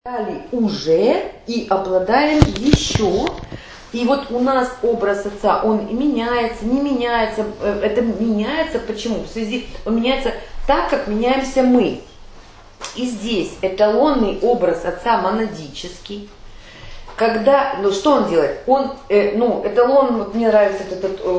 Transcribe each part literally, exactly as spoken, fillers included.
Дали уже и обладаем еще. И вот у нас образ отца, он меняется, не меняется. Это меняется почему? В связи, он меняется так, как меняемся мы. И здесь эталонный образ отца монадический. Когда, ну что он делает? Он, э, ну, эталон, вот мне нравится этот э,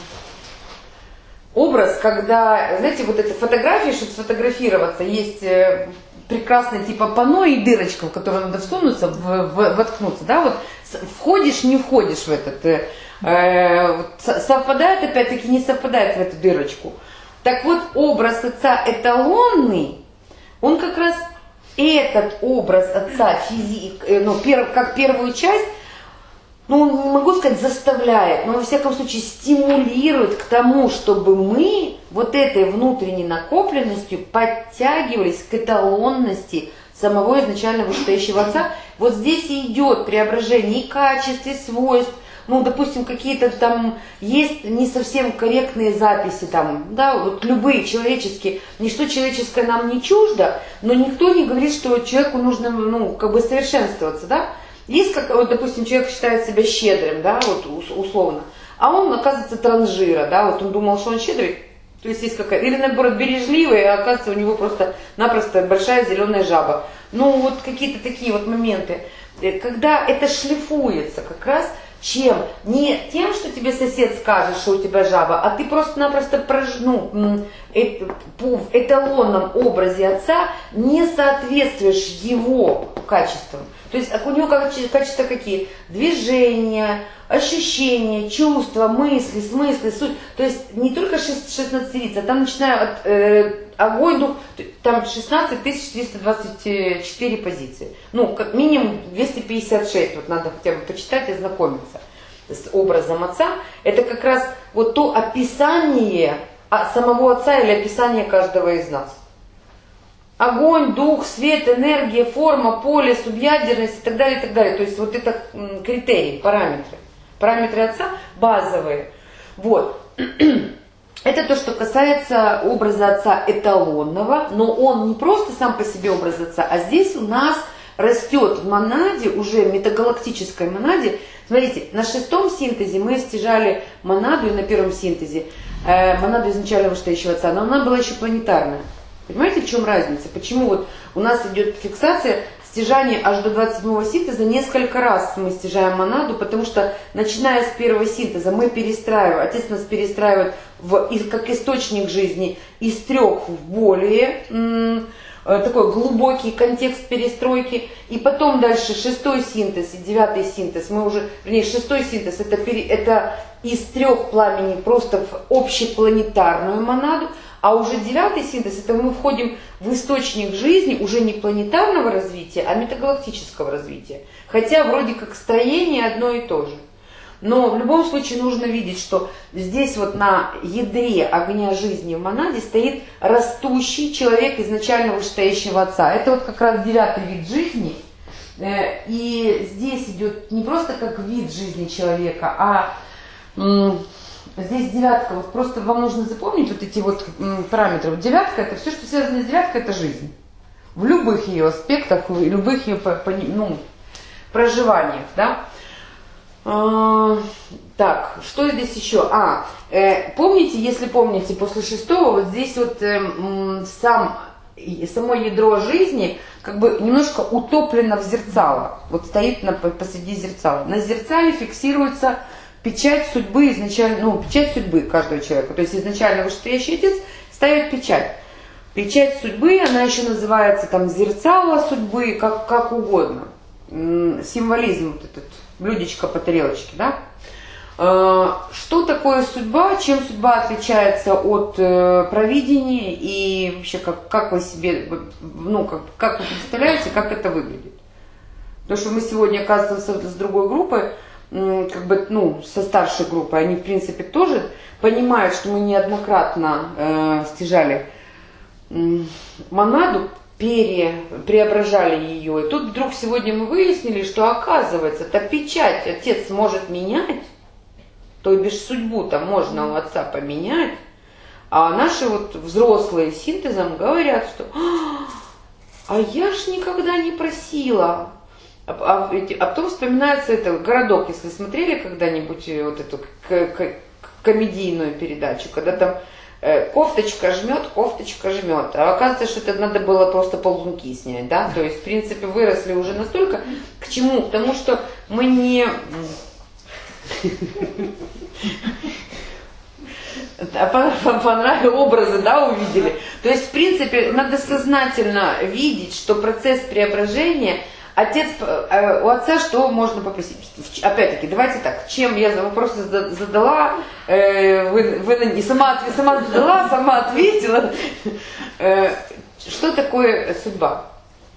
образ, когда, знаете, вот эти фотографии, чтобы сфотографироваться, есть э, прекрасные типа панно и дырочка, в которую надо всунуться, в, в, воткнуться, да, вот входишь, не входишь в этот, э, э, совпадает опять-таки, не совпадает в эту дырочку. Так вот, образ отца эталонный, он как раз этот образ отца, физи, ну, пер, как первую часть, ну, не могу сказать заставляет, но во всяком случае стимулирует к тому, чтобы мы вот этой внутренней накопленностью подтягивались к эталонности самого изначально вышестоящего отца. Вот здесь и идет преображение и качеств, и свойств. Ну, допустим, какие-то там есть не совсем корректные записи, там, да, вот любые человеческие, ничто человеческое нам не чуждо, но никто не говорит, что человеку нужно, ну, как бы совершенствоваться, да. Есть, как, вот, допустим, человек считает себя щедрым, да, вот условно, а он, оказывается, транжира, да, вот он думал, что он щедрый, то есть есть какая-то, или наоборот бережливый, а оказывается у него просто-напросто большая зеленая жаба. Ну, вот какие-то такие вот моменты, когда это шлифуется как раз, чем? Не тем, что тебе сосед скажет, что у тебя жаба, а ты просто-напросто ну, в эталонном образе отца не соответствуешь его качествам. То есть у него качества какие? Движения, ощущения, чувства, мысли, смыслы, суть. То есть не только шестнадцать лиц, а там начиная от э, огонь, дух, там шестнадцать тысяч триста двадцать четыре позиции. Ну, как минимум двести пятьдесят шесть, вот надо хотя бы почитать и ознакомиться с образом отца. Это как раз вот то описание самого отца или описание каждого из нас. Огонь, дух, свет, энергия, форма, поле, субъядерность и так далее, и так далее. То есть вот это критерии, параметры. Параметры отца базовые. Вот. Это то, что касается образа отца эталонного, но он не просто сам по себе образ отца, а здесь у нас растет в монаде, уже метагалактической монаде. Смотрите, на шестом синтезе мы стяжали монаду, и на первом синтезе э, монаду изначально вышестоящего отца, но она была еще планетарная. Понимаете, в чем разница? Почему вот у нас идет фиксация стяжания аж до двадцать седьмого синтеза, несколько раз мы стяжаем монаду, потому что начиная с первого синтеза мы перестраиваем, отец нас перестраивает в, как источник жизни из трех в более м, такой глубокий контекст перестройки, и потом дальше шестой синтез и девятый синтез, мы уже, вернее, шестой синтез это, это из трех пламени просто в общепланетарную монаду, а уже девятый синтез, это мы входим в источник жизни уже не планетарного развития, а метагалактического развития. Хотя вроде как строение одно и то же. Но в любом случае нужно видеть, что здесь вот на ядре огня жизни в монаде стоит растущий человек изначально вышестоящего отца. Это вот как раз девятый вид жизни. И здесь идет не просто как вид жизни человека, а здесь девятка. Вот просто вам нужно запомнить вот эти вот параметры. Вот девятка, это все, что связано с девяткой, это жизнь. В любых ее аспектах, в любых ее ну, проживаниях, да. А, так, что здесь еще? А, э, помните, если помните, после шестого, вот здесь вот э, сам, само ядро жизни как бы немножко утоплено в зерцало. Вот стоит на, посреди зерцала. На зерцале фиксируется печать судьбы изначально, ну, печать судьбы каждого человека. То есть изначально вышестоящий отец ставит печать. Печать судьбы, она еще называется там зерцало судьбы, как, как угодно. Символизм вот этот. Блюдечко по тарелочке, да? Что такое судьба, чем судьба отличается от провидения и вообще как, как вы себе, ну, как, как вы представляете, как это выглядит? Потому что мы сегодня, оказывается, с другой группой, как бы, ну, со старшей группой, они, в принципе, тоже понимают, что мы неоднократно э, стяжали э, монаду, пере, преображали ее. И тут вдруг сегодня мы выяснили, что оказывается, та печать отец может менять, то бишь судьбу-то можно у отца поменять, а наши вот взрослые синтезом говорят, что а я ж никогда не просила. А, а, а потом вспоминается это городок, если смотрели когда-нибудь вот эту к, к, комедийную передачу, когда там э, кофточка жмет, кофточка жмет. А оказывается, что это надо было просто ползунки снять, да? То есть, в принципе, выросли уже настолько. К чему? К тому, что мы не... Понравились образы, да, увидели. То есть, в принципе, надо сознательно видеть, что процесс преображения, отец, у отца что можно попросить? Опять-таки, давайте так, чем я вопросы задала, вы, вы не сама, сама задала, сама ответила. Что такое судьба?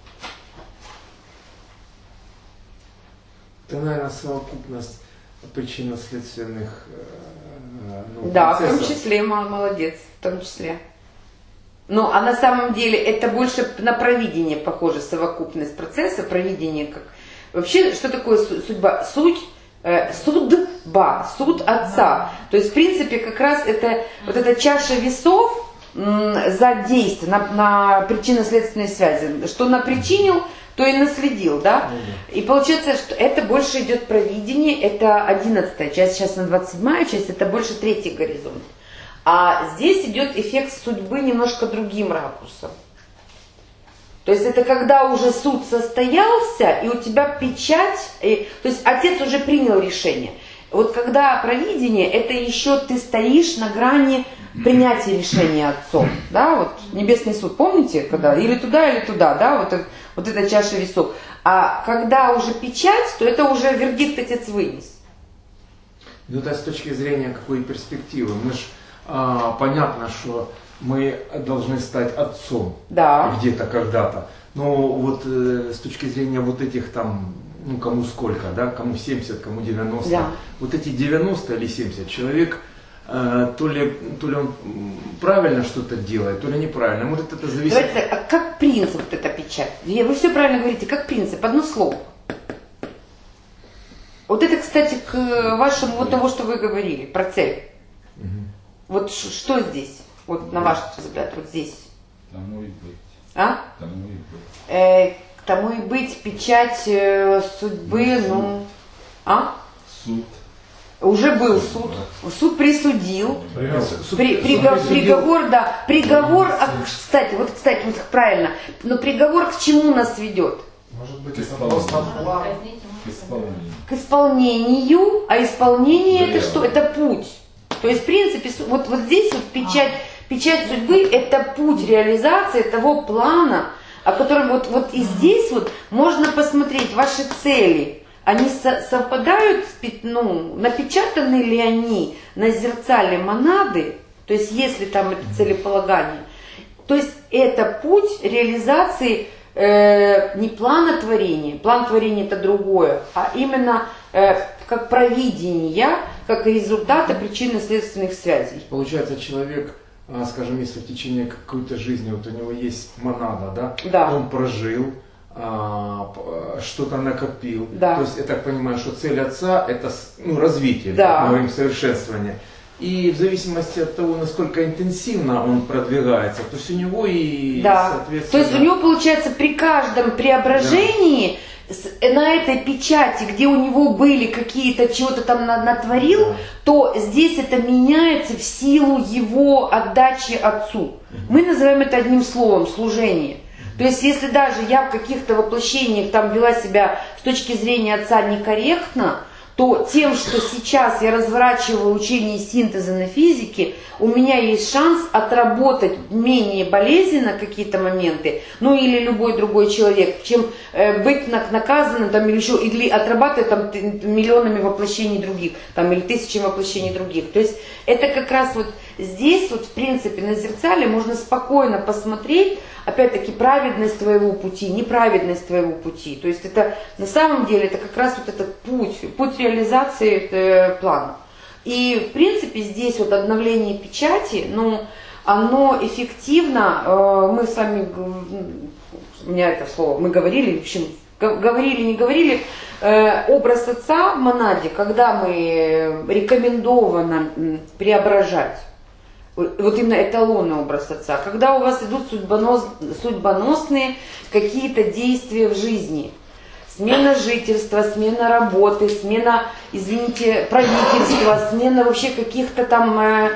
Это, наверное, совокупность причинно-следственных ну, да, процессов. в том числе, молодец, в том числе. Ну, а на самом деле это больше на провидение похоже, совокупность процесса, провидение как... Вообще, что такое судьба? Суть, э, судьба, суд отца. То есть, в принципе, как раз это вот эта чаша весов м, за действие, на, на причинно-следственной связи. Что напричинил, то и наследил, да? И получается, что это больше идет провидение, это одиннадцатая часть, сейчас на двадцать седьмая часть, это больше третий горизонт. А здесь идет эффект судьбы немножко другим ракурсом. То есть это когда уже суд состоялся, и у тебя печать, и, то есть отец уже принял решение. Вот когда провидение, это еще ты стоишь на грани принятия решения отцом. Да? Вот небесный суд, помните, когда или туда, или туда, да, вот, вот эта чаша весов. А когда уже печать, то это уже вердикт отец вынес. Ну, это с точки зрения какой перспективы. Мы ж, а, понятно, что мы должны стать отцом, да, где-то, когда-то. Но вот э, с точки зрения вот этих там, ну кому сколько, да, кому семьдесят, кому девяносто. Да. Вот эти девяносто или семьдесят человек, э, то, ли, то ли он правильно что-то делает, то ли неправильно. Может это зависит... Давайте, а как принцип вот эта печать? Вы все правильно говорите, как принцип, одно слово. Вот это, кстати, к вашему, вот того, что вы говорили, про цель. Угу. Вот что здесь? Вот на ваш взгляд, вот здесь. Тому и быть. А? Тому и быть. Э, тому и быть, печать э, судьбы, ну, ну, а? Суд. Уже был суд. Суд присудил. Приговор. При, приговор, приговор, да. Приговор, а, кстати, вот, кстати, вот правильно. Но приговор к чему нас ведет? Может быть, это просто план. К исполнению. К исполнению, а исполнение это что? Это путь. То есть, в принципе, вот, вот здесь вот печать, печать судьбы – это путь реализации того плана, о котором вот, вот и здесь вот можно посмотреть ваши цели. Они со, совпадают, с, ну, напечатаны ли они на зерцале монады, то есть если там это целеполагание. То есть это путь реализации э, не плана творения, план творения это другое, а именно э, как провидение, как результата причинно-следственных связей. Получается, человек, скажем, если в течение какой-то жизни вот у него есть монада, да, да. он прожил, что-то накопил. Да. То есть я так понимаю, что цель отца это ну, развитие, да. мы говорим, совершенствование. И в зависимости от того, насколько интенсивно он продвигается, то есть у него и да. соответственно... То есть у него получается при каждом преображении да. на этой печати, где у него были какие-то, чего-то там натворил, да. то здесь это меняется в силу его отдачи отцу. Угу. Мы называем это одним словом служение. То есть, если даже я в каких-то воплощениях там вела себя с точки зрения отца некорректно, то тем, что сейчас я разворачиваю учение синтеза на физике, у меня есть шанс отработать менее болезненно какие-то моменты, ну или любой другой человек, чем э, быть наказанным там, или, еще, или отрабатывать там, миллионами воплощений других, там, или тысячами воплощений других. То есть это как раз вот здесь, вот, в принципе, на зерцале можно спокойно посмотреть, опять-таки, праведность твоего пути, неправедность твоего пути. То есть это на самом деле это как раз вот этот путь, путь реализации э, плана. И в принципе здесь вот обновление печати, ну, оно эффективно, э, мы с вами, у меня это слово, мы говорили, в общем, говорили, не говорили, э, образ отца в монаде, когда мы рекомендовано преображать, вот именно эталонный образ отца, когда у вас идут судьбонос, судьбоносные какие-то действия в жизни. Смена жительства, смена работы, смена, извините, правительства, смена вообще каких-то там, э,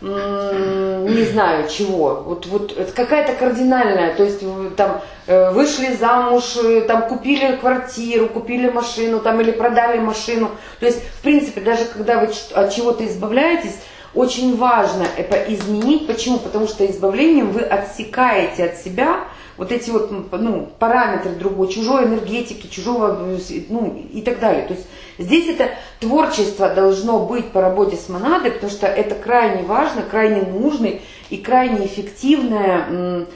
э, не знаю чего. Вот, вот какая-то кардинальная, то есть там э, вышли замуж, э, там купили квартиру, купили машину, там или продали машину. То есть, в принципе, даже когда вы от чего-то избавляетесь, очень важно это изменить. Почему? Потому что избавлением вы отсекаете от себя вот эти вот, ну, параметры другой, чужой энергетики, чужого, ну, и так далее. То есть здесь это творчество должно быть по работе с монадой, потому что это крайне важно, крайне нужный и крайне эффективная м,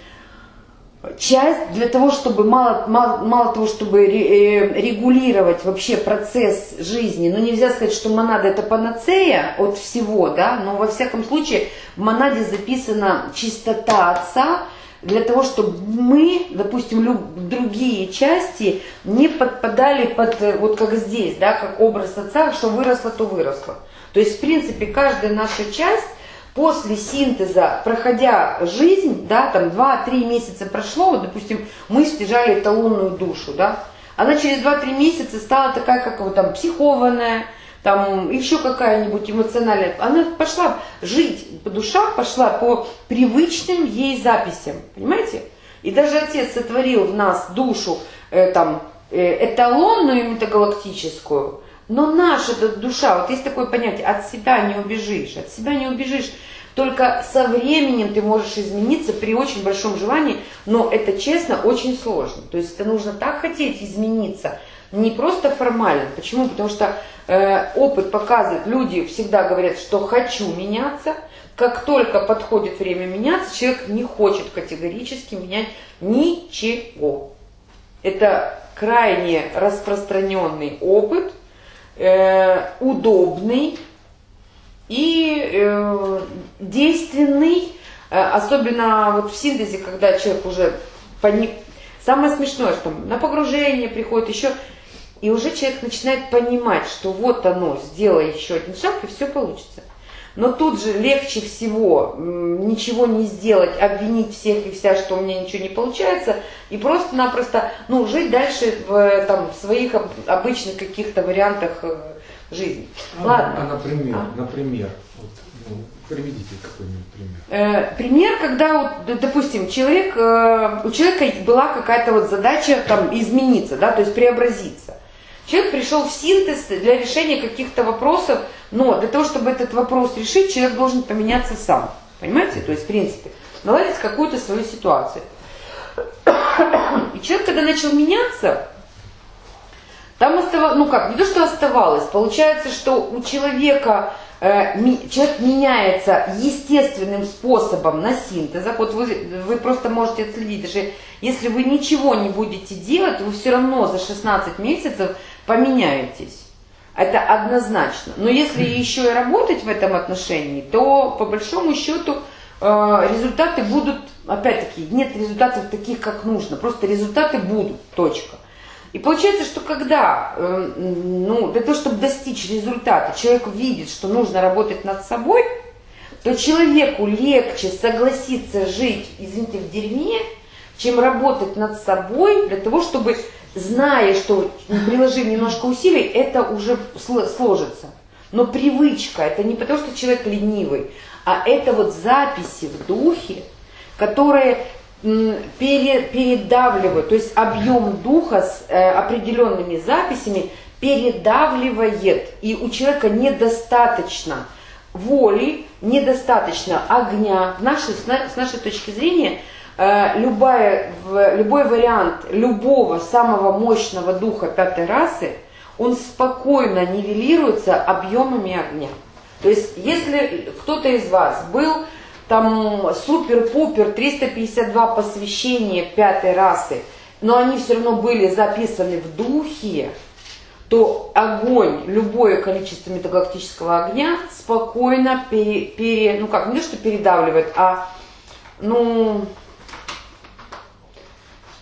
часть для того, чтобы мало, мало, мало того, чтобы ре, э, регулировать вообще процесс жизни. Ну, нельзя сказать, что монада это панацея от всего, да, но во всяком случае в монаде записана чистота отца, для того, чтобы мы, допустим, люб, другие части не подпадали под, вот как здесь, да, как образ отца, что выросло, то выросло. То есть, в принципе, каждая наша часть после синтеза, проходя жизнь, да, там два-три месяца прошло, вот, допустим, мы стяжали эталонную душу, да, она через два-три месяца стала такая, как вот там психованная, там еще какая-нибудь эмоциональная, она пошла жить, душа пошла по привычным ей записям, понимаете? И даже Отец сотворил в нас душу э, там, э, эталонную метагалактическую, но наша душа, вот есть такое понятие, от себя не убежишь, от себя не убежишь, только со временем ты можешь измениться при очень большом желании, но это, честно, очень сложно, то есть это нужно так хотеть измениться, не просто формально. Почему? Потому что э, опыт показывает, люди всегда говорят, что хочу меняться. Как только подходит время меняться, человек не хочет категорически менять ничего. Это крайне распространенный опыт, э, удобный и э, действенный, э, особенно вот в синтезе, когда человек уже пони... Самое смешное, что на погружение приходит еще, и уже человек начинает понимать, что вот оно, сделай еще один шаг, и все получится. Но тут же легче всего ничего не сделать, обвинить всех и вся, что у меня ничего не получается, и просто-напросто, ну, жить дальше в, там, в своих обычных каких-то вариантах жизни. А, Ладно. А, например, а? например, вот, ну, приведите какой-нибудь пример. Э, пример, когда, вот, допустим, человек, э, у человека была какая-то вот задача там измениться, да, то есть преобразиться. Человек пришел в синтез для решения каких-то вопросов, но для того, чтобы этот вопрос решить, человек должен поменяться сам. Понимаете? То есть, в принципе, наладить какую-то свою ситуацию. И человек, когда начал меняться, там оставалось, ну как, не то, что оставалось, получается, что у человека, э, ми, человек меняется естественным способом на синтезах. Вот вы, вы просто можете отследить, даже если вы ничего не будете делать, вы все равно за шестнадцать месяцев поменяетесь. Это однозначно. Но если еще и работать в этом отношении, то по большому счету э, результаты будут, опять-таки, нет результатов таких, как нужно. Просто результаты будут, точка. И получается, что когда, э, ну, для того, чтобы достичь результата, человек видит, что нужно работать над собой, то человеку легче согласиться жить, извините, в дерьме, чем работать над собой для того, чтобы, зная, что приложив немножко усилий, это уже сложится. Но привычка, это не потому, что человек ленивый, а это вот записи в духе, которые пере, передавливают, то есть объем духа с э, определенными записями передавливает, и у человека недостаточно воли, недостаточно огня. С нашей, с нашей точки зрения, э, любая, в, любой вариант любого самого мощного духа пятой расы, он спокойно нивелируется объемами огня. То есть, если кто-то из вас был там супер-пупер триста пятьдесят два посвящения пятой расы, но они все равно были записаны в духе, то огонь, любое количество метагалактического огня спокойно пере, пере, ну как, не то что передавливает, а ну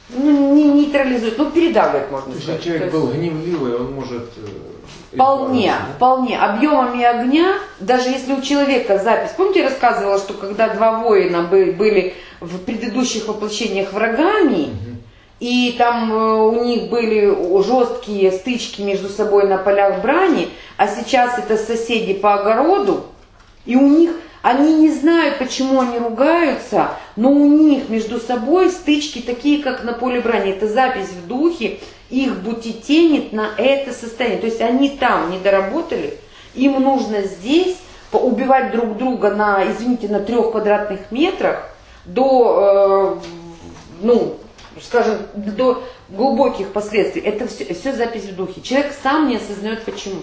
ну, не нейтрализует, ну передавливает, можно То сказать. есть, если человек То есть, был гневливый, он может... Вполне, вполне. Объемами огня, даже если у человека запись... Помните, я рассказывала, что когда два воина были в предыдущих воплощениях врагами, угу. и там у них были жесткие стычки между собой на полях брани, а сейчас это соседи по огороду, и у них... Они не знают, почему они ругаются, но у них между собой стычки такие, как на поле брани. Это запись в духе, их бутетенит на это состояние. То есть они там не доработали, им нужно здесь поубивать друг друга на, извините, на трех квадратных метрах до, э, ну, скажем, до глубоких последствий. Это все, все запись в духе. Человек сам не осознает, почему.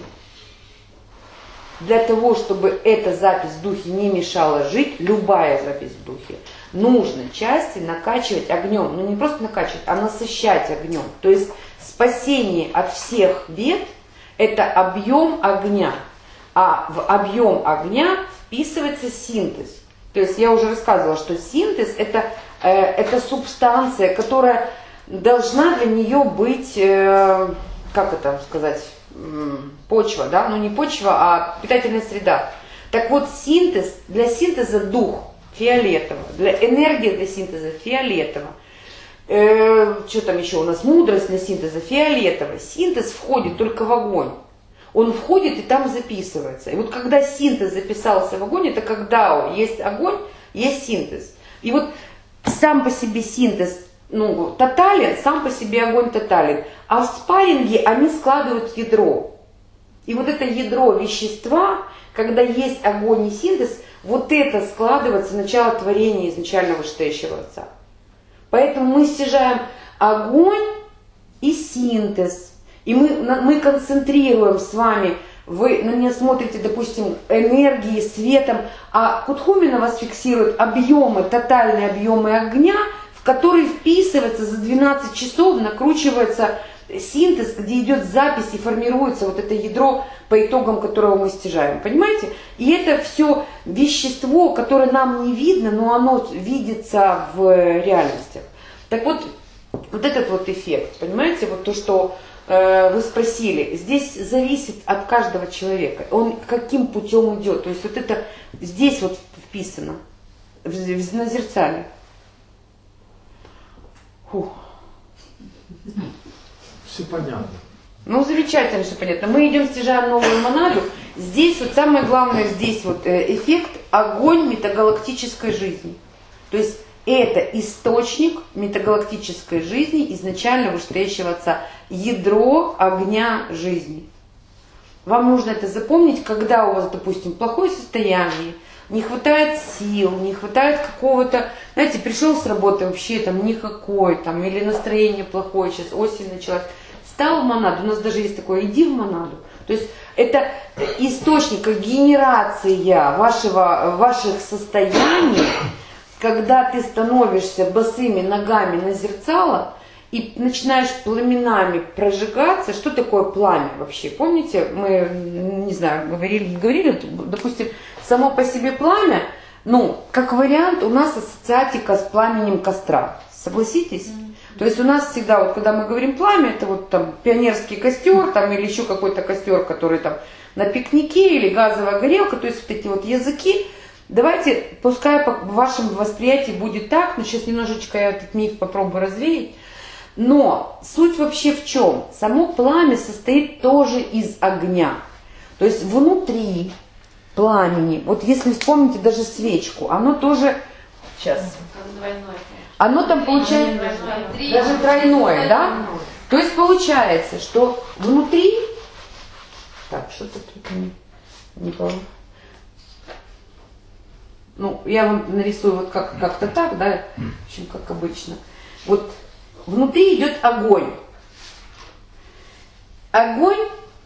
Для того, чтобы эта запись в духе не мешала жить, любая запись в духе, нужно части накачивать огнем. Ну не просто накачивать, а насыщать огнем. То есть спасение от всех бед – это объем огня. А в объем огня вписывается синтез. То есть я уже рассказывала, что синтез – это, э, это субстанция, которая должна для нее быть, э, как это сказать, почва, да, ну не почва, а питательная среда. Так вот, синтез, для синтеза дух фиолетово, для энергии для синтеза фиолетово. Э, что там еще у нас? Мудрость для синтеза фиолетово. Синтез входит только в огонь. Он входит и там записывается. И вот когда синтез записался в огонь, это когда есть огонь, есть синтез. И вот сам по себе синтез, ну, тотален, сам по себе огонь тотален. А в спарринге они складывают ядро. И вот это ядро вещества, когда есть огонь и синтез, вот это складывается начало творения изначального вышестоящего Отца. Поэтому мы стяжаем огонь и синтез. И мы, мы концентрируем с вами, вы на меня смотрите, допустим, энергией, светом, а Кутхуми на вас фиксирует объемы, тотальные объемы огня, в которые вписывается за двенадцать часов, накручивается синтез, где идет запись и формируется вот это ядро, по итогам которого мы стяжаем. Понимаете? И это все вещество, которое нам не видно, но оно видится в реальности. Так вот, вот этот вот эффект, понимаете, вот то, что э, вы спросили, здесь зависит от каждого человека. Он каким путем идет. То есть вот это здесь вот вписано, в, в, на зерцале. Фух. Все понятно. Ну, замечательно, что понятно. Мы идем, стяжаем новую монаду. Здесь вот самое главное, здесь вот эффект огонь метагалактической жизни. То есть это источник метагалактической жизни изначально вышестоящего Отца. Ядро огня жизни. Вам нужно это запомнить, когда у вас, допустим, плохое состояние, не хватает сил, не хватает какого-то, знаете, пришел с работы вообще там никакой, там, или настроение плохое, сейчас осень началась. Стал в монаду, у нас даже есть такое, иди в монаду. То есть это источник, генерация вашего, ваших состояний, когда ты становишься босыми ногами на зерцало и начинаешь пламенами прожигаться. Что такое пламя вообще? Помните, мы, не знаю, говорили, не говорили, допустим, само по себе пламя, ну, как вариант, у нас ассоциатика с пламенем костра. Согласитесь? То есть у нас всегда, вот когда мы говорим пламя, это вот там пионерский костер, там или еще какой-то костер, который там на пикнике, или газовая горелка, то есть вот эти вот языки. Давайте, пускай по вашему восприятию будет так, но сейчас немножечко я этот миф попробую развеять. Но суть вообще в чем? Само пламя состоит тоже из огня. То есть внутри пламени, вот если вспомните даже свечку, оно тоже, сейчас, оно там получается даже тройное, да? То есть получается, что внутри, так, что-то тут не, не получилось. Ну, я вам нарисую вот как, как-то так, да, в общем, как обычно. Вот внутри идет огонь. Огонь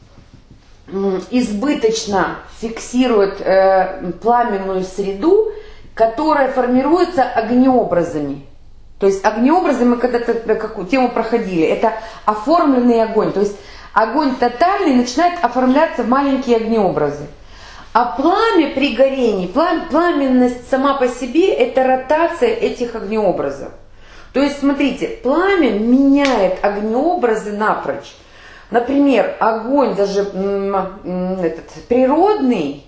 избыточно фиксирует э, пламенную среду, которая формируется огнеобразами. То есть огнеобразы мы когда-то какую тему проходили. Это оформленный огонь. То есть огонь тотальный начинает оформляться в маленькие огнеобразы. А пламя при горении, плам, пламенность сама по себе, это ротация этих огнеобразов. То есть, смотрите, пламя меняет огнеобразы напрочь. Например, огонь даже этот, природный,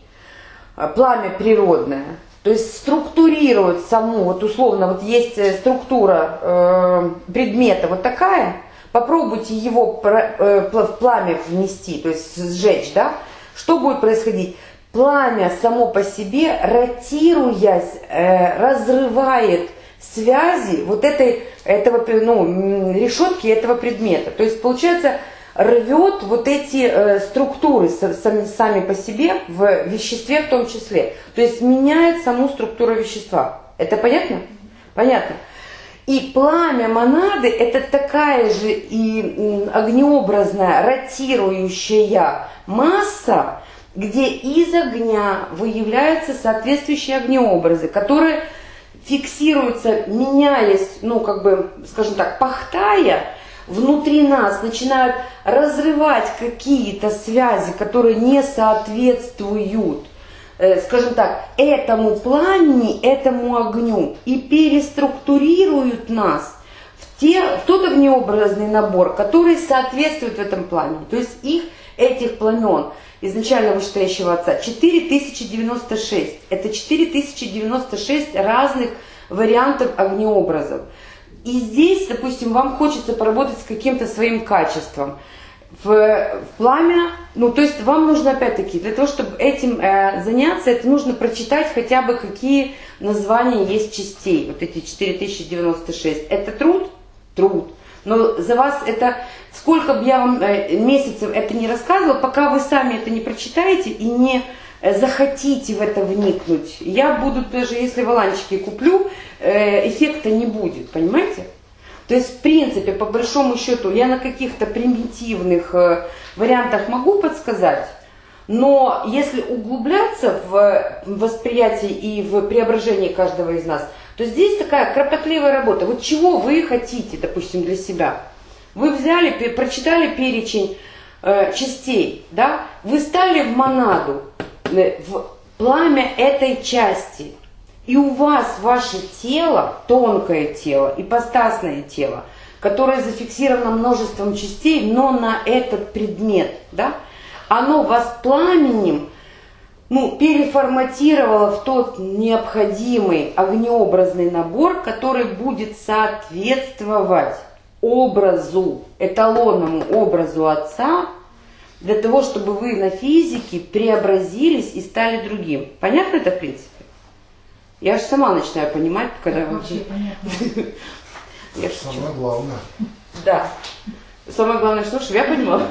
пламя природное, то есть структурирует саму, вот условно, вот есть структура э, предмета вот такая, попробуйте его в пламя внести, то есть сжечь, да, что будет происходить? Пламя само по себе, ротируясь, э, разрывает связи вот этой, этого, ну, решетки этого предмета. То есть, получается, рвет вот эти э, структуры сами, сами по себе в веществе в том числе. То есть, меняет саму структуру вещества. Это понятно? Понятно. И пламя монады это такая же и огнеобразная, ротирующая масса, где из огня выявляются соответствующие огнеобразы, которые фиксируются, меняясь, ну как бы, скажем так, пахтая, внутри нас начинают разрывать какие-то связи, которые не соответствуют, э, скажем так, этому пламени, этому огню, и переструктурируют нас в, те, в тот огнеобразный набор, который соответствует в этом пламени. То есть их, этих пламен, изначально вышестоящего отца, четыре тысячи девяносто шесть. Это четыре тысячи девяносто шесть разных вариантов огнеобразов. И здесь, допустим, вам хочется поработать с каким-то своим качеством. В, в пламя, ну то есть вам нужно опять-таки, для того, чтобы этим э, заняться, это нужно прочитать хотя бы какие названия есть частей. Вот эти четыре тысячи девяносто шесть. Это труд? Труд. Но за вас это, сколько бы я вам э, месяцев это не рассказывала, пока вы сами это не прочитаете и не э, захотите в это вникнуть, я буду, даже если воланчики куплю, э, эффекта не будет, понимаете? То есть, в принципе, по большому счету, я на каких-то примитивных э, вариантах могу подсказать, но если углубляться в восприятие и в преображение каждого из нас, то здесь такая кропотливая работа. Вот чего вы хотите, допустим, для себя? Вы взяли, прочитали перечень э, частей, да? Вы стали в монаду, э, в пламя этой части. И у вас ваше тело, тонкое тело, ипостасное тело, которое зафиксировано множеством частей, но на этот предмет, да? Оно вас пламенем, ну, переформатировало в тот необходимый огнеобразный набор, который будет соответствовать образу, эталонному образу отца, для того, чтобы вы на физике преобразились и стали другим. Понятно это в принципе? Я же сама начинаю понимать, когда... Вообще понятно. Самое главное. Да. Самое главное, что, чтобы я понимала.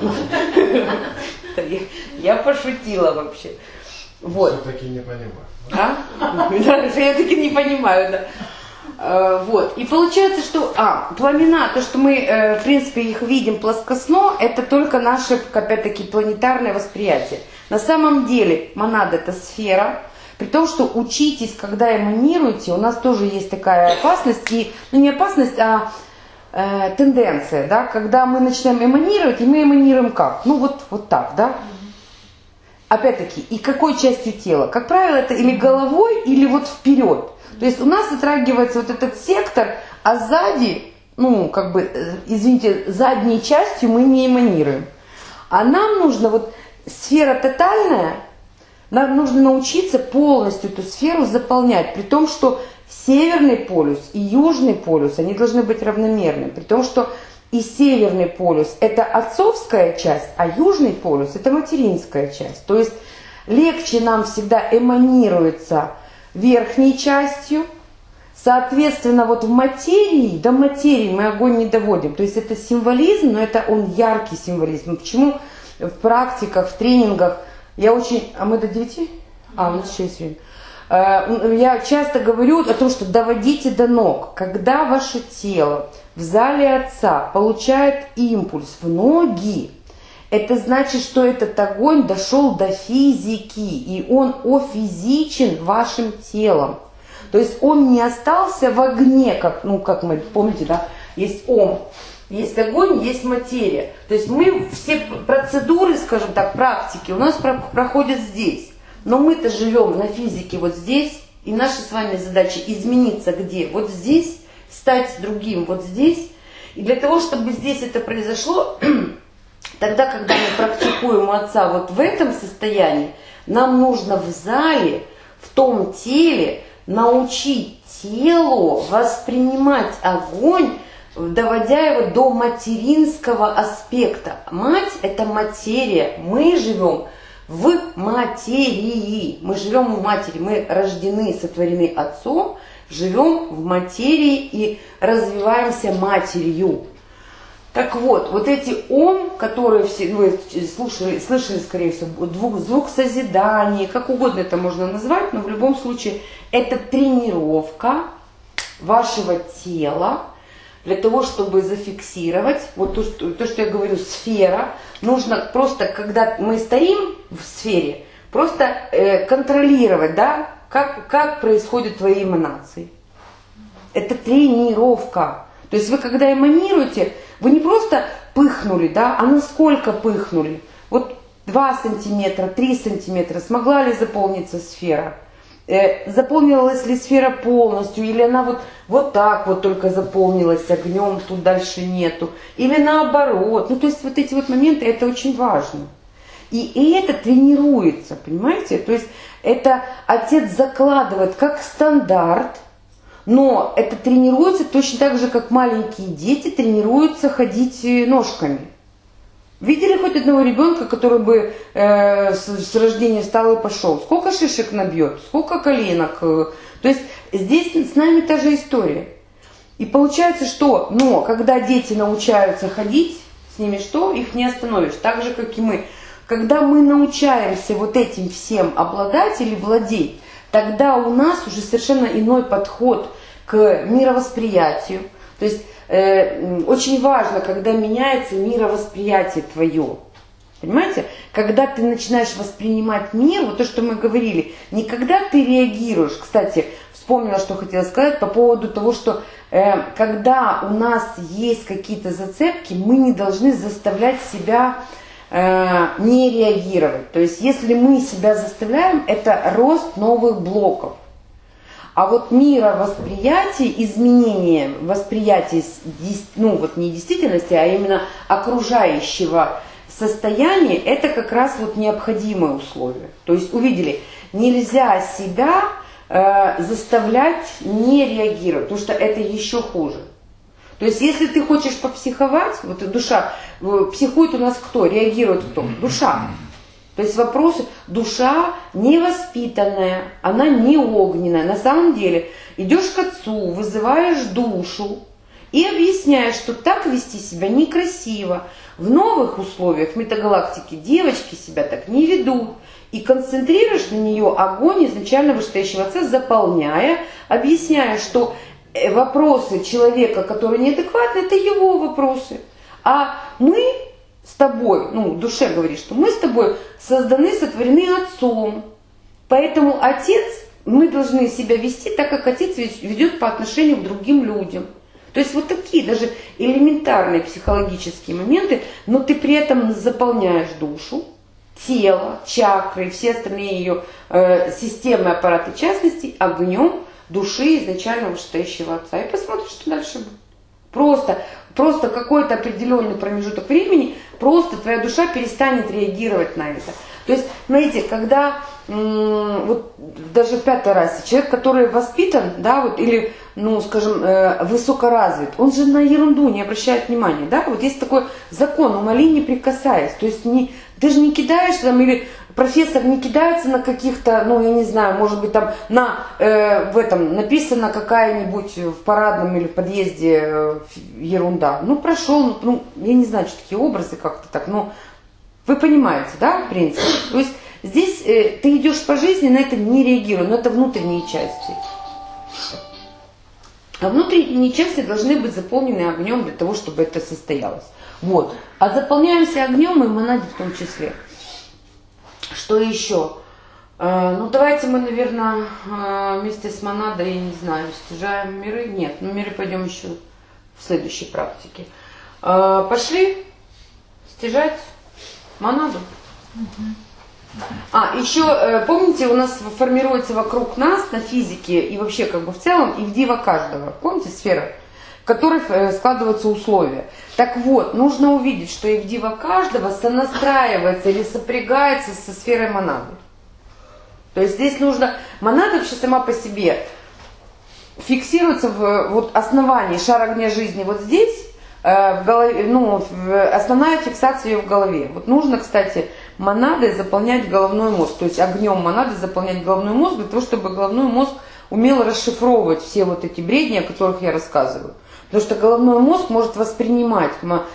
Я пошутила вообще. Вот. Все-таки не понимаю. А? Да, я таки не понимаю, да. А, вот. И получается, что а, пламена, то, что мы, э, в принципе, их видим плоскостно, это только наше, опять-таки, планетарное восприятие. На самом деле, монада – это сфера. При том, что учитесь, когда эманируете, у нас тоже есть такая опасность, и, ну не опасность, а э, тенденция, да, когда мы начинаем эманировать, и мы эманируем как? Ну вот, вот так, да. Опять-таки, и какой частью тела? Как правило, это или головой, или вот вперед. То есть у нас затрагивается вот этот сектор, а сзади, ну, как бы, извините, задней частью мы не эманируем. А нам нужно вот сфера тотальная, нам нужно научиться полностью эту сферу заполнять, при том, что северный полюс и южный полюс, они должны быть равномерны, при том, что и северный полюс – это отцовская часть, а южный полюс – это материнская часть. То есть легче нам всегда эманируется верхней частью, соответственно, вот в материи, до материи мы огонь не доводим. То есть это символизм, но это он яркий символизм. Почему в практиках, в тренингах я очень... А мы до девяти? А, у нас еще есть время. Я часто говорю о том, что доводите до ног. Когда ваше тело в зале Отца получает импульс в ноги, это значит, что этот огонь дошел до физики, и он офизичен вашим телом. То есть он не остался в огне, как, ну, как мы помните, да, есть ом, есть огонь, есть материя. То есть мы все процедуры, скажем так, практики у нас проходят здесь. Но мы-то живем на физике вот здесь, и наша с вами задача измениться где? Вот здесь, стать другим вот здесь. И для того, чтобы здесь это произошло, тогда, когда мы практикуем у Отца вот в этом состоянии, нам нужно в зале, в том теле научить телу воспринимать огонь, доводя его до материнского аспекта. Мать – это материя. Мы живем в материи. Мы живем в матери. Мы рождены, сотворены Отцом, живем в материи и развиваемся матерью. Так вот, вот эти ом, которые все, вы слушали, слышали, скорее всего, звук, звук созидания, как угодно это можно назвать, но в любом случае это тренировка вашего тела для того, чтобы зафиксировать, вот то, что, то, что я говорю, сфера, нужно просто, когда мы стоим в сфере, просто э, контролировать, да, как, как происходят твои эманации. Это тренировка. То есть вы когда эманируете, вы не просто пыхнули, да, а насколько пыхнули. Вот два сантиметра, три сантиметра, смогла ли заполниться сфера? Э, заполнилась ли сфера полностью, или она вот, вот так вот только заполнилась огнем, тут дальше нету. Или наоборот. Ну то есть вот эти вот моменты, это очень важно. И, и это тренируется, понимаете? То есть это Отец закладывает как стандарт, но это тренируется точно так же, как маленькие дети тренируются ходить ножками. Видели хоть одного ребенка, который бы э, с, с рождения встал и пошел? Сколько шишек набьет, сколько коленок. Э, то есть здесь с нами та же история. И получается, что, но когда дети научаются ходить, с ними что? Их не остановишь. Так же, как и мы. Когда мы научаемся вот этим всем обладать или владеть, тогда у нас уже совершенно иной подход к мировосприятию. То есть э, очень важно, когда меняется мировосприятие твое. Понимаете? Когда ты начинаешь воспринимать мир, вот то, что мы говорили, не когда ты реагируешь. Кстати, вспомнила, что хотела сказать по поводу того, что э, когда у нас есть какие-то зацепки, мы не должны заставлять себя э, не реагировать. То есть если мы себя заставляем, это рост новых блоков. А вот мировосприятие, изменение восприятия, ну вот не действительности, а именно окружающего состояния, это как раз вот необходимое условие. То есть увидели, нельзя себя э, заставлять не реагировать, потому что это еще хуже. То есть если ты хочешь попсиховать, вот душа, психует у нас кто? Реагирует кто? Душа. То есть вопрос, душа невоспитанная, она не огненная. На самом деле идешь к Отцу, вызываешь душу и объясняешь, что так вести себя некрасиво. В новых условиях метагалактики девочки себя так не ведут. И концентрируешь на нее огонь изначально вышестоящего Отца, заполняя, объясняя, что вопросы человека, который неадекватный, это его вопросы. А мы с тобой, ну, в душе говорит, что мы с тобой созданы, сотворены Отцом. Поэтому Отец, мы должны себя вести так, как Отец ведет по отношению к другим людям. То есть вот такие даже элементарные психологические моменты, но ты при этом заполняешь душу, тело, чакры и все остальные ее э, системы, аппараты частностей огнем души изначально вышестоящего Отца. И посмотришь, что дальше будет. Просто, просто какой-то определенный промежуток времени, просто твоя душа перестанет реагировать на это. То есть, смотрите, когда м- вот даже в пятой расе человек, который воспитан, да, вот, или, ну, скажем, э, высокоразвит, он же на ерунду не обращает внимания, да, вот есть такой закон, умоли не прикасаясь, то есть не, ты же не кидаешь там, или профессор не кидается на каких-то, ну, я не знаю, может быть, там на, э, в этом написано какая-нибудь в парадном или в подъезде э, ерунда. Ну, прошел, ну, я не знаю, что такие образы как-то так, но вы понимаете, да, в принципе. То есть здесь э, ты идешь по жизни, на это не реагируя, но это внутренние части. А внутренние части должны быть заполнены огнем для того, чтобы это состоялось. Вот. А заполняемся огнем и монаде в том числе. Что еще? Э, ну, давайте мы, наверное, э, вместе с монадой, я не знаю, стяжаем миры. Нет, ну миры пойдем еще в следующей практике. Э, пошли стяжать монаду. А, еще, э, помните, у нас формируется вокруг нас на физике и вообще как бы в целом и в дива каждого. Помните сфера? которой складываются условия. Так вот, нужно увидеть, что Евдива каждого сонастраивается или сопрягается со сферой монады. То есть здесь нужно, монада вообще сама по себе фиксируется в вот, основании шара огня жизни вот здесь, э, в голове, ну, в, основная фиксация ее в голове. Вот нужно, кстати, монадой заполнять головной мозг, то есть огнем монады заполнять головной мозг, для того, чтобы головной мозг умел расшифровывать все вот эти бредни, о которых я рассказываю. Потому что головной мозг может воспринимать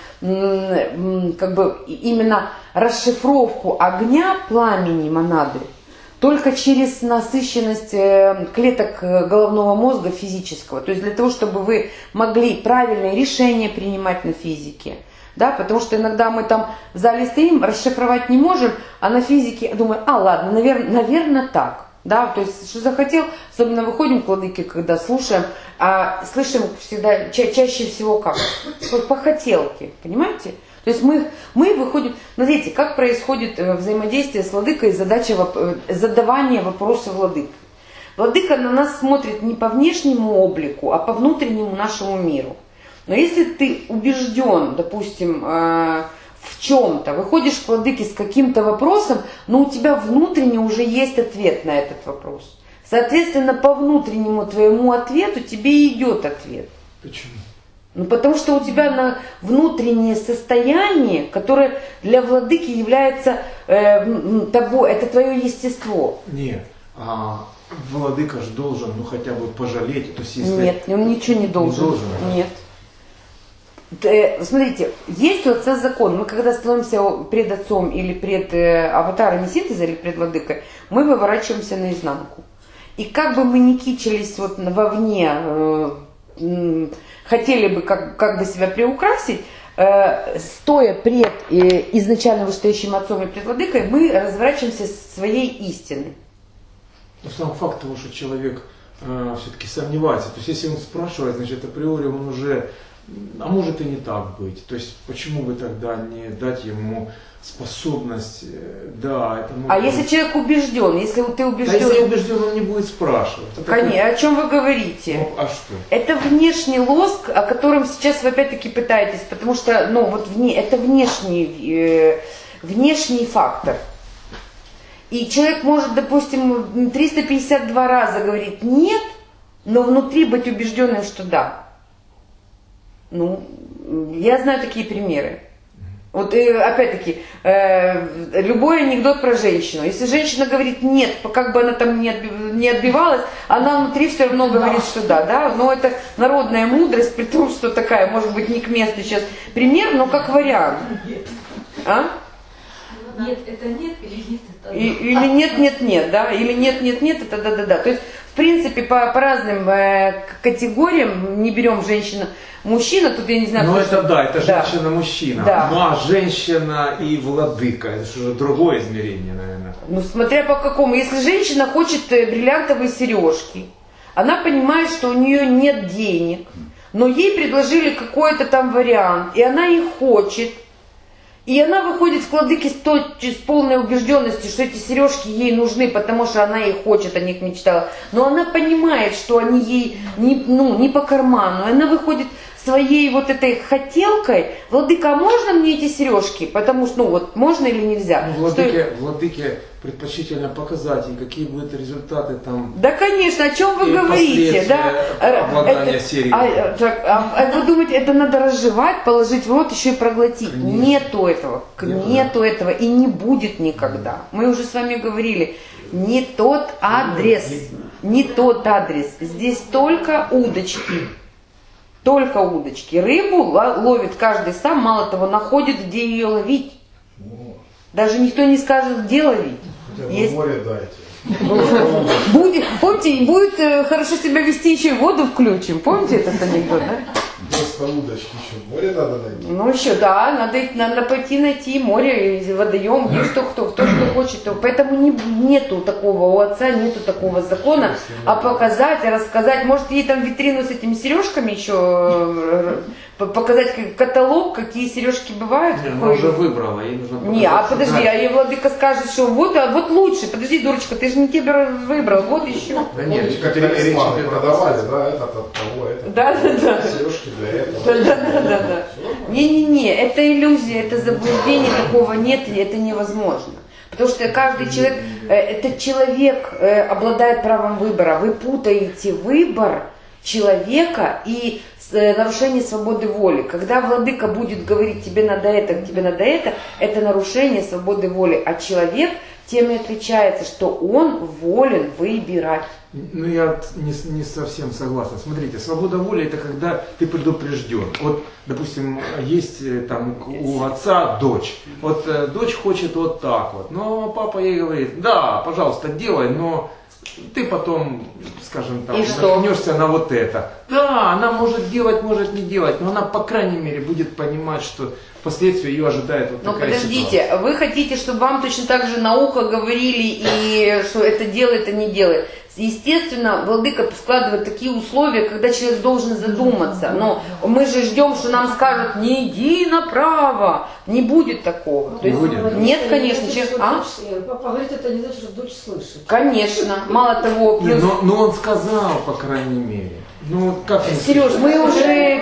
как бы именно расшифровку огня, пламени монады только через насыщенность клеток головного мозга физического. То есть для того, чтобы вы могли правильные решения принимать на физике. Да, потому что иногда мы там в зале стоим, расшифровать не можем, а на физике думаем, а ладно, наверное, наверное так. Да, то есть, что захотел, особенно выходим к владыке, когда слушаем, а слышим всегда, ча чаще всего как? По хотелке, понимаете? То есть мы, мы выходим, смотрите, как происходит взаимодействие с владыкой, задача задавания вопросов владыки. Владыка на нас смотрит не по внешнему облику, а по внутреннему нашему миру. Но если ты убежден, допустим, в чем-то, выходишь к владыке с каким-то вопросом, но у тебя внутренне уже есть ответ на этот вопрос. Соответственно, по внутреннему твоему ответу тебе идет ответ. Почему? Ну, потому что у тебя на внутреннее состояние, которое для владыки является э, того, это твое естество. Нет, а владыка же должен, ну, хотя бы пожалеть. То есть, если... Нет, он ничего не должен. Не должен, да? Нет. Смотрите, есть у отца закон. Мы когда становимся пред отцом или пред э, аватарами синтеза, или пред владыкой, мы выворачиваемся наизнанку. И как бы мы ни кичились вот вовне, э, э, хотели бы как, как бы себя приукрасить, э, стоя пред э, изначально вышестоящим отцом и пред владыкой, мы разворачиваемся своей истины. Но сам факт того, что человек э, все-таки сомневается, то есть если он спрашивает, значит априори он уже... А может и не так быть. То есть почему бы тогда не дать ему способность, да, это может... А если человек убежден, если ты убежден... Да, если убежден, он не будет спрашивать. Конечно, такой... о чем вы говорите? Ну, а что? Это внешний лоск, о котором сейчас вы опять-таки пытаетесь, потому что, ну, вот вне, это внешний, э, внешний фактор. И человек может, допустим, триста пятьдесят два раза говорить нет, но внутри быть убежденным, что да. Ну, я знаю такие примеры. Вот опять-таки, э, любой анекдот про женщину. Если женщина говорит нет, как бы она там не отбивалась, она внутри все равно говорит, что да, да. Но это народная мудрость, при том, что такая, может быть, не к месту сейчас пример, но как вариант. А? Нет, это нет, или нет, это да. Или нет, нет, нет, да. Или нет, нет, нет, это да, да, да. То есть, в принципе, по, по разным э, категориям, не берем женщину, мужчина, тут я не знаю... Ну это что... да, это да. женщина-мужчина. Да. Ну а женщина и владыка, это же уже другое измерение, наверное. Ну смотря по какому. Если женщина хочет бриллиантовые сережки, она понимает, что у нее нет денег, но ей предложили какой-то там вариант, и она их хочет. И она выходит к владыке с, той, с полной убежденностью, что эти сережки ей нужны, потому что она их хочет, о них мечтала. Но она понимает, что они ей не, ну, не по карману. Она выходит своей вот этой хотелкой: владыка, а можно мне эти сережки? Потому что, ну вот, можно или нельзя? Ну, владыке, что... владыке предпочтительно показать, и какие будут результаты там. Да, конечно, о чем вы говорите? Да? Обладание серией. А, а, а вы думаете, это надо разжевать, положить в рот, еще и проглотить? Конечно. Нету этого, Нет, нету да. этого и не будет никогда. Мы уже с вами говорили, не тот адрес, не тот адрес. Здесь только удочки. Только удочки. Рыбу ловит каждый сам, мало того, находит, где ее ловить. Даже никто не скажет, где ловить. Хотя бы Есть... море дайте. Будет, помните, будет э, хорошо себя вести, еще и воду включим. Помните этот анекдот, да? Просто удочки еще. Море надо найти. Ну еще, да, надо, надо пойти найти море, водоем, где что, кто, кто что хочет. Поэтому не, нету такого, у отца нету такого закона, а показать, рассказать. Может, ей там витрину с этими сережками еще показать каталог, какие сережки бывают. Не, она какой... уже выбрала, ей нужно показать. Не, а подожди, да. а ей владыка скажет, что вот, а вот лучше. Подожди, дурочка, ты же не тебя выбрал, вот еще. Да нет, как талисманы продавали, да, этот от того, этот. Да, да, да. Сережки для этого. Да, да, да, да, да. Не-не-не, это иллюзия, это заблуждение, такого нет, и это невозможно. Потому что каждый человек, этот человек обладает правом выбора. Вы путаете выбор человека и нарушение свободы воли. Когда владыка будет говорить, тебе надо это, тебе надо это, это нарушение свободы воли. А человек тем и отличается, что он волен выбирать. Ну, я не, не совсем согласен. Смотрите, свобода воли — это когда ты предупрежден. Вот, допустим, есть там у отца дочь. Вот э, дочь хочет вот так вот. Но папа ей говорит, да, пожалуйста, делай, но ты потом, скажем, там, наткнешься на вот это. Да, она может делать, может не делать, но она, по крайней мере, будет понимать, что впоследствии ее ожидает вот такая ситуация. Но подождите, вы хотите, чтобы вам точно так же на ухо говорили, и что это делай, это не делай. Естественно, владыка складывает такие условия, когда человек должен задуматься. Но мы же ждем, что нам скажут, не иди направо. Не будет такого. То есть, будет. Нет, конечно. Человек, а? Папа говорит, это не значит, что дочь слышит. Конечно. Мало того, плюс... Но, но он сказал, по крайней мере. Ну, как Сереж, мы уже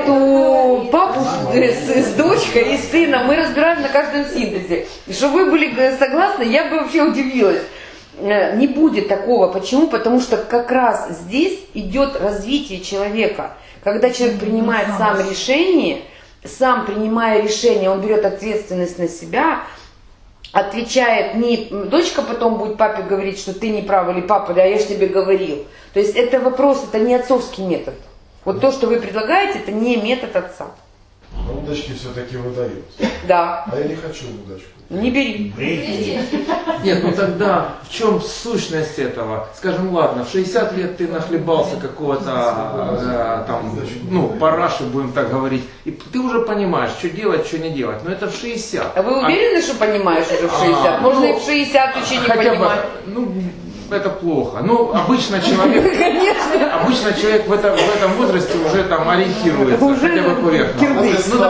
эту папу с, с, с дочкой и сыном мы разбираем на каждом синтезе. И что вы были согласны, я бы вообще удивилась. Не будет такого. Почему? Потому что как раз здесь идет развитие человека. Когда человек принимает сам решение, сам принимая решение, он берет ответственность на себя, отвечает не дочка потом будет папе говорить, что ты не прав, или папа, да я же тебе говорил. То есть это вопрос, это не отцовский метод. Вот то, что вы предлагаете, это не метод отца. Но удочки все-таки выдают. Да. А я не хочу удочку. Не бери. Нет, ну тогда в чем сущность этого? Скажем, ладно, в шестьдесят лет ты нахлебался какого-то э, там, ну, параши, будем так говорить, и ты уже понимаешь, что делать, что не делать. Но это в шестьдесят. А вы уверены, а, что понимаешь уже в шестьдесят? А, Можно ну, и в шестьдесят еще не хотя понимать. Бы, ну, это плохо. Ну, обычно человек, Конечно. обычно человек в этом, в этом возрасте уже там ориентируется, Уже хотя бы поверхностно. кирдык. Ну,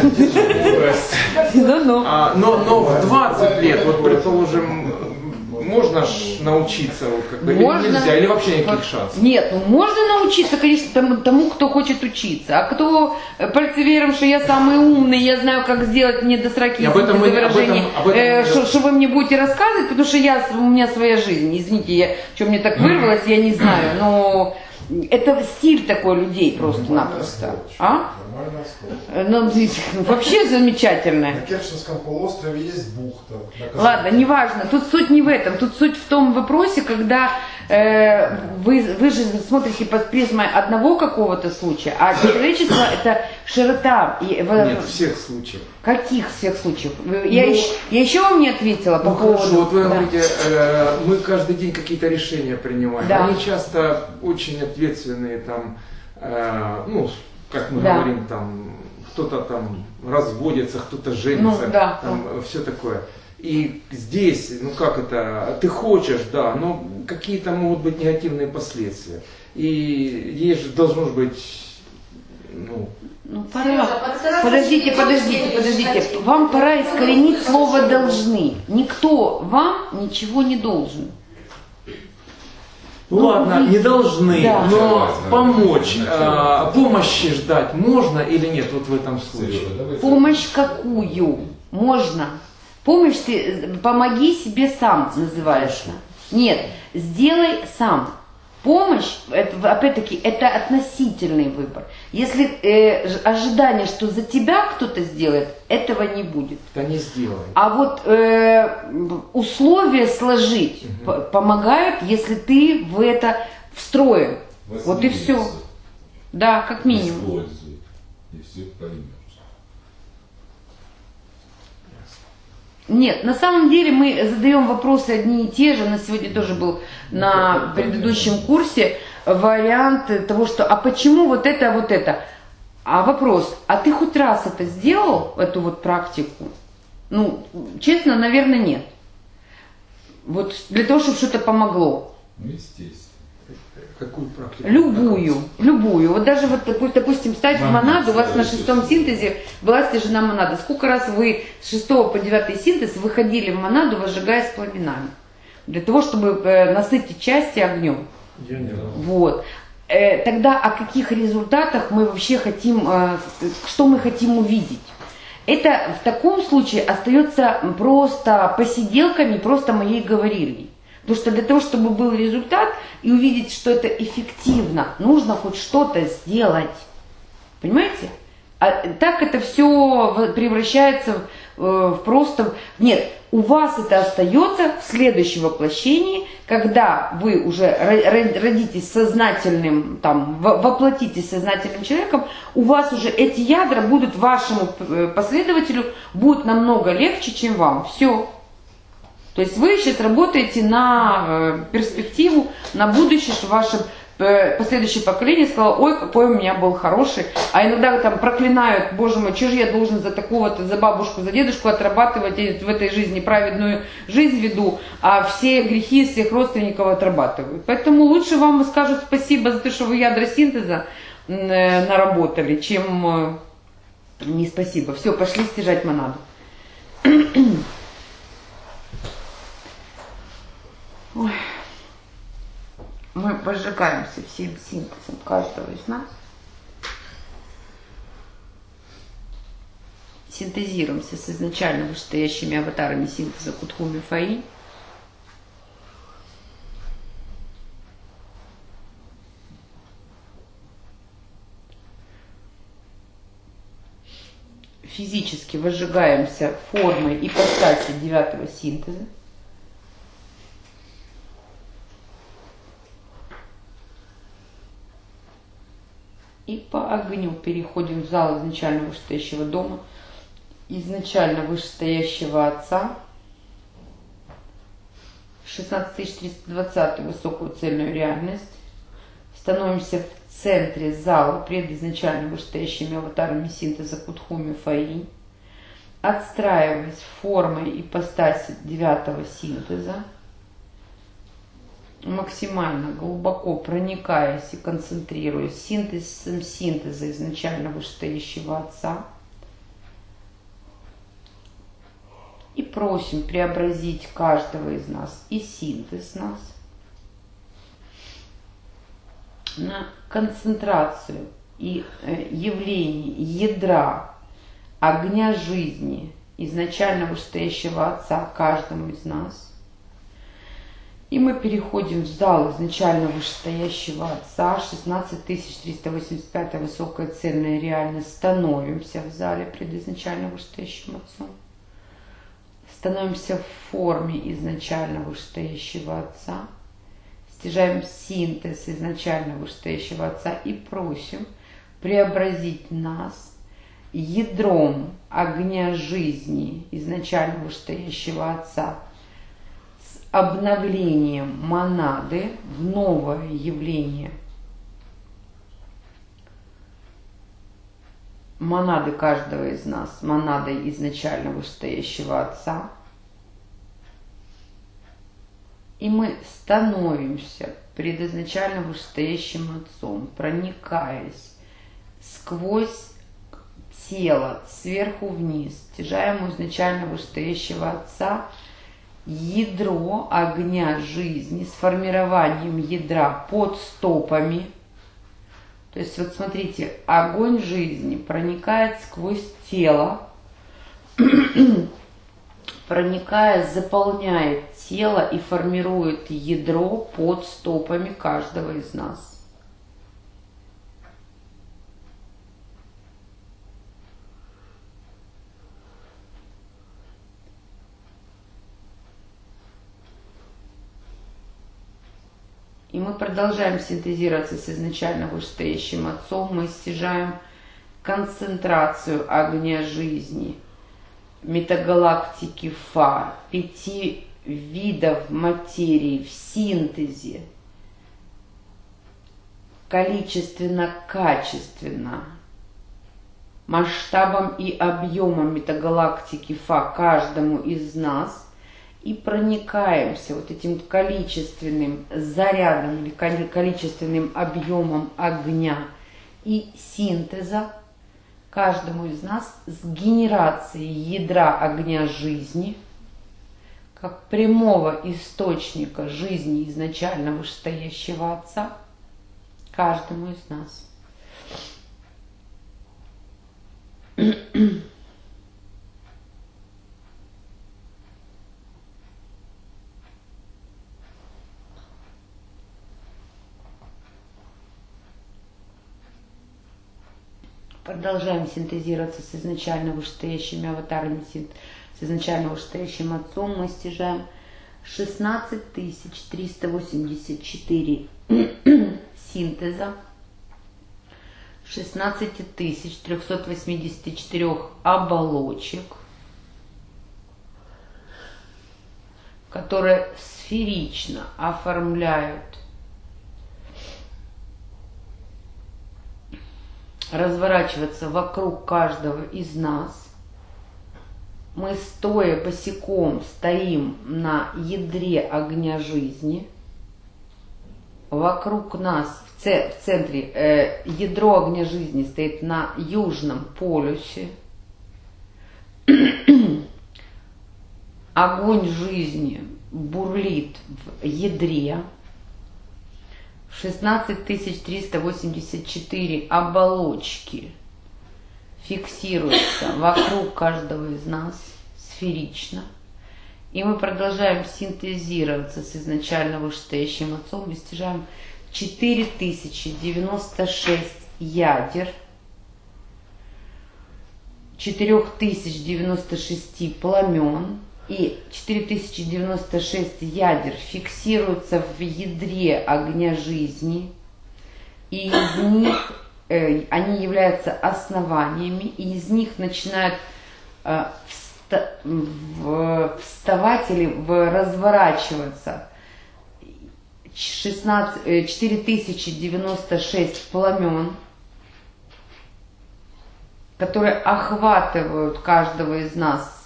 допустим, Ну-ну. а, но, но в двадцать лет, вот предположим, можно ж научиться, как бы, или Можно. нельзя, или вообще никаких шансов? Нет, ну можно научиться, конечно, тому, тому, кто хочет учиться. А кто пальцевером, что я самый умный, я знаю, как сделать мне до сроки, И об этом мы- об этом- об этом э, мы- что, что вы мне будете рассказывать, потому что я, у меня своя жизнь. Извините, я, что мне так вырвалось, я не знаю, но это стиль такой людей просто-напросто. А? Нормальная стол. Ну, вообще замечательно. На Керченском полуострове есть бухта. на Казахстане. Ладно, неважно. Тут суть не в этом. Тут суть в том вопросе, когда э, вы, вы же смотрите под призмой одного какого-то случая, а человечество это широта. И, в, Нет, всех случаев. Каких всех случаев? Я, Ну, еще, я еще вам не ответила по Ну поводу... хорошо, вот вы Да. говорите, э, мы каждый день какие-то решения принимаем. Да. Они часто очень ответственные, там, э, ну, как мы Да. говорим, там, кто-то там разводится, кто-то женится, Ну, да. там, все такое. И здесь, ну как это, ты хочешь, да, но какие-то могут быть негативные последствия. И есть же должно же быть, ну, Ну, пора. Подождите, подождите, подождите. Вам пора искоренить слово «должны». Никто вам ничего не должен. Ну, ладно, вы- не должны, Да. но помочь, э, помощи ждать можно или нет вот в этом случае? Помощь какую? Можно. Помощь ты, помоги себе сам называется. Нет, сделай сам. Помощь, это, опять-таки, это относительный выбор. Если э, ж- ожидание, что за тебя кто-то сделает, этого не будет. Да не сделай. А вот э, условия сложить п- помогают, если ты в это встроен. Вот и все. Да, как минимум. Используй, и все поймешь. Нет, на самом деле мы задаем вопросы одни и те же. У нас сегодня тоже был на предыдущем курсе вариант того, что а почему вот это, вот это? А вопрос, а ты хоть раз это сделал, эту вот практику? Ну, честно, наверное, нет. Вот для того, чтобы что-то помогло. Ну, естественно. Какую практику? Любую, любую. Вот даже вот, допустим, ставить в монаду, у вас на шестом синтезе была стяжена монада. Сколько раз вы с шестого по девятый синтез выходили в монаду, возжигаясь пламенами? Для того, чтобы насытить части огнем. Я не знаю. Вот. Тогда о каких результатах мы вообще хотим, что мы хотим увидеть? Это в таком случае остается просто посиделками, просто моей говорильней. Потому что для того, чтобы был результат и увидеть, что это эффективно, нужно хоть что-то сделать. Понимаете? А так это все превращается в просто... Нет, у вас это остается в следующем воплощении, когда вы уже родитесь сознательным, там, воплотитесь сознательным человеком, у вас уже эти ядра будут вашему последователю будут намного легче, чем вам. Все. То есть вы сейчас работаете на перспективу, на будущее, что ваше последующее поколение сказало: ой, какой у меня был хороший. А иногда там проклинают: боже мой, что же я должен за такого-то, за бабушку, за дедушку отрабатывать, и в этой жизни праведную жизнь веду, а все грехи всех родственников отрабатывают. Поэтому лучше вам скажут спасибо за то, что вы ядра синтеза наработали, чем не спасибо. Все, пошли стяжать монаду. Ой. Мы возжигаемся всем синтезом каждого из нас. Синтезируемся с изначально вышестоящими аватарами синтеза Кутхуми Фаи. Физически возжигаемся формой ипостаси девятого синтеза. И по огню переходим в зал изначально вышестоящего дома, изначально вышестоящего отца, шестнадцать тысяч триста двадцать высокую цельную реальность. Становимся в центре зала пред изначально вышестоящими аватарами синтеза Кутхуми Фаи, отстраиваясь формой ипостаси девятого синтеза, максимально глубоко проникаясь и концентрируясь синтезом синтеза изначально вышестоящего отца. И просим преобразить каждого из нас и синтез нас на концентрацию и явление ядра огня жизни изначально вышестоящего отца каждому из нас. И мы переходим в зал изначально вышестоящего отца, шестнадцать тысяч триста восемьдесят пять высокая цельная реальность. Становимся в зале пред изначально вышестоящим отцом. Становимся в форме изначально вышестоящего отца. Стяжаем синтез изначально вышестоящего отца и просим преобразить нас ядром огня жизни изначально вышестоящего отца, обновлением монады в новое явление монады каждого из нас, монадой изначально вышестоящего отца. И мы становимся пред изначально вышестоящим отцом, проникаясь сквозь тело сверху вниз, стяжаем у изначально вышестоящего отца ядро огня жизни с формированием ядра под стопами. То есть вот смотрите, огонь жизни проникает сквозь тело, проникая, заполняет тело и формирует ядро под стопами каждого из нас. И мы продолжаем синтезироваться с изначально вышестоящим отцом. Мы стяжаем концентрацию огня жизни, метагалактики Фа, пяти видов материи в синтезе, количественно-качественно, масштабом и объемом метагалактики Фа каждому из нас. и проникаемся вот этим количественным зарядом или количественным объемом огня и синтеза каждому из нас с генерацией ядра огня жизни, как прямого источника жизни изначально вышестоящего Отца, каждому из нас. Продолжаем синтезироваться с изначально вышестоящими аватарами, с изначально вышестоящим Отцом. Мы стяжаем шестнадцать тысяч триста восемьдесят четыре синтеза, шестнадцать тысяч триста восемьдесят четыре оболочек, которые сферично оформляют разворачиваться вокруг каждого из нас. Мы, стоя босиком, стоим на ядре огня жизни. Вокруг нас, в, ц- в центре, э, ядро огня жизни стоит на южном полюсе. Огонь жизни бурлит в ядре. шестнадцать тысяч триста восемьдесят четыре оболочки фиксируются вокруг каждого из нас сферично. И мы продолжаем синтезироваться с изначально вышестоящим Отцом. Мы стяжаем четыре тысячи девяносто шесть ядер, четыре тысячи девяносто шесть пламен. И четыре тысячи девяносто шесть ядер фиксируются в ядре огня жизни, и из них э, они являются основаниями, и из них начинают э, вста, в, вставать или в, разворачиваться шестнадцать, э, четыре тысячи девяносто шесть пламен, которые охватывают каждого из нас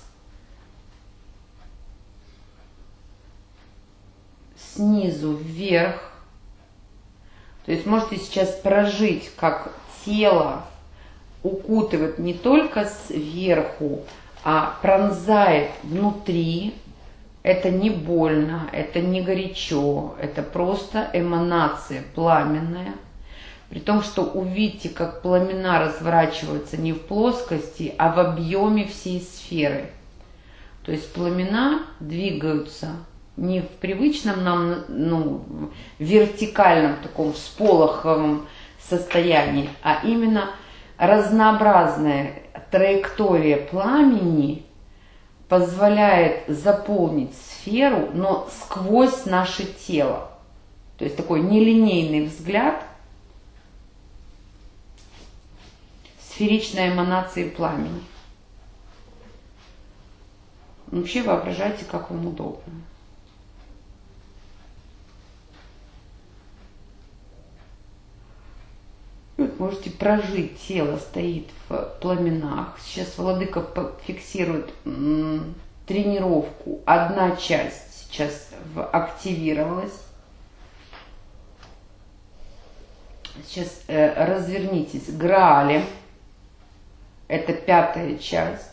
снизу вверх. То есть можете сейчас прожить, как тело укутывает не только сверху, а пронзает внутри. Это не больно, это не горячо, это просто эманация пламенная. При том, что увидите, как пламена разворачиваются не в плоскости, а в объеме всей сферы. То есть пламена двигаются не в привычном нам, ну, вертикальном таком всполоховом состоянии, а именно разнообразная траектория пламени позволяет заполнить сферу, но сквозь наше тело. То есть такой нелинейный взгляд сферичной эманации пламени. Вообще воображайте, как вам удобно. Вот можете прожить, тело стоит в пламенах. Сейчас владыка фиксирует м, тренировку. Одна часть сейчас активировалась. Сейчас э, развернитесь Граалем. Это пятая часть.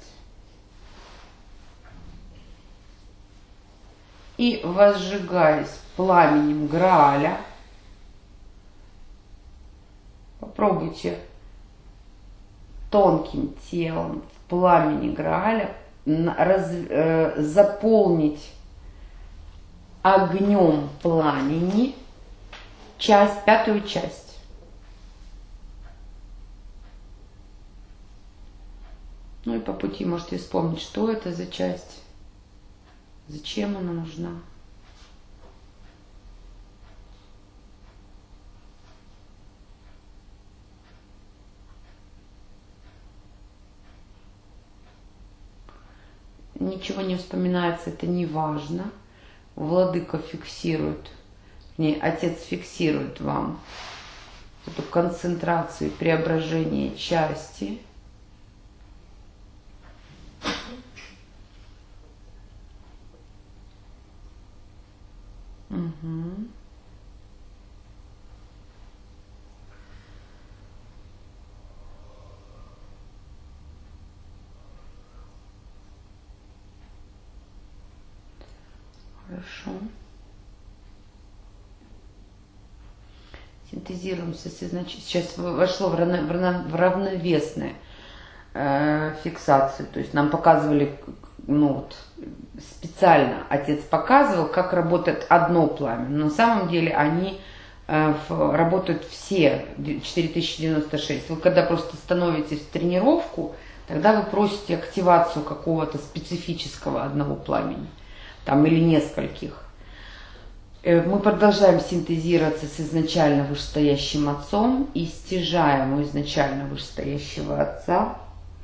И возжигаясь пламенем Грааля, попробуйте тонким телом в пламени Грааля раз, э, заполнить огнем пламени часть, пятую часть. Ну и по пути можете вспомнить, что это за часть, зачем она нужна. Ничего не вспоминается, это не важно. Владыка фиксирует, не, Отец фиксирует вам эту концентрацию, преображение части. Угу. Хорошо. Синтезируемся. Сейчас вошло в равновесное э, фиксацию. То есть нам показывали, ну вот, специально отец показывал, как работает одно пламя. Но на самом деле они э, в, работают все четыре тысячи девяносто шесть. Вы когда просто становитесь в тренировку, тогда вы просите активацию какого-то специфического одного пламени. Там, или нескольких. Мы продолжаем синтезироваться с изначально вышестоящим отцом и стяжаем у изначально вышестоящего отца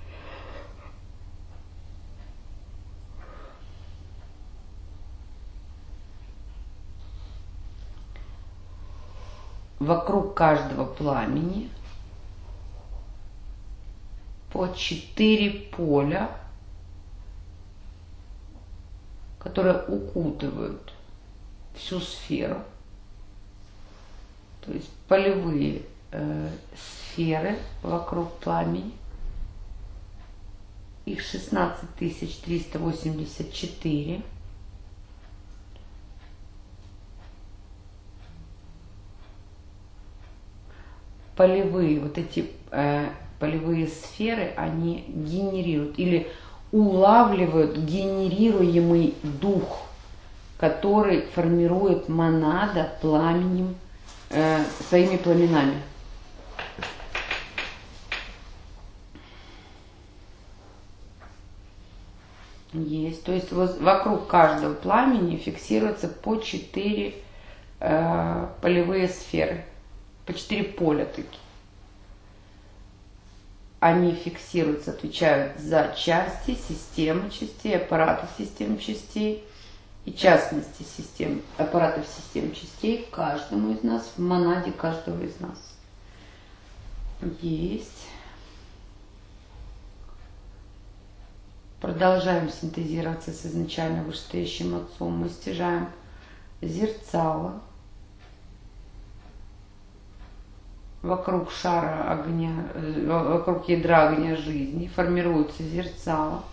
вокруг каждого пламени по четыре поля, которые укутывают всю сферу, то есть полевые э, сферы вокруг пламени, их шестнадцать тысяч триста восемьдесят четыре, полевые, вот эти э, полевые сферы, они генерируют или улавливают генерируемый дух, который формирует монада пламенем, э, своими пламенами. Есть. То есть вот вокруг каждого пламени фиксируется по четыре э, полевые сферы, по четыре поля такие. Они фиксируются, отвечают за части, системы частей, аппаратов систем частей и частности систем, аппаратов систем частей каждому из нас, в монаде каждого из нас. Есть. Продолжаем синтезироваться с изначально вышестоящим отцом. Мы стяжаем зерцало вокруг шара огня, вокруг ядра огня жизни, формируется зерцало.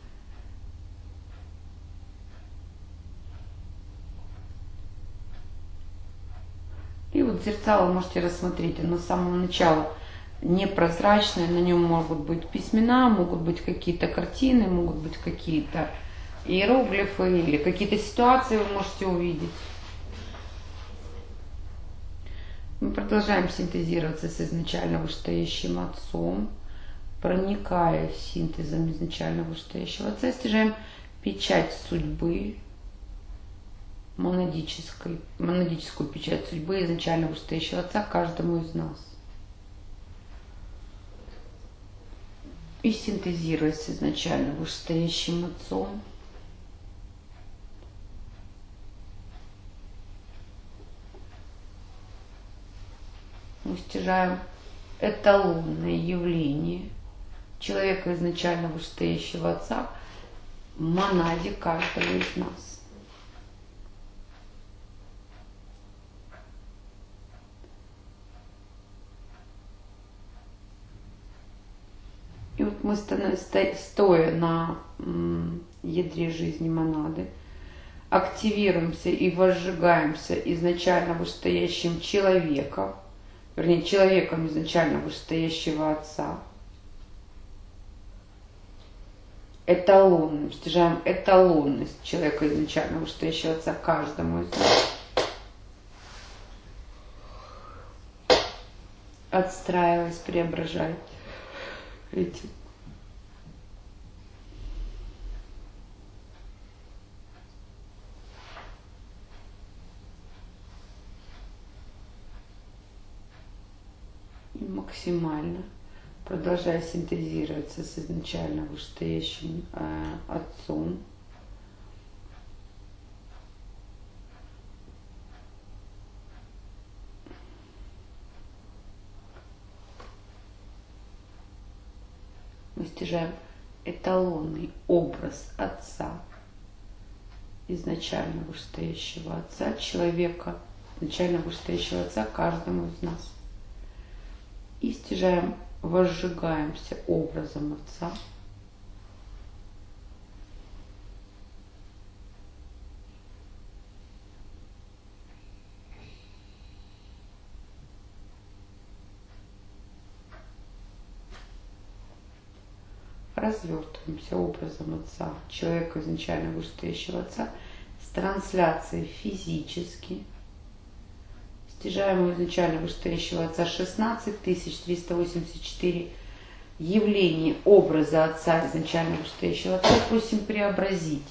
И вот зерцало можете рассмотреть, оно с самого начала непрозрачное, на нем могут быть письмена, могут быть какие-то картины, могут быть какие-то иероглифы или какие-то ситуации вы можете увидеть. Мы продолжаем синтезироваться с изначально вышестоящим отцом, проникая синтезом изначально вышестоящего отца, стяжаем печать судьбы, монадической, монадическую печать судьбы изначально вышестоящего отца каждому из нас. И синтезируясь с изначально вышестоящим отцом, мы стяжаем эталонное явление человека изначально вышестоящего отца в монаде каждого из нас. И вот мы, стоя на ядре жизни монады, активируемся и возжигаемся изначально вышестоящим человеком, вернее, человеком изначально вышестоящего отца, эталонным, стяжаем эталонность человека изначально вышестоящего отца каждому из нас, отстраиваясь, преображая этим. И максимально продолжая синтезироваться с изначально вышестоящим э, отцом, мы стяжаем эталонный образ отца изначально вышестоящего Отца, человека, изначально вышестоящего Отца каждому из нас. И стяжаем, возжигаемся образом Отца. Развертываемся образом Отца, человека изначально вышестоящего Отца, с трансляцией физически. Стяжаем у изначально вышестоящего Отца шестнадцать тысяч триста восемьдесят четыре явлений образа Отца, изначально вышестоящего Отца, и просим преобразить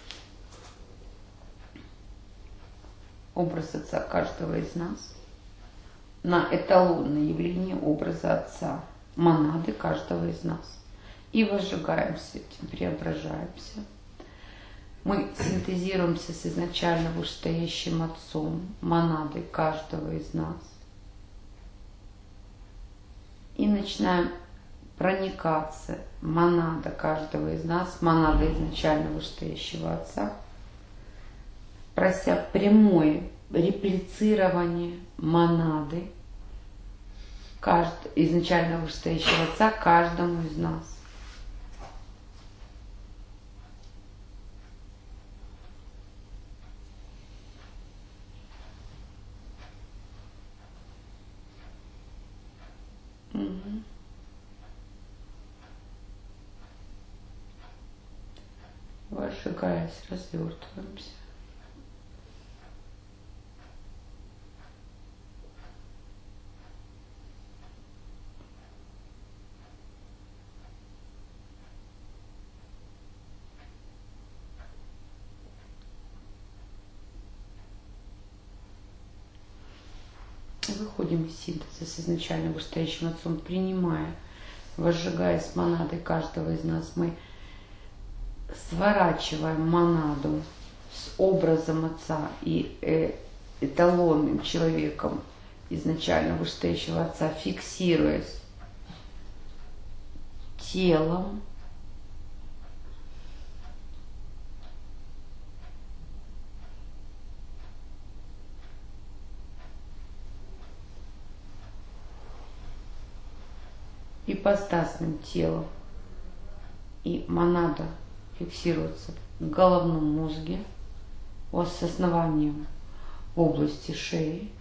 образ Отца каждого из нас на эталонное явление образа Отца, монады каждого из нас. И возжигаемся этим, преображаемся. Мы синтезируемся с изначально вышестоящим Отцом, монадой каждого из нас. И начинаем проникаться, монада каждого из нас, монада изначально вышестоящего Отца, прося прямое реплицирование монады каждого, изначально вышестоящего Отца каждому из нас. Возжигаясь, развертываемся. Выходим из синтеза с изначально вышестоящим Отцом, принимая, возжигая с монадой каждого из нас, мы сворачиваем монаду с образом Отца и э, эталонным человеком изначально вышестоящего Отца, фиксируясь телом, ипостасным телом, и монада фиксируется в головном мозге, с основанием в области шеи.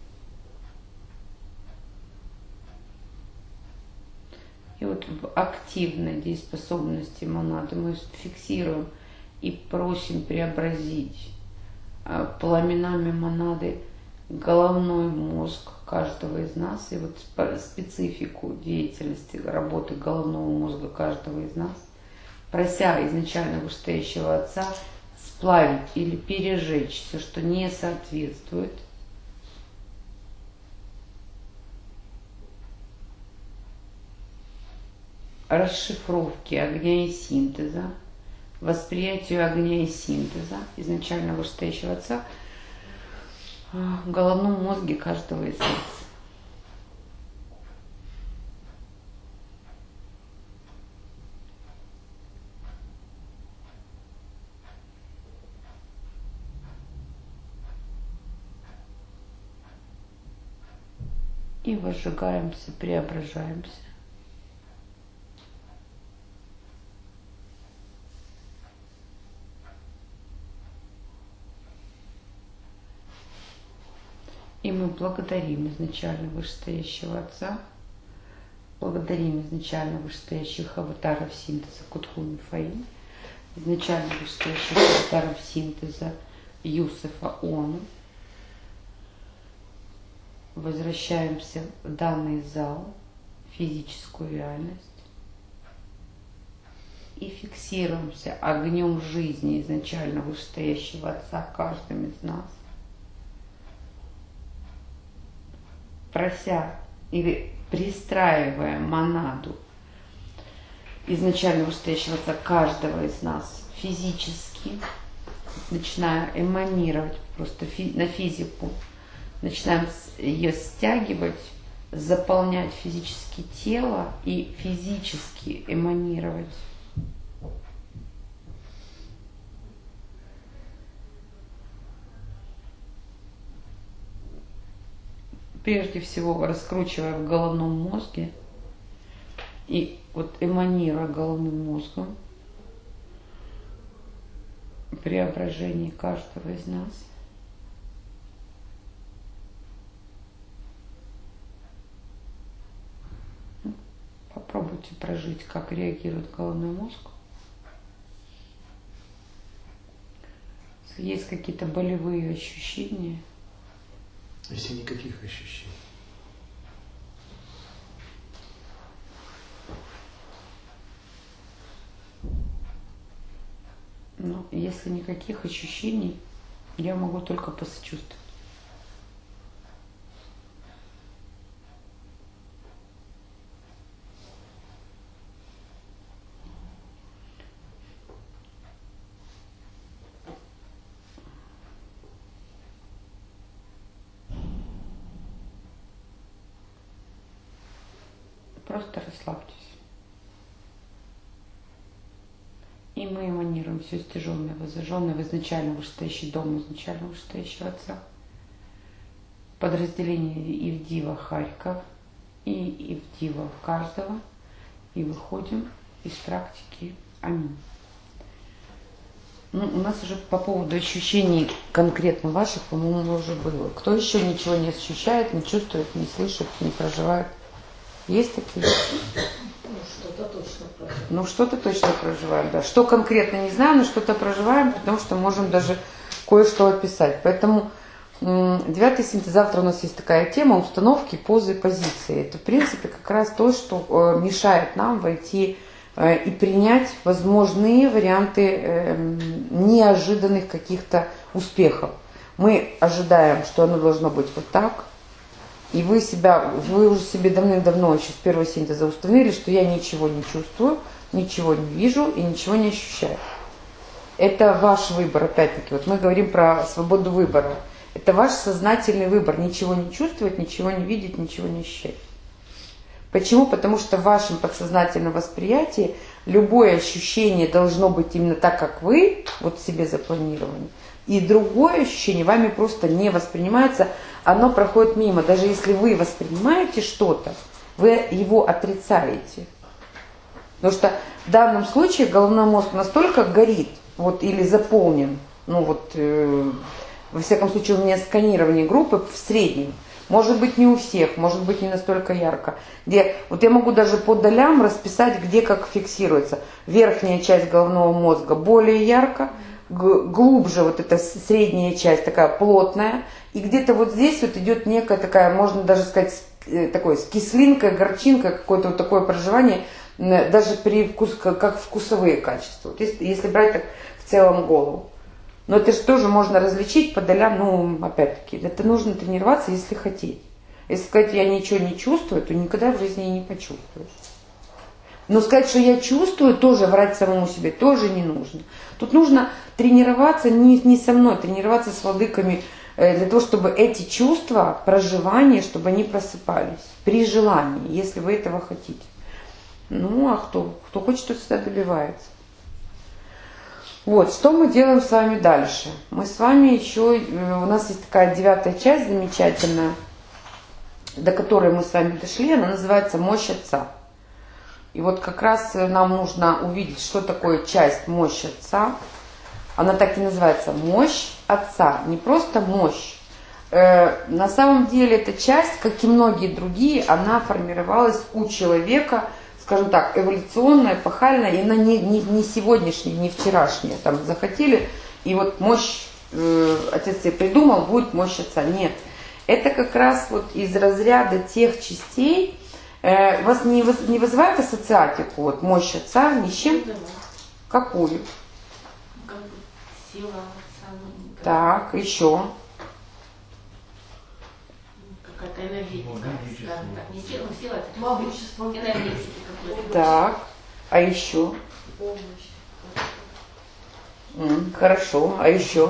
И вот в активной дееспособности монады мы фиксируем и просим преобразить пламенами монады головной мозг каждого из нас, и вот специфику деятельности работы головного мозга каждого из нас, прося изначально вышестоящего Отца сплавить или пережечь все, что не соответствует расшифровке огня и синтеза, восприятию огня и синтеза изначально вышестоящего Отца в головном мозге каждого из нас. И возжигаемся, преображаемся. И мы благодарим изначально вышестоящего Отца, благодарим изначально вышестоящих аватаров синтеза Кутху Фаи, изначально вышестоящих аватаров синтеза Юсефа Ону. Возвращаемся в данный зал, физическую реальность, и фиксируемся огнем жизни изначально вышестоящего Отца каждым из нас, прося или пристраивая монаду изначально вышестоящего Отца каждого из нас физически, начиная эманировать просто фи- на физику, начинаем ее стягивать, заполнять физически тело и физически эманировать. прежде всего раскручивая в головном мозге и вот эманируя головным мозгом преображение каждого из нас. Попробуйте прожить, как реагирует головной мозг. Если есть какие-то болевые ощущения. Если никаких ощущений. Но если никаких ощущений, я могу только посочувствовать. Просто расслабьтесь. И мы эманируем все стяженное, возжженное в изначально вышестоящий дом, изначально вышестоящего Отца. Подразделение Ивдива Харьков и Ивдива каждого. И выходим из практики. Аминь. Ну, у нас уже по поводу ощущений конкретно ваших, по-моему, уже было. Кто еще ничего не ощущает, не чувствует, не слышит, не проживает? Есть такие? Ну, что-то точно проживаем. Ну, что-то точно проживаем, да. Что конкретно не знаю, но что-то проживаем, потому что можем даже кое-что описать. Поэтому девятое сентября, завтра у нас есть такая тема установки, позы, позиции. Это, в принципе, как раз то, что мешает нам войти и принять возможные варианты неожиданных каких-то успехов. Мы ожидаем, что оно должно быть вот так. И вы себя, вы уже себе давным-давно, еще с первого сентября установили, что я ничего не чувствую, ничего не вижу и ничего не ощущаю. Это ваш выбор, опять-таки. Вот мы говорим про свободу выбора. Это ваш сознательный выбор. Ничего не чувствовать, ничего не видеть, ничего не ощущать. Почему? Потому что в вашем подсознательном восприятии любое ощущение должно быть именно так, как вы вот себе запланировали. И другое ощущение вами просто не воспринимается, оно проходит мимо. Даже если вы воспринимаете что-то, вы его отрицаете. Потому что в данном случае головной мозг настолько горит, вот, или заполнен, ну вот, э, во всяком случае у меня сканирование группы в среднем, может быть не у всех, может быть не настолько ярко, где, вот я могу даже по долям расписать, где как фиксируется. Верхняя часть головного мозга более ярко, глубже вот эта средняя часть такая плотная, и где-то вот здесь вот идет некая такая, можно даже сказать, такое с кислинкой, горчинкой, какое-то вот такое проживание, даже при вкус, как вкусовые качества, вот если, если брать так в целом голову. Но это же тоже можно различить по долям, ну, опять-таки, это нужно тренироваться, если хотеть. Если сказать, я ничего не чувствую, то никогда в жизни и не почувствуешь. Но сказать, что я чувствую, тоже врать самому себе тоже не нужно. Тут нужно тренироваться не, не со мной, тренироваться с владыками, э, для того, чтобы эти чувства, проживания, чтобы они просыпались при желании, если вы этого хотите. Ну, а кто, кто хочет, тот всегда добивается. Вот, что мы делаем с вами дальше? Мы с вами еще, у нас есть такая девятая часть замечательная, до которой мы с вами дошли, она называется «Мощь Отца». И вот как раз нам нужно увидеть, что такое часть мощь Отца. Она так и называется «Мощь Отца», не просто мощь. Э, на самом деле эта часть, как и многие другие, она формировалась у человека, скажем так, эволюционная, эпохальная, и она не, не, не сегодняшняя, не вчерашняя. Там захотели, и вот мощь э, Отец себе придумал, будет мощь Отца. Нет, это как раз вот из разряда тех частей. Э, вас не, не вызывает ассоциатику, вот мощь Отца ни с чем? Какую? Как бы сила Отца. Ну, так, еще. Какая-то энергетика, скажем так, не сила, но сила, это Могущество. энергетика какой-то. Так, а еще? Помощь. М, хорошо, а еще?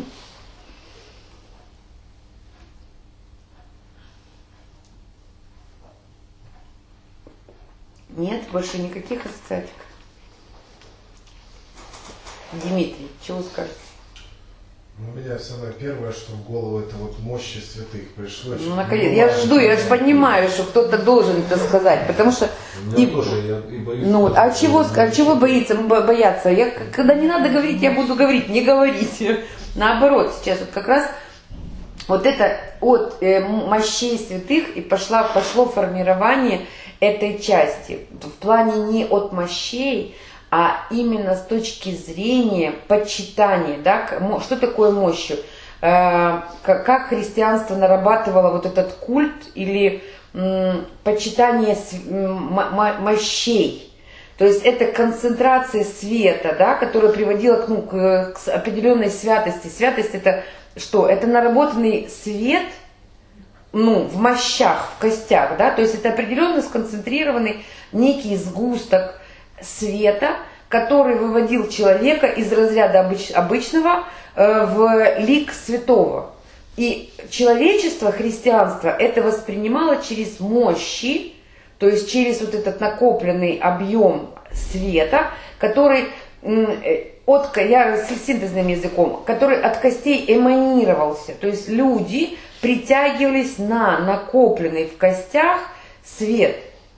Нет, больше никаких ассоциатик. Дмитрий, чего скажете? У меня самое первое, что в голову, это вот мощи святых пришло. Ну, наконец, я жду, я же понимаю, что кто-то должен это сказать, потому что... И, тоже, я и боюсь, ну, что... а чего, а чего боится, бояться? Я, когда не надо говорить, я буду говорить, не говорите. Наоборот, сейчас вот как раз вот это от э, мощей святых и пошло, пошло формирование этой части. В плане не от мощей, а именно с точки зрения почитания, да, что такое мощью, э, как, как христианство нарабатывало вот этот культ или м, почитание с, м, м, мощей, то есть это концентрация света, да, которая приводила к, ну, к, к определенной святости. Святость это что? Это наработанный свет, ну, в мощах, в костях, да, то есть это определенно сконцентрированный некий сгусток света, который выводил человека из разряда обыч, обычного э, в лик святого. И человечество, христианство это воспринимало через мощи, то есть через вот этот накопленный объем света, который э, от, я с синтезным языком, который от костей эманировался. То есть люди притягивались на накопленный в костях свет.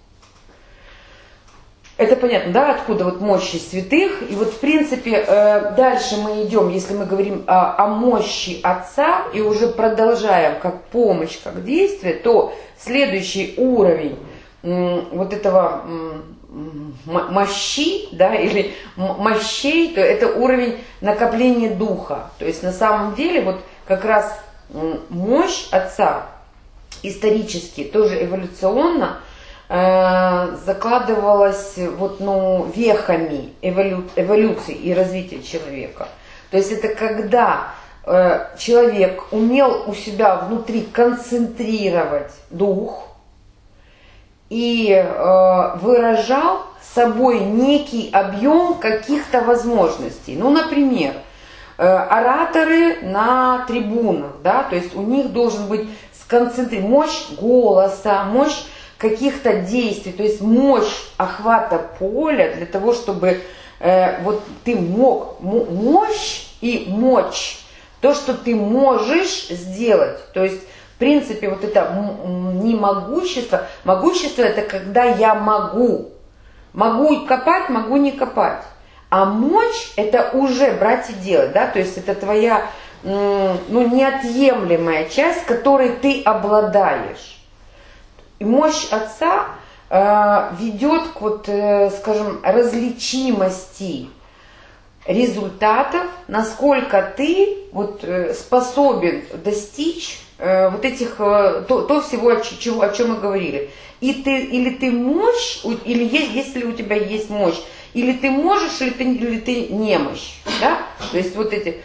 Это понятно, да, откуда вот мощи святых. И вот в принципе э, дальше мы идем, если мы говорим о, о мощи Отца и уже продолжаем как помощь, как действие, то следующий уровень э, вот этого э, мощи, да, или мощей, то это уровень накопления духа. То есть на самом деле вот как раз э, мощь Отца исторически, тоже эволюционно, закладывалась вот, ну, вехами эволю, эволюции и развития человека. То есть это когда э, человек умел у себя внутри концентрировать дух и э, выражал собой некий объем каких-то возможностей. Ну, например, э, ораторы на трибунах, да, то есть у них должен быть сконцентрирован мощь голоса, мощь каких-то действий, то есть мощь охвата поля для того, чтобы э, вот ты мог, мощь и мочь, то, что ты можешь сделать, то есть в принципе вот это не могущество, могущество это когда я могу, могу копать, могу не копать, а мочь это уже брать и делать, да, то есть это твоя ну, неотъемлемая часть, которой ты обладаешь. И мощь Отца э, ведет к, вот, э, скажем, различимости результатов, насколько ты вот, э, способен достичь э, вот этих, э, то, то всего, о, чего, о чем мы говорили. И ты, или ты мощь, или есть, если у тебя есть мощь, или ты можешь, или ты, или ты немощь. Да? То есть вот эти...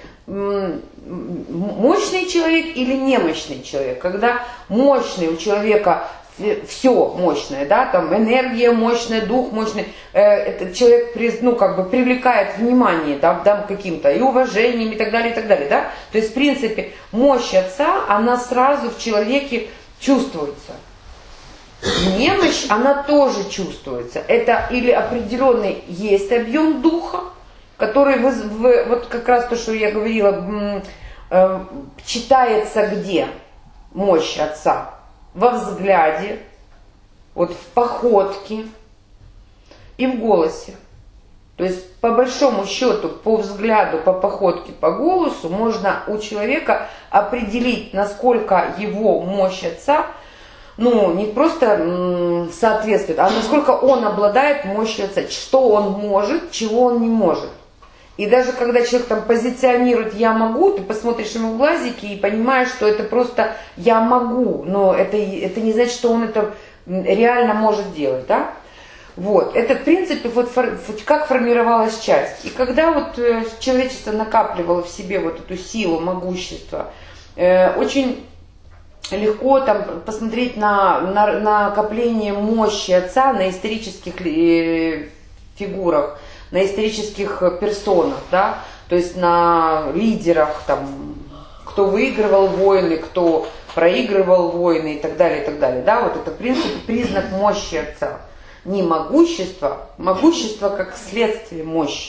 мощный человек или немощный человек. Когда мощный у человека все мощное, да, там энергия мощная, дух мощный, э, этот человек, ну, как бы привлекает внимание, да, да, каким-то и уважением и так далее, и так далее, да. То есть, в принципе, мощь Отца, она сразу в человеке чувствуется. Немощь, она тоже чувствуется. Это или определенный есть объем духа, который, вы, вы, вот как раз то, что я говорила, э, читается где мощь Отца? Во взгляде, вот в походке и в голосе. То есть по большому счету, по взгляду, по походке, по голосу можно у человека определить, насколько его мощь Отца, ну, не просто м, соответствует, а насколько он обладает мощью Отца, что он может, чего он не может. И даже когда человек там позиционирует «я могу», ты посмотришь ему в глазики и понимаешь, что это просто «я могу», но это, это не значит, что он это реально может делать, да? Вот, это в принципе вот, как формировалась часть. И когда вот человечество накапливало в себе вот эту силу, могущество, э, очень легко там посмотреть на, на, на накопление мощи Отца на исторических э, фигурах, на исторических персонах, да, то есть на лидерах, там, кто выигрывал войны, кто проигрывал войны и так далее, и так далее, да, вот это, в принципе, признак мощи Отца. Не могущество, могущество как следствие мощи.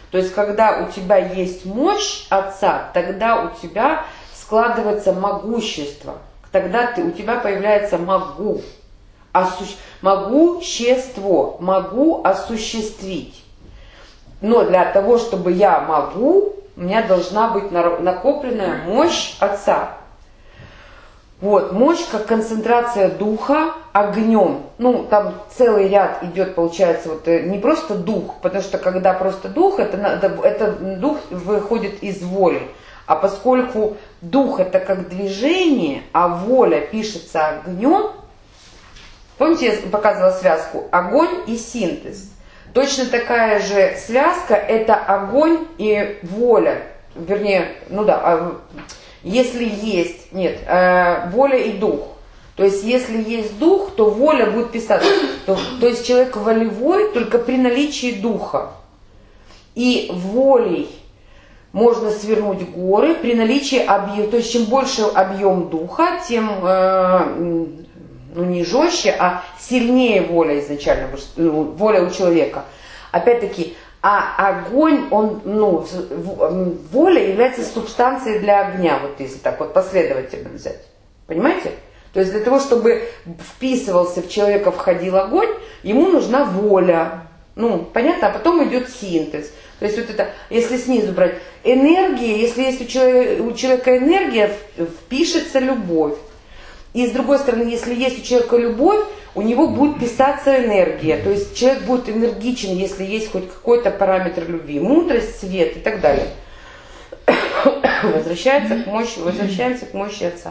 То есть, когда у тебя есть мощь Отца, тогда у тебя складывается могущество. Тогда ты, у тебя появляется могу. Осу... Могущество. Могу осуществить. Но для того, чтобы я могу, у меня должна быть накопленная мощь Отца. Вот, мощь как концентрация духа огнем. Ну, там целый ряд идет, получается, вот не просто дух, потому что когда просто дух, это, это дух выходит из воли. А поскольку дух это как движение, а воля пишется огнем, помните, я показывала связку огонь и синтез. Точно такая же связка это огонь и воля. Вернее, ну да, если есть, нет, э, воля и дух. То есть, если есть дух, то воля будет писаться. То, то есть, человек волевой только при наличии духа. И волей можно свернуть горы при наличии объема. То есть, чем больше объем духа, тем э, ну, не жестче, а сильнее воля изначально, воля у человека. Опять-таки, а огонь, он, ну, воля является субстанцией для огня, вот если так вот последовательно взять. Понимаете? То есть для того, чтобы вписывался в человека, входил огонь, ему нужна воля. Ну, понятно? А потом идет синтез. То есть вот это, если снизу брать, энергия, если есть у человека, у человека энергия, впишется любовь. И с другой стороны, если есть у человека любовь, у него будет писаться энергия. То есть человек будет энергичен, если есть хоть какой-то параметр любви. Мудрость, свет и так далее. Возвращается к мощи, возвращаемся к мощи Отца.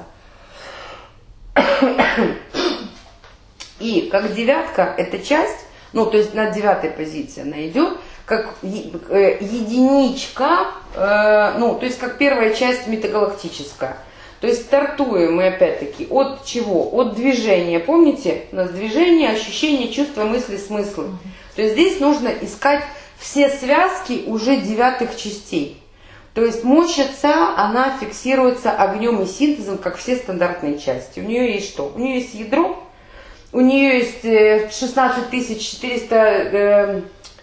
И как девятка, эта часть, ну то есть на девятой позиции она идет, как единичка, э, ну то есть как первая часть метагалактическая. То есть стартуем мы опять-таки от чего? От движения. Помните? У нас движение, ощущение, чувства, мысли, смыслы. То есть здесь нужно искать все связки уже девятых частей. То есть мощь Отца, она фиксируется огнем и синтезом, как все стандартные части. У нее есть что? У нее есть ядро, у нее есть шестнадцать тысяч четыреста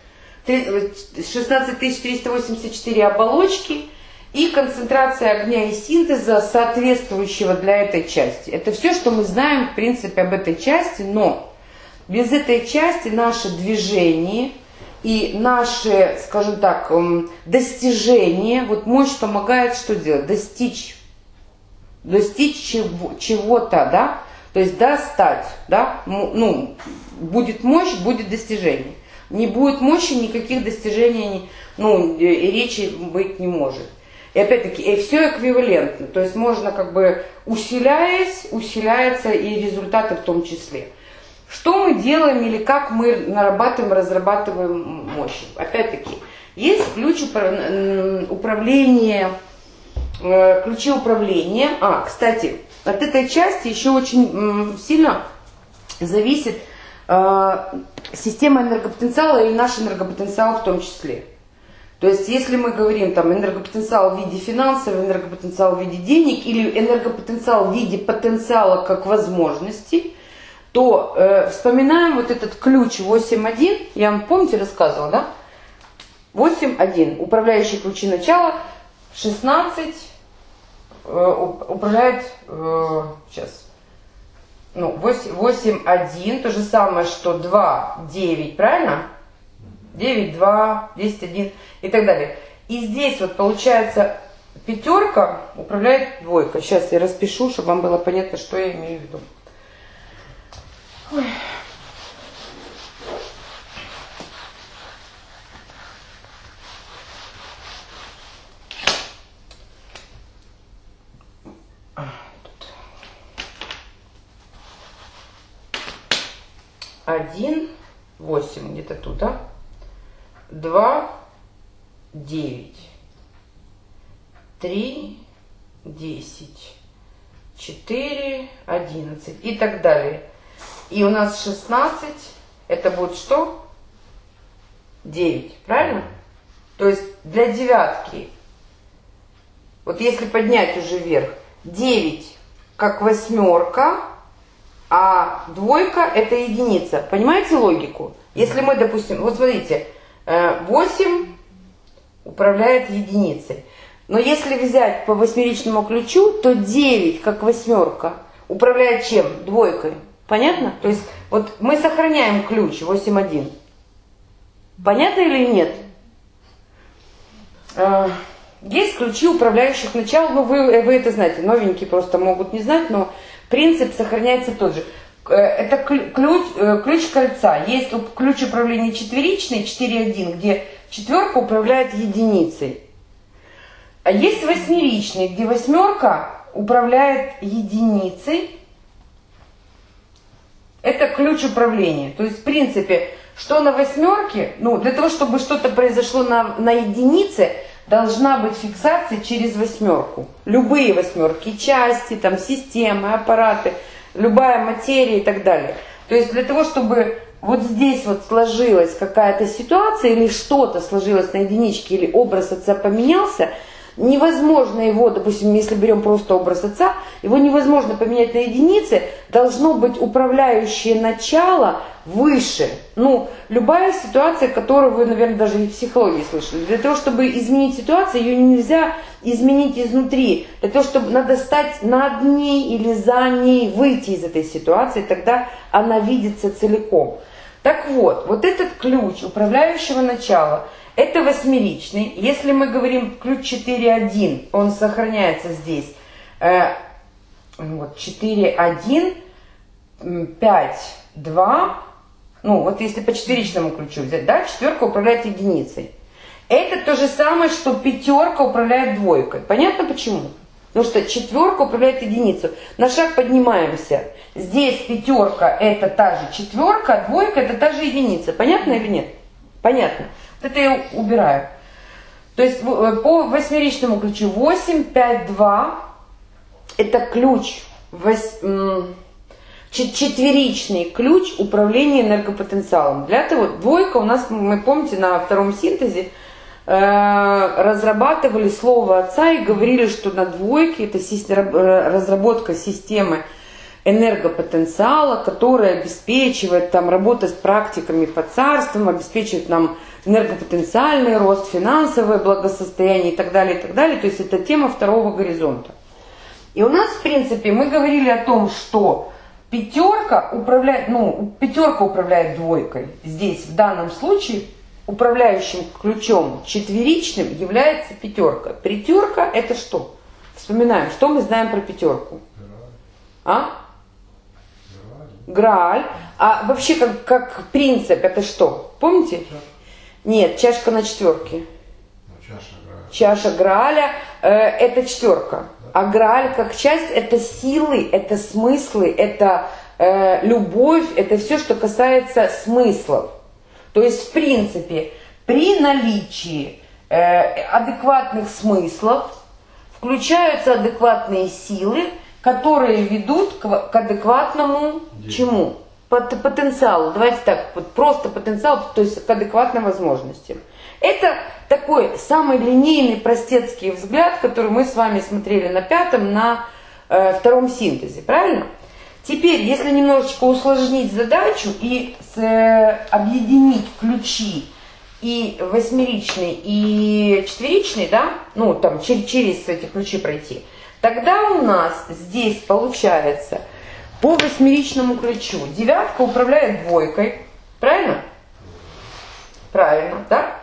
восемьдесят четыре оболочки, и концентрация огня и синтеза, соответствующего для этой части. Это все, что мы знаем, в принципе, об этой части, но без этой части наше движение и наше, скажем так, достижение, вот мощь помогает что делать? Достичь. Достичь чего, чего-то, да? То есть достать, да? Ну, будет мощь, будет достижение. Не будет мощи, никаких достижений, ну, и речи быть не может. И опять-таки, и все эквивалентно, то есть можно как бы усиляясь, усиляются и результаты в том числе. Что мы делаем или как мы нарабатываем, разрабатываем мощь? Опять-таки, есть ключ управления, ключи управления. А, кстати, от этой части еще очень сильно зависит система энергопотенциала и наш энергопотенциал в том числе. То есть, если мы говорим там энергопотенциал в виде финансов, энергопотенциал в виде денег или энергопотенциал в виде потенциала как возможности, то э, вспоминаем вот этот ключ восемь один, я вам, помните, рассказывала, да? восемь один, управляющие ключи начала, шестнадцать э, управляет, э, сейчас, ну, восемь один, то же самое, что два девять, правильно? девять, два, десять, один и так далее. И здесь вот получается пятерка управляет двойка. Сейчас я распишу, чтобы вам было понятно, что я имею в виду. Ой. один, восемь где-то тут, да? два, девять, три, десять, четыре, одиннадцать и так далее. И у нас шестнадцать, это будет что? девять, правильно? То есть для девятки, вот если поднять уже вверх, девять как восьмерка, а двойка это единица. Понимаете логику? Если мы, допустим, вот смотрите, восемь, управляет единицей. Но если взять по восьмеричному ключу, то девять, как восьмерка, управляет чем? Двойкой. Понятно? То есть вот мы сохраняем ключ восемь один. Понятно или нет? Есть ключи управляющих начал, ну вы, вы это знаете, новенькие просто могут не знать, но принцип сохраняется тот же. Это ключ, ключ кольца. Есть ключ управления четверичный, четыре один, где четверка управляет единицей. А есть восьмеричный, где восьмерка управляет единицей. Это ключ управления. То есть, в принципе, что на восьмерке, ну, для того, чтобы что-то произошло на, на единице, должна быть фиксация через восьмерку. Любые восьмерки, части, там, системы, аппараты, любая материя и так далее. То есть, для того, чтобы вот здесь вот сложилась какая-то ситуация, или что-то сложилось на единичке, или образ отца поменялся, невозможно его, допустим, если берем просто образ отца, его невозможно поменять на единицы, должно быть управляющее начало выше. Ну, любая ситуация, которую вы, наверное, даже и в психологии слышали. Для того, чтобы изменить ситуацию, ее нельзя изменить изнутри. Для того, чтобы надо стать над ней или за ней, выйти из этой ситуации, тогда она видится целиком. Так вот, вот этот ключ управляющего начала, это восьмеричный. Если мы говорим ключ четыре один, он сохраняется здесь. Э, вот, четыре один, пять два. Ну, вот если по четверичному ключу взять, да, четверка управляет единицей. Это то же самое, что пятерка управляет двойкой. Понятно почему? Потому что четверка управляет единицу. На шаг поднимаемся. Здесь пятерка это та же четверка, а двойка это та же единица. Понятно или нет? Понятно. Это я убираю. То есть по восьмеричному ключу восемь пять два это ключ, четверичный ключ управления энергопотенциалом. Для этого двойка у нас, мы помните, на втором синтезе э, разрабатывали слово отца и говорили, что на двойке это разработка системы энергопотенциала, которая обеспечивает там работу с практиками по царствам, обеспечивает нам энергопотенциальный рост, финансовое благосостояние и так далее, и так далее. То есть это тема второго горизонта. И у нас, в принципе, мы говорили о том, что пятерка управляет, ну, пятерка управляет двойкой. Здесь, в данном случае, управляющим ключом четверичным является пятерка. Пятерка это что? Вспоминаем, что мы знаем про пятерку? А? Грааль. А вообще, как, как принцип, это что? Помните? Нет, чашка на четверке. Чаша Грааля. Чаша Грааля э, это четверка. А Грааль как часть это силы, это смыслы, это э, любовь, это все, что касается смыслов. То есть, в принципе, при наличии э, адекватных смыслов включаются адекватные силы, которые ведут к, к адекватному чему? Потенциалу. Давайте так, вот просто потенциал, то есть к адекватным возможностям. Это такой самый линейный простецкий взгляд, который мы с вами смотрели на пятом, на э, втором синтезе, правильно? Теперь, если немножечко усложнить задачу и с, э, объединить ключи и восьмеричный, и четверичный, да, ну там через, через эти ключи пройти, тогда у нас здесь получается по восьмеричному ключу девятка управляет двойкой, правильно? Правильно, да?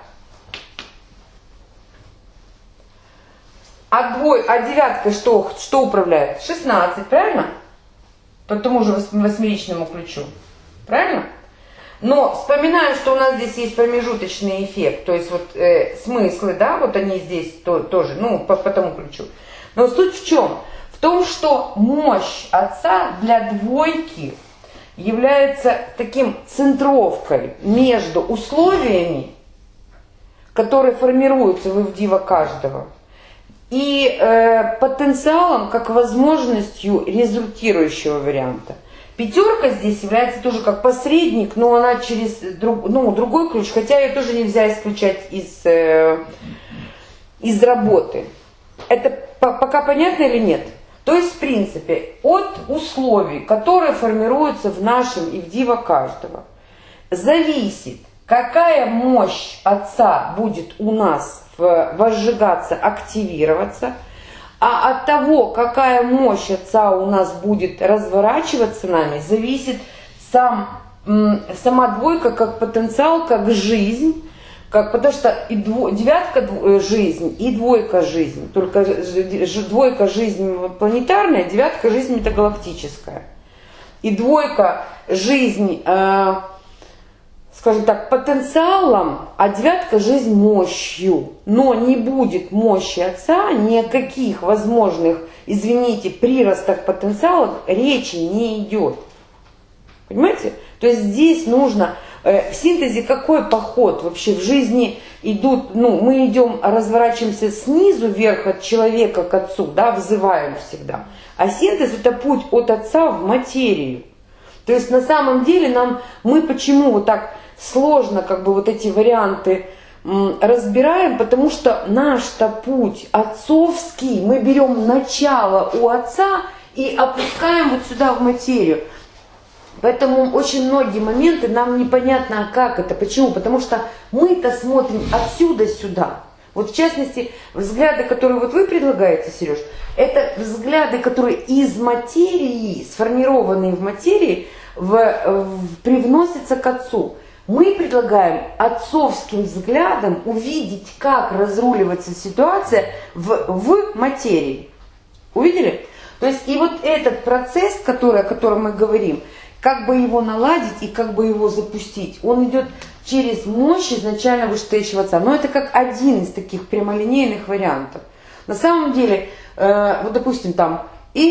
А, двой, а девятка что, что управляет? шестнадцать, правильно? По тому же восьмеричному ключу. Правильно? Но вспоминаем, что у нас здесь есть промежуточный эффект. То есть вот э, смыслы, да, вот они здесь то, тоже, ну, по, по тому ключу. Но суть в чем? В том, что мощь отца для двойки является таким центровкой между условиями, которые формируются в ивдива каждого, и э, потенциалом как возможностью результирующего варианта. Пятерка здесь является тоже как посредник, но она через друг, ну, другой ключ, хотя ее тоже нельзя исключать из, э, из работы. Это по, пока понятно или нет? То есть, в принципе, от условий, которые формируются в нашем ивдива каждого, зависит, какая мощь Отца будет у нас возжигаться, активироваться, а от того, какая мощь Отца у нас будет разворачиваться нами, зависит сам, сама двойка как потенциал, как жизнь, как, потому что и дво, девятка жизнь, и двойка жизнь, только двойка жизнь планетарная, девятка жизнь метагалактическая. И двойка жизнь, э, скажем так, потенциалом, а девятка жизнь мощью. Но не будет мощи Отца, никаких возможных, извините, приростов потенциалов речи не идет. Понимаете? То есть здесь нужно, э, в синтезе какой поход вообще в жизни идут, ну, мы идем, разворачиваемся снизу вверх от человека к Отцу, да, взываем всегда. А синтез это путь от Отца в материю. То есть на самом деле нам, мы почему вот так сложно как бы вот эти варианты м, разбираем, потому что наш-то путь отцовский, мы берем начало у Отца и опускаем вот сюда в материю. Поэтому очень многие моменты нам непонятно, а как это, почему, потому что мы-то смотрим отсюда сюда. Вот в частности, взгляды, которые вот вы предлагаете, Сереж, это взгляды, которые из материи, сформированные в материи, в, в, привносятся к Отцу. Мы предлагаем отцовским взглядом увидеть, как разруливается ситуация в, в материи. Увидели? То есть и вот этот процесс, который, о котором мы говорим, как бы его наладить и как бы его запустить, он идет через мощь изначально вышестоящего Отца. Но это как один из таких прямолинейных вариантов. На самом деле, э, вот допустим, там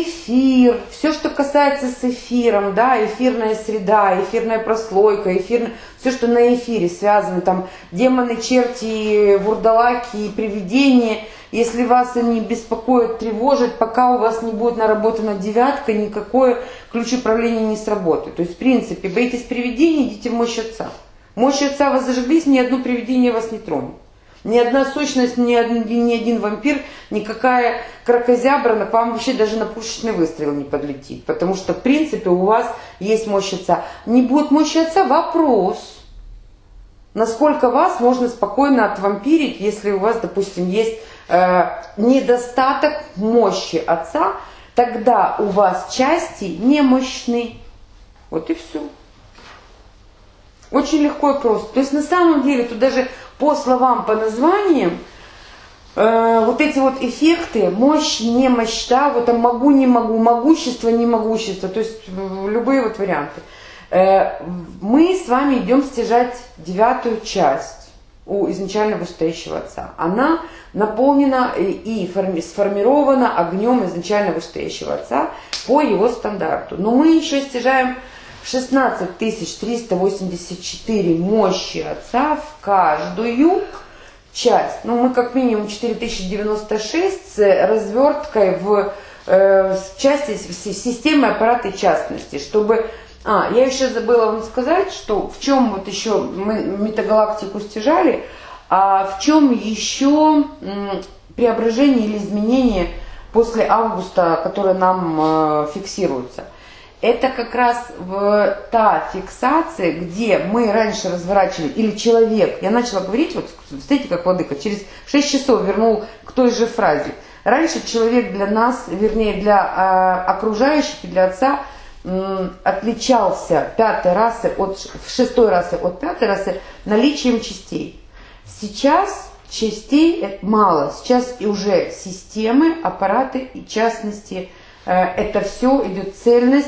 эфир, все, что касается с эфиром, да, эфирная среда, эфирная прослойка, эфирная, все, что на эфире связано, там демоны, черти, вурдалаки и привидения, если вас они беспокоят, тревожат, пока у вас не будет наработана девятка, никакое ключ управления не сработает. То есть, в принципе, боитесь привидений, идите в мощь Отца. Мощь Отца вас зажглись, ни одно привидение вас не тронет. Ни одна сущность, ни один, ни один вампир, никакая кракозябра к вам вообще даже на пушечный выстрел не подлетит. Потому что, в принципе, у вас есть мощь Отца. Не будет мощи Отца — вопрос. Насколько вас можно спокойно отвампирить, если у вас, допустим, есть э, недостаток мощи Отца, тогда у вас части немощны. Вот и все. Очень легко и просто. То есть на самом деле тут даже по словам, по названиям, э, вот эти вот эффекты, мощь, немощь, да, вот там могу, не могу, могущество, не могущество, то есть э, любые вот варианты. Э, мы с вами идем стяжать девятую часть у изначально вышестоящего Отца. Она наполнена и, и форми, сформирована огнем изначально вышестоящего Отца по его стандарту. Но мы еще стяжаем шестнадцать тысяч триста восемьдесят четыре мощи Отца в каждую часть. Ну, мы как минимум четыре тысячи девяносто шесть с разверткой в э, части системы аппарата и частности, чтобы... А, я еще забыла вам сказать, что в чем вот еще мы метагалактику стяжали, а в чем еще м, преображение или изменение после августа, которое нам э, фиксируется. Это как раз в та фиксация, где мы раньше разворачивали, или человек, я начала говорить, вот смотрите, как Владыка, через шесть часов вернул к той же фразе. Раньше человек для нас, вернее для э, окружающих и для Отца э, отличался пятой расы от, шестой расы от пятой расы наличием частей. Сейчас частей мало, сейчас и уже системы, аппараты и частности, э, это все идет цельность,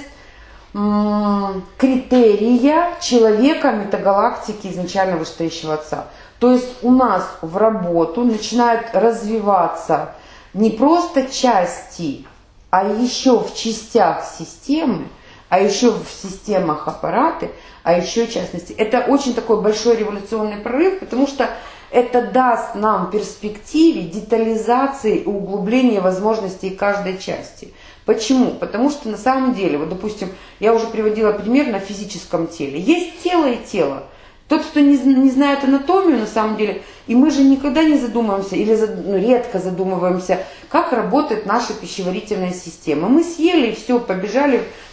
критерия человека, метагалактики, изначально вышестоящего Отца. То есть у нас в работу начинают развиваться не просто части, а еще в частях системы, а еще в системах аппараты, а еще в частности. Это очень такой большой революционный прорыв, потому что это даст нам в перспективе детализации и углубления возможностей каждой части. Почему? Потому что на самом деле, вот допустим, я уже приводила пример на физическом теле. Есть тело и тело. Тот, кто не, не знает анатомию на самом деле, и мы же никогда не задумываемся, или ну, редко задумываемся, как работает наша пищеварительная система. Мы съели и все, побежали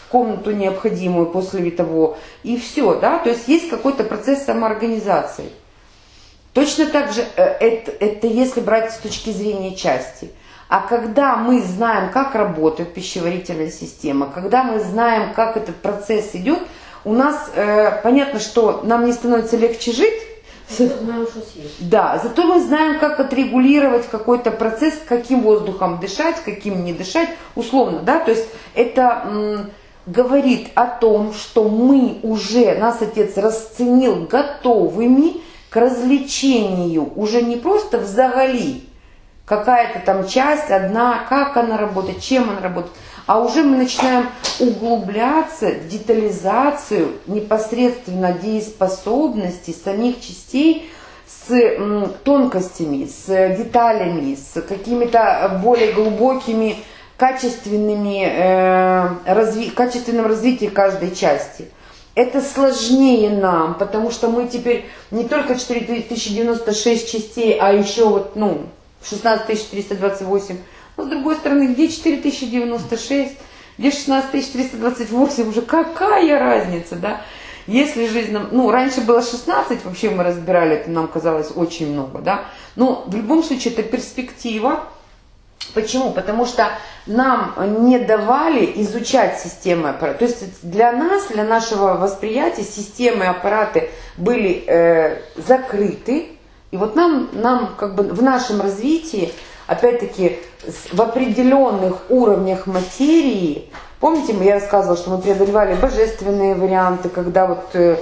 комнату необходимую после того, и все, да, то есть есть какой-то процесс самоорганизации. Точно так же это, это если брать с точки зрения части. А когда мы знаем, как работает пищеварительная система, когда мы знаем, как этот процесс идет, у нас э, понятно, что нам не становится легче жить. Знаем, что съесть. Да, зато мы знаем, как отрегулировать какой-то процесс, каким воздухом дышать, каким не дышать, условно, да, то есть это м, говорит о том, что мы уже, нас Отец расценил готовыми к развлечению, уже не просто взагали, какая-то там часть одна, как она работает, чем она работает, а уже мы начинаем углубляться в детализацию непосредственно дееспособности самих частей с м, тонкостями, с деталями, с какими-то более глубокими, качественными, э, разви- качественным развитием каждой части. Это сложнее нам, потому что мы теперь не только четыре тысячи девяносто шесть частей, а еще вот, ну, шестнадцать тысяч триста двадцать восемь. Но с другой стороны, где четыре тысячи девяносто шесть, где шестнадцать тысяч триста двадцать восемь, уже какая разница, да? Если жизнь нам, ну, раньше было шестнадцать, вообще мы разбирали, это нам казалось очень много, да? Но в любом случае это перспектива. Почему? Потому что нам не давали изучать системы аппарата. То есть для нас, для нашего восприятия системы аппараты были э, закрыты. И вот нам, нам как бы в нашем развитии, опять-таки, в определенных уровнях материи, помните, я рассказывала, что мы преодолевали божественные варианты, когда вот э,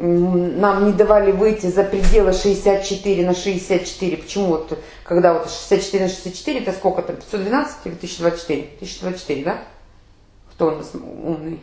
нам не давали выйти за пределы шестьдесят четыре на шестьдесят четыре. Почему вот, когда вот шестьдесят четыре на шестьдесят четыре, это сколько там, пятьсот двенадцать или тысяча двадцать четыре? тысяча двадцать четыре, да? Кто у нас умный?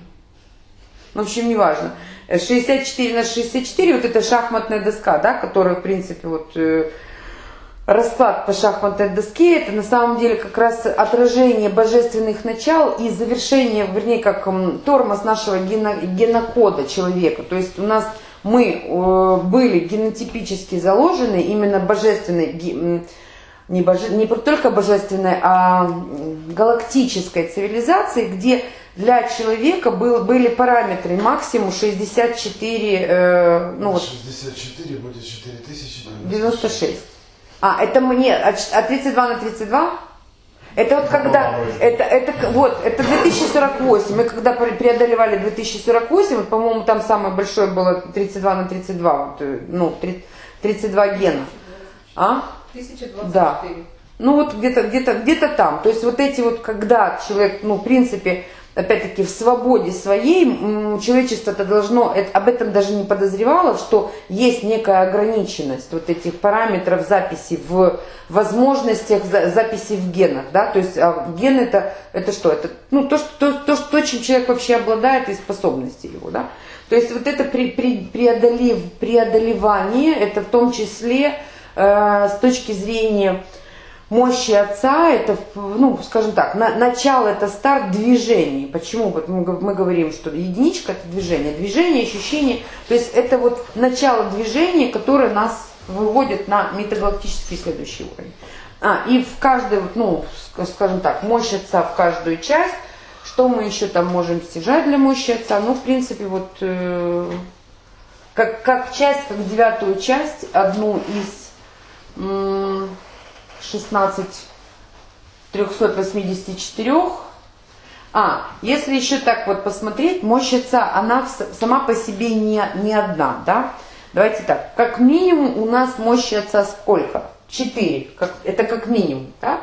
Ну, в общем, неважно. шестьдесят четыре на шестьдесят четыре, вот это шахматная доска, да, которая, в принципе, вот э, расклад по шахматной доске, это на самом деле как раз отражение божественных начал и завершение, вернее, как м, тормоз нашего гено, генокода человека. То есть у нас мы э, были генотипически заложены именно божественной, ге, не, боже, не только божественной, а галактической цивилизации, где для человека был, были параметры максимум шестьдесят четыре, э, ну вот, шестьдесят четыре будет четыре тысячи девяносто шесть. А, это мне, а тридцать два на тридцать два? Это вот когда, это, это, вот, это две тысячи сорок восемь. Мы когда преодолевали две тысячи сорок восемь, вот, по-моему, там самое большое было тридцать два на тридцать два, вот, ну, тридцать два гена. А? тысяча двадцать четыре. Да. Ну вот где-то, где-то, где-то там. То есть вот эти вот, когда человек, ну, в принципе, опять-таки в свободе своей, человечество-то должно, об этом даже не подозревало, что есть некая ограниченность вот этих параметров записи в возможностях, записи в генах, да, то есть а ген это, это что? Это, ну, то, что, то, то, то, чем человек вообще обладает и способности его, да. То есть вот это при, при, преодолев, преодолевание, это в том числе э, с точки зрения мощи Отца, это, ну, скажем так, на, начало это старт движения. Почему? Вот мы, мы говорим, что единичка это движение, движение, ощущение, то есть это вот начало движения, которое нас выводит на метагалактический следующий уровень. А, и в каждой, ну, скажем так, мощь Отца в каждую часть, что мы еще там можем стяжать для мощи Отца, ну, в принципе, вот, э, как, как часть, как девятую часть, одну из м- шестнадцать триста восемьдесят четыре. А, если еще так вот посмотреть, мощь Отца, она сама по себе не, не одна, да? Давайте так, как минимум у нас мощи Отца сколько? Четыре, как, это как минимум, да?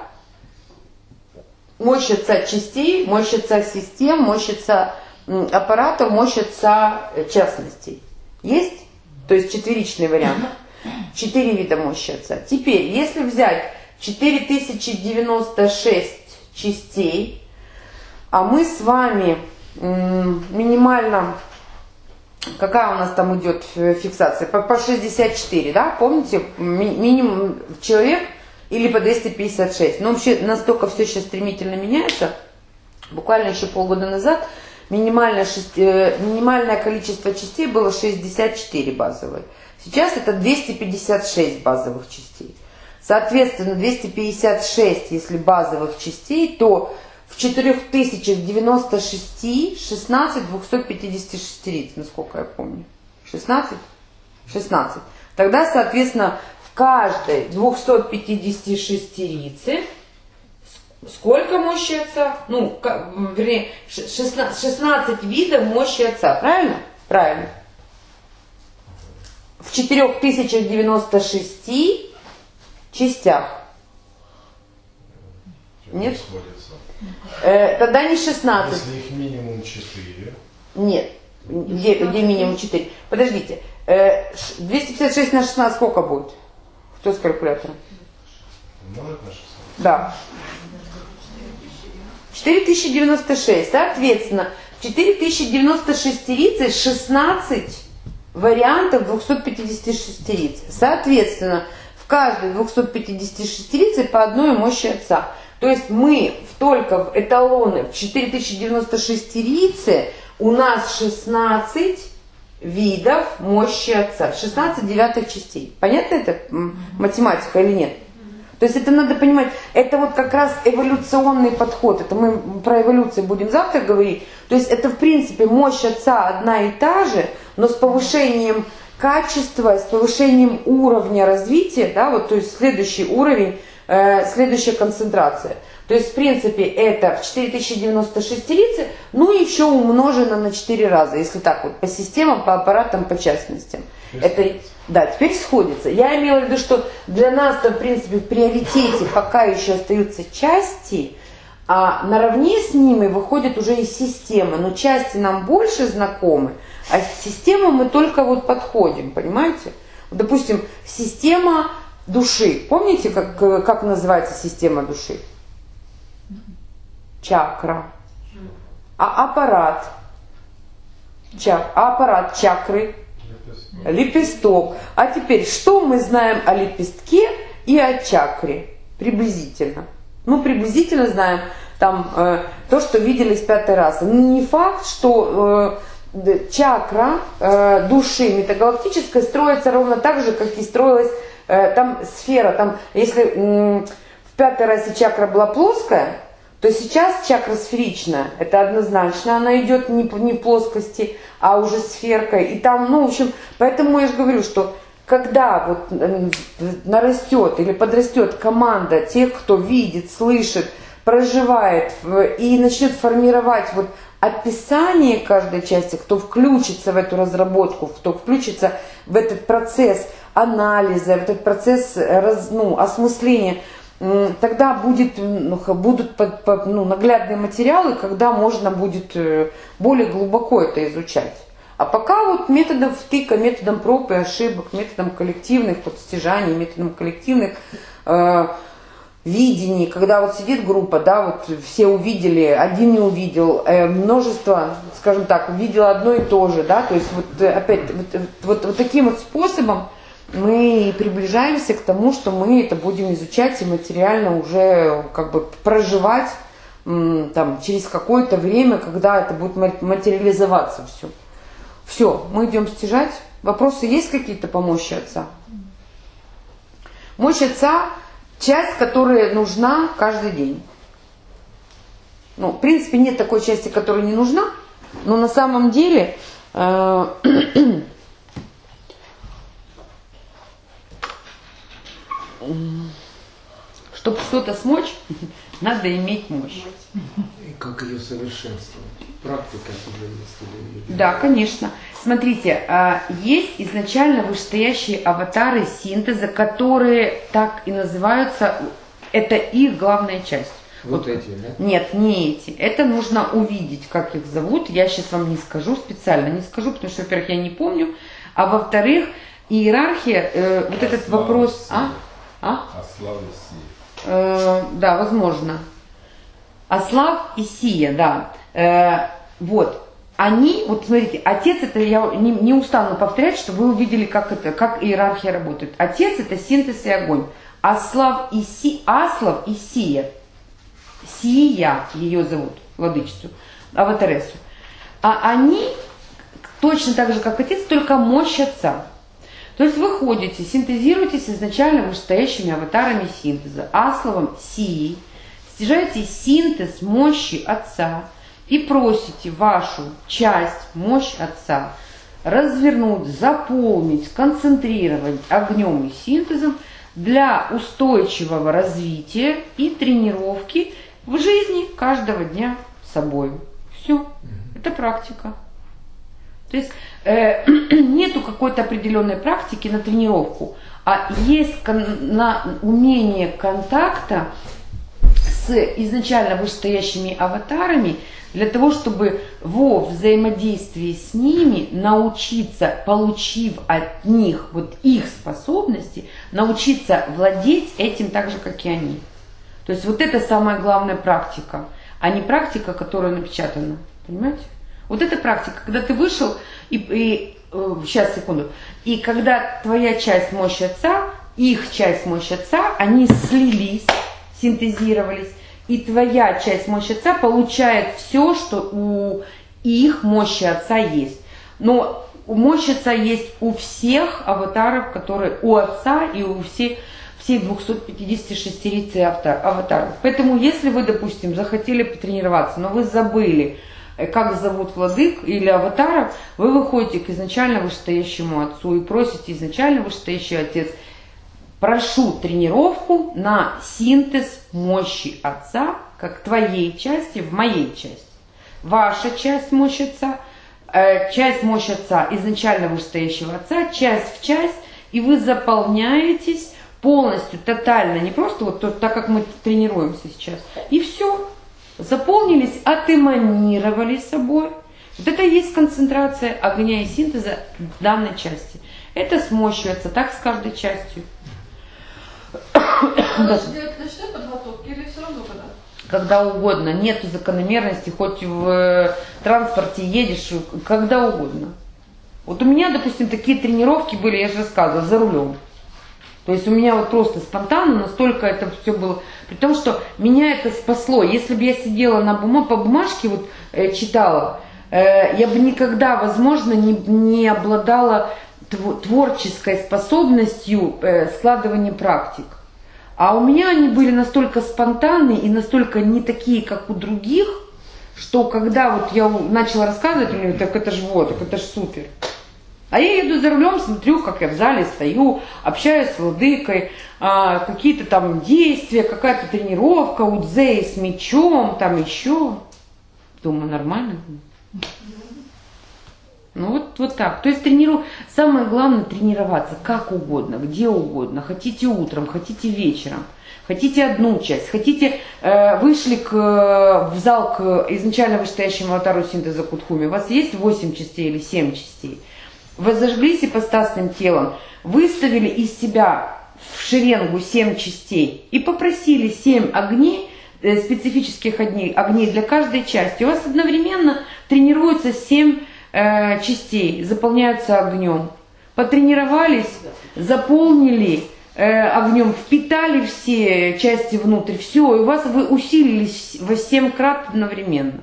Мощь Отца частей, мощь Отца систем, мощь Отца аппаратов, мощь Отца частностей. Есть? То есть четверичный вариант. Четыре вида мощи Отца. Теперь, если взять четыре тысячи девяносто шесть частей, а мы с вами м, минимально, какая у нас там идет фиксация, по, по шестьдесят четыре, да, помните, ми, минимум человек или по двести пятьдесят шесть, но вообще настолько все сейчас стремительно меняется, буквально еще полгода назад минимальное, шесть, э, минимальное количество частей было шестьдесят четыре базовые, сейчас это двести пятьдесят шесть базовых частей. Соответственно, двести пятьдесят шесть, если базовых частей, то в четырех тысячах девяноста шести шестнадцать двухсот пятидесяти шестериц, насколько я помню. шестнадцать? шестнадцать. Тогда, соответственно, в каждой двухсот пятидесяти шестерице сколько мощи Отца? Ну, как, вернее, шестнадцать, шестнадцать видов мощи Отца, правильно? Правильно. В четырех тысячах девяноста шести частях. Нет? Э, тогда не шестнадцать. Если их минимум четыре. Нет. Где, где минимум четыре? Подождите. Э, двести пятьдесят шесть на шестнадцать сколько будет? Кто с калькулятором? Может на шестнадцать? Да. четыре тысячи девяносто шесть. Соответственно, в четыре тысячи девяносто шестерице шестнадцать вариантов двухсот пятидесяти шестериц. Соответственно, в каждой двухсот пятидесяти шестерице по одной мощи Отца. То есть мы только в эталоны в четыре тысячи девяносто шестерице у нас шестнадцать видов мощи Отца. шестнадцать девятых частей. Понятно это математика или нет? То есть это надо понимать, это вот как раз эволюционный подход, это мы про эволюцию будем завтра говорить. То есть это в принципе мощь Отца одна и та же, но с повышением качества, с повышением уровня развития, да, вот, то есть следующий уровень, э, следующая концентрация. То есть в принципе это в четыре тысячи девяносто шестерице, ну еще умножено на четыре раза, если так вот, по системам, по аппаратам, по частностям. Это, да, теперь сходится. Я имела в виду, что для нас-то, в принципе, в приоритете пока еще остаются части, а наравне с ними выходят уже и системы. Но части нам больше знакомы, а с системой мы только вот подходим, понимаете? Допустим, система души. Помните, как, как называется система души? Чакра. А аппарат? Чак, а аппарат чакры? Лепесток. А теперь, что мы знаем о лепестке и о чакре? Приблизительно. Ну, приблизительно знаем там э, то, что видели с пятой расы. Не факт, что э, чакра э, души метагалактической строится ровно так же, как и строилась э, там сфера. Там, если э, в пятой расе чакра была плоская, то сейчас чакра сферичная, это однозначно, она идет не, не в плоскости, а уже сферкой. И там, ну, в общем, поэтому я же говорю, что когда вот нарастет или подрастет команда тех, кто видит, слышит, проживает и начнет формировать вот описание каждой части, кто включится в эту разработку, кто включится в этот процесс анализа, в этот процесс раз, ну, осмысления, тогда будет, будут ну, наглядные материалы, когда можно будет более глубоко это изучать. А пока вот методом втыка, методом проб и ошибок, методом коллективных подстяжаний, методом коллективных э, видений, когда вот сидит группа, да, вот все увидели, один не увидел, э, множество, скажем так, увидело одно и то же, да, то есть вот опять вот, вот, вот таким вот способом мы приближаемся к тому, что мы это будем изучать и материально уже как бы проживать там, через какое-то время, когда это будет материализоваться все. Все, мы идем стяжать. Вопросы есть какие-то по мощи Отца? Мощь Отца – часть, которая нужна каждый день. Ну, в принципе, нет такой части, которая не нужна, но на самом деле э, чтобы что-то смочь, надо иметь мощь. И как ее совершенствовать? Практика уже есть? Или... Да, конечно. Смотрите, есть изначально вышестоящие аватары синтеза, которые так и называются, это их главная часть. Вот, вот эти, да? Нет, не эти. Это нужно увидеть, как их зовут. Я сейчас вам не скажу, специально не скажу, потому что, во-первых, я не помню, а во-вторых, иерархия, э, вот этот вопрос... А? А? Аслав и Сия. Э, да, возможно. Аслав и Сия, да. Э, вот. Они, вот смотрите, отец это, я не, не устану повторять, чтобы вы увидели, как это, как иерархия работает. Отец это синтез и огонь. Аслав и Си, Аслав и Сия. Сия ее зовут, владычицу, аватаресу. А они точно так же, как отец, только мощь отца. То есть вы ходите, синтезируетесь изначально вышестоящими аватарами синтеза, Асловом, Сией, снижаете синтез мощи Отца и просите вашу часть, мощь Отца, развернуть, заполнить, сконцентрировать огнем и синтезом для устойчивого развития и тренировки в жизни каждого дня собой. Все, это практика. То есть э, нету какой-то определенной практики на тренировку, а есть кон- на умение контакта с изначально вышестоящими аватарами для того, чтобы во взаимодействии с ними научиться, получив от них вот их способности, научиться владеть этим так же, как и они. То есть вот это самая главная практика, а не практика, которая напечатана. Понимаете? Вот это практика, когда ты вышел, и, и э, сейчас, секунду, и когда твоя часть мощи Отца, их часть мощи Отца, они слились, синтезировались, и твоя часть мощи Отца получает все, что у их мощи Отца есть. Но мощь Отца есть у всех аватаров, которые у Отца и у всех, всей двухсот пятидесяти шестерицы аватаров. Поэтому если вы, допустим, захотели потренироваться, но вы забыли, как зовут владык или аватаров, вы выходите к изначально вышестоящему Отцу и просите изначально вышестоящий Отец: прошу тренировку на синтез мощи Отца, как твоей части в моей части. Ваша часть мощи Отца, э, часть мощи Отца изначально вышестоящего Отца, часть в часть, и вы заполняетесь полностью, тотально, не просто вот так, как мы тренируемся сейчас. И все. Заполнились, отэманировали собой. Вот это и есть концентрация огня и синтеза данной части. Это с мощью Отца, так с каждой частью. Надо делать ночной подготовки или все равно когда? Когда угодно. Нету закономерности, хоть в транспорте едешь, когда угодно. Вот у меня, допустим, такие тренировки были, я же рассказывала, за рулем. То есть у меня вот просто спонтанно настолько это все было. При том, что меня это спасло. Если бы я сидела на бумаг, по бумажке вот э, читала, э, я бы никогда, возможно, не, не обладала творческой способностью э, складывания практик. А у меня они были настолько спонтанные и настолько не такие, как у других, что когда вот я начала рассказывать, мне так это же вот, так это же супер. А я еду за рулем, смотрю, как я в зале стою, общаюсь с владыкой, а, какие-то там действия, какая-то тренировка, удзей с мечом, там еще. Думаю, нормально. Ну вот, вот так. То есть трениру... самое главное тренироваться как угодно, где угодно. Хотите утром, хотите вечером, хотите одну часть, хотите э, вышли к, в зал к изначально вышестоящему аватару синтеза Кудхуми. У вас есть восемь частей или семь частей. Вы зажглись ипостасным телом, выставили из себя в шеренгу семь частей и попросили семь огней, э, специфических огней, огней для каждой части. У вас одновременно тренируется семь э, частей, заполняются огнем. Потренировались, заполнили э, огнем, впитали все части внутрь, все, и у вас вы усилились во семь крат одновременно.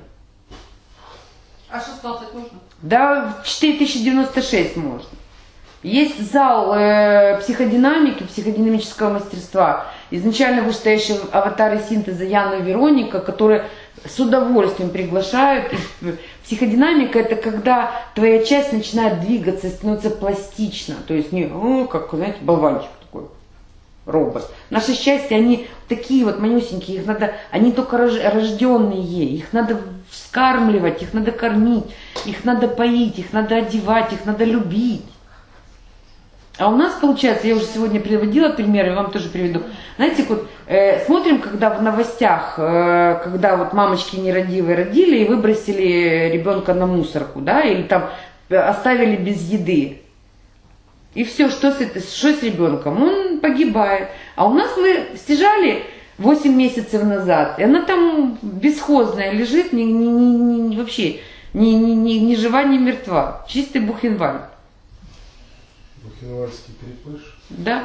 А шестнадцать нужно? Да, в четыре тысячи девяносто шесть можно. Есть зал э, психодинамики, психодинамического мастерства. Изначально вышестоящие аватары синтеза Яна и Вероника, которые с удовольствием приглашают. И психодинамика — это когда твоя часть начинает двигаться, становится пластично. То есть не, ну, как, знаете, болванчик такой, робот. Наши счастья, они такие вот манюсенькие, их надо, они только рожденные, их надо вскармливать, их надо кормить, их надо поить, их надо одевать, их надо любить. А у нас получается, я уже сегодня приводила примеры, вам тоже приведу. Знаете, вот э, смотрим, когда в новостях, э, когда вот мамочки нерадивые родили и выбросили ребенка на мусорку, да, или там оставили без еды. И все, что с, это, что с ребенком? Он погибает. А у нас мы стяжали восемь месяцев назад, и она там бесхозная лежит, ни, ни, ни, ни, вообще ни, ни, ни, ни жива, ни мертва. Чистый Бухенвальд. Бухенвальдский крепыш. Да.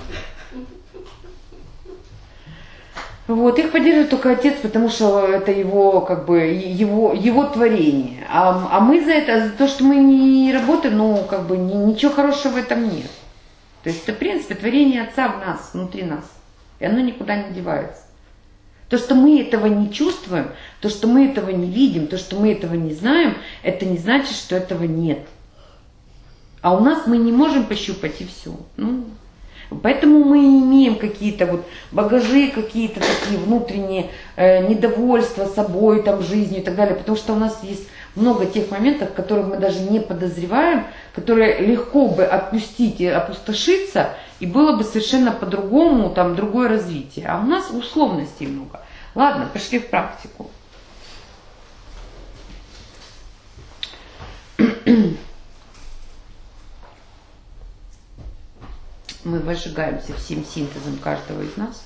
Вот, их поддерживает только отец, потому что это его, как бы, его, его творение. А, а мы за это, за то, что мы не работаем, ну, как бы, ни, ничего хорошего в этом нет. То есть это, в принципе, творение отца в нас, внутри нас. И оно никуда не девается. То, что мы этого не чувствуем, то, что мы этого не видим, то, что мы этого не знаем, это не значит, что этого нет. А у нас мы не можем пощупать и все. Ну, поэтому мы имеем какие-то вот багажи, какие-то такие внутренние э, недовольства собой, там, жизнью и так далее. Потому что у нас есть много тех моментов, которых мы даже не подозреваем, которые легко бы отпустить и опустошиться, и было бы совершенно по-другому, там, другое развитие. А у нас условностей много. Ладно, пошли в практику. Мы выжигаемся всем синтезом каждого из нас.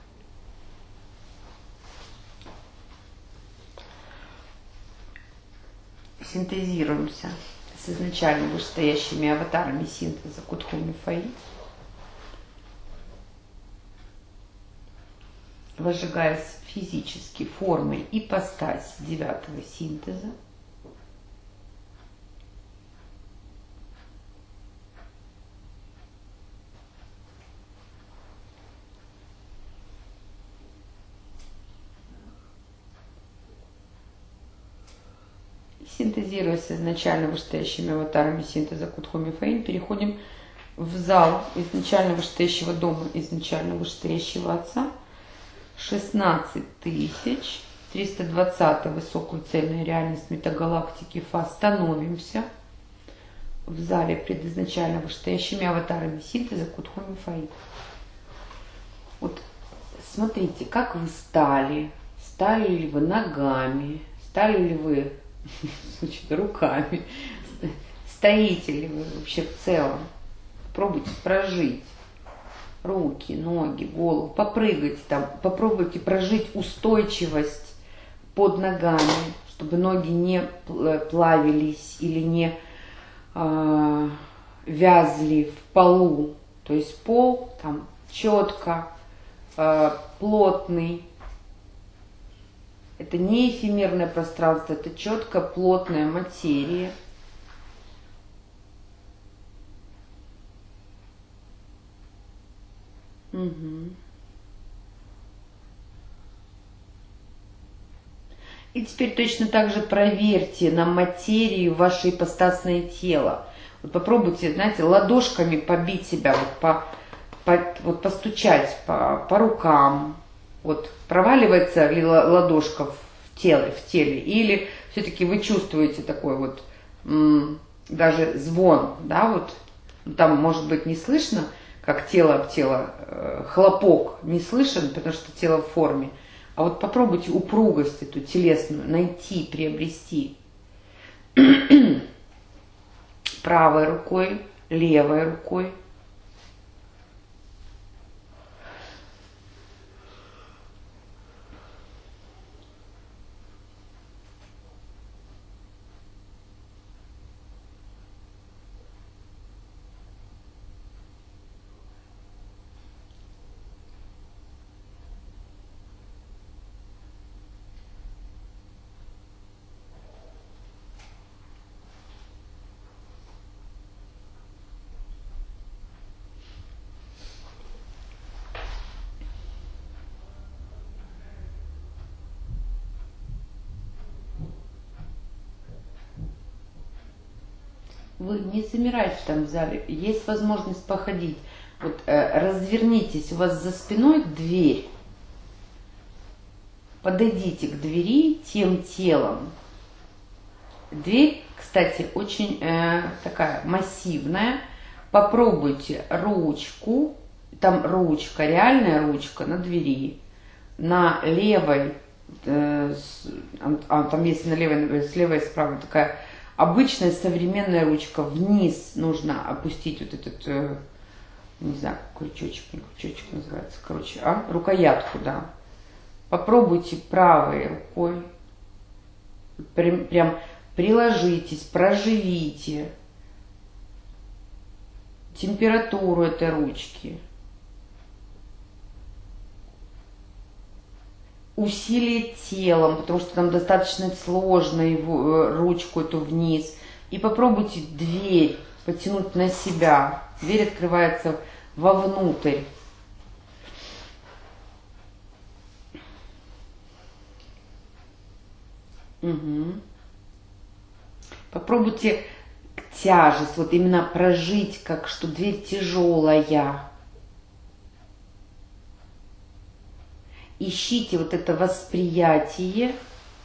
Синтезируемся с изначально вышестоящими аватарами синтеза Кутхуми Фаи. Выжигаясь физически формой ипостась девятого синтеза. Синтезируя с изначально вышестоящими аватарами синтеза Кутхуми Фаи, переходим в зал изначально вышестоящего дома, изначально вышестоящего Отца. шестнадцать тысяч триста двадцать высокую цельную реальность метагалактики Фа. Становимся в зале предизначально вышестоящими аватарами синтеза Кутхуми Фаи. Вот смотрите, как вы стали. Стали ли вы ногами, стали ли вы значит, руками, стоите ли вы вообще в целом. Попробуйте прожить руки, ноги, голову, попрыгать там, попробуйте прожить устойчивость под ногами, чтобы ноги не плавились или не э, вязли в полу. То есть пол там четко, э, плотный. Это не эфемерное пространство, это четко плотная материя. Угу. И теперь точно так же проверьте на материю ваше ипостасное тело. Вот попробуйте, знаете, ладошками побить себя, вот, по, по, вот постучать по, по рукам. Вот проваливается ли ладошка в теле, в теле, или все-таки вы чувствуете такой вот м, даже звон, да, вот там может быть не слышно, как тело об тело, э, хлопок не слышен, потому что тело в форме, а вот попробуйте упругость эту телесную найти, приобрести правой рукой, левой рукой. Вы не замирайте там в зале, есть возможность походить. Вот э, развернитесь, у вас за спиной дверь. Подойдите к двери тем телом. Дверь, кстати, очень э, такая массивная. Попробуйте ручку, там ручка, реальная ручка на двери. На левой, э, с, а, там есть на левой, с левой и с правой такая обычная современная ручка. Вниз нужно опустить вот этот, э, не знаю, крючочек, не крючочек называется, короче, а, рукоятку, да. Попробуйте правой рукой, прям, прям приложитесь, проживите температуру этой ручки. Усилие телом, потому что нам достаточно сложно его, ручку эту вниз. И попробуйте дверь потянуть на себя. Дверь открывается вовнутрь. Угу. Попробуйте тяжесть, вот именно прожить, как что дверь тяжелая. Ищите вот это восприятие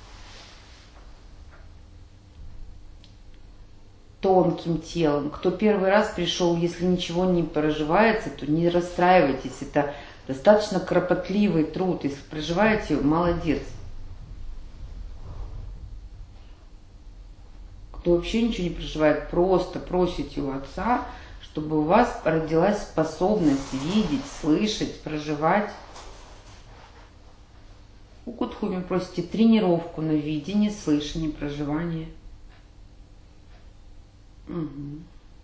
тонким телом. Кто первый раз пришел, если ничего не проживается, то не расстраивайтесь. Это достаточно кропотливый труд. Если проживаете, молодец. Кто вообще ничего не проживает, просто просите у Отца, чтобы у вас родилась способность видеть, слышать, проживать. У Кутхуми просите тренировку на видение, слышание, проживание. Угу.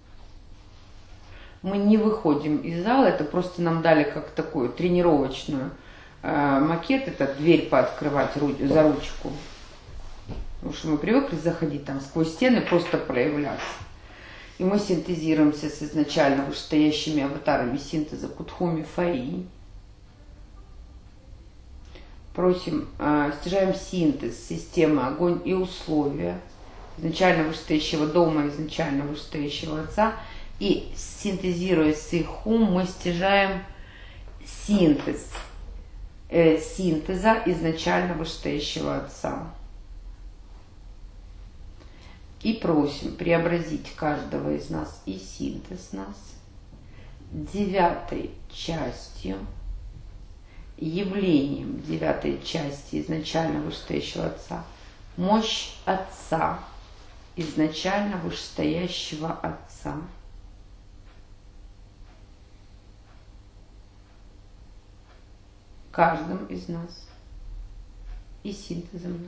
Мы не выходим из зала, это просто нам дали как такую тренировочную э, макет, это дверь пооткрывать ру, за ручку. Потому что мы привыкли заходить там сквозь стены, просто проявляться. И мы синтезируемся с изначально вышестоящими аватарами синтеза Кутхуми Фаи. Просим, э, стяжаем синтез системы огонь и условия изначально вышестоящего дома, изначально вышестоящего Отца. И синтезируя с их ум, мы стяжаем синтез э, синтеза изначально вышестоящего Отца. И просим преобразить каждого из нас и синтез нас девятой частью, явлением девятой части изначально вышестоящего Отца, мощь Отца, изначально вышестоящего Отца. Каждым из нас и синтезом нас.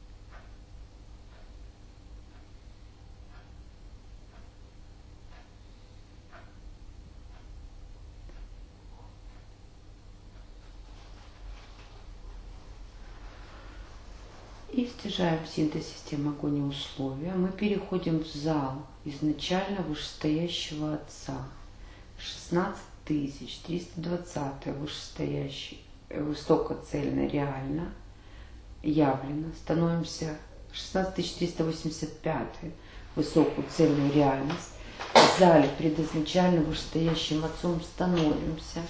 И стяжаем синтез системы огонь и условия. Мы переходим в зал изначально вышестоящего Отца. шестнадцать тысяч триста двадцать вышестоящий, высокоцельно, реально, явлено. Становимся шестнадцать тысяч триста восемьдесят пять высокую цельную реальность. В зале пред изначально вышестоящим Отцом становимся.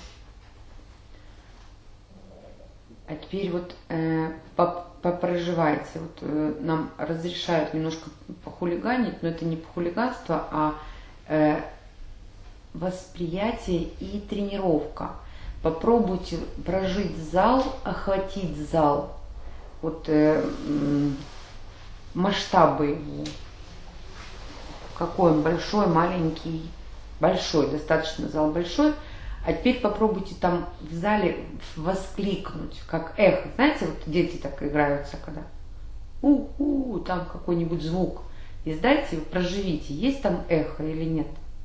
А теперь вот э, попроживайте. Вот, э, нам разрешают немножко похулиганить, но это не похулиганство, а э, восприятие и тренировка. Попробуйте прожить зал, охватить зал. Вот э, масштабы его. Какой он большой, маленький, большой, достаточно зал большой. А теперь попробуйте там в зале воскликнуть, как эхо. Знаете, вот дети так играются, когда у-у, там какой-нибудь звук. Издайте, проживите, есть там эхо или нет.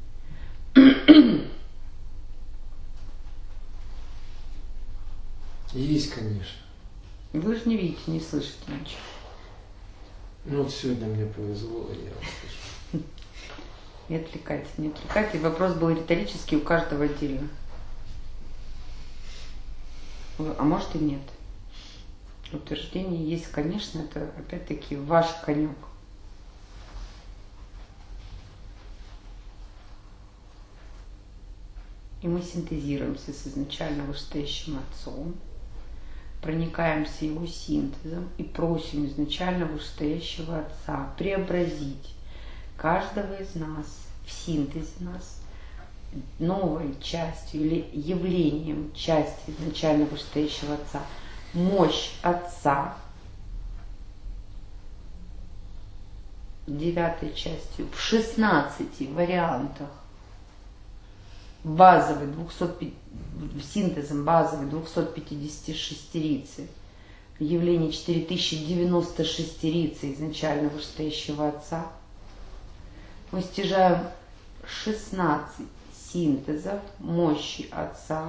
Есть, конечно. Вы же не видите, не слышите ничего. Ну вот сегодня мне повезло, и я услышал. Не отвлекайте, не отвлекайте. Вопрос был риторический, у каждого отдельно. А может и нет. Утверждение есть, конечно, это опять-таки ваш конек. И мы синтезируемся с изначально вышестоящим Отцом, проникаемся его синтезом и просим изначально вышестоящего Отца преобразить каждого из нас в синтезе нас новой частью или явлением части изначально вышестоящего Отца, мощь Отца девятой частью в шестнадцати вариантах базовой двухсот синтезом базовой двухсот пятидесяти шестерицы, явление четыре тысячи девяносто шестерицы изначально вышестоящего Отца. Мы стяжаем шестнадцать синтезов мощи Отца.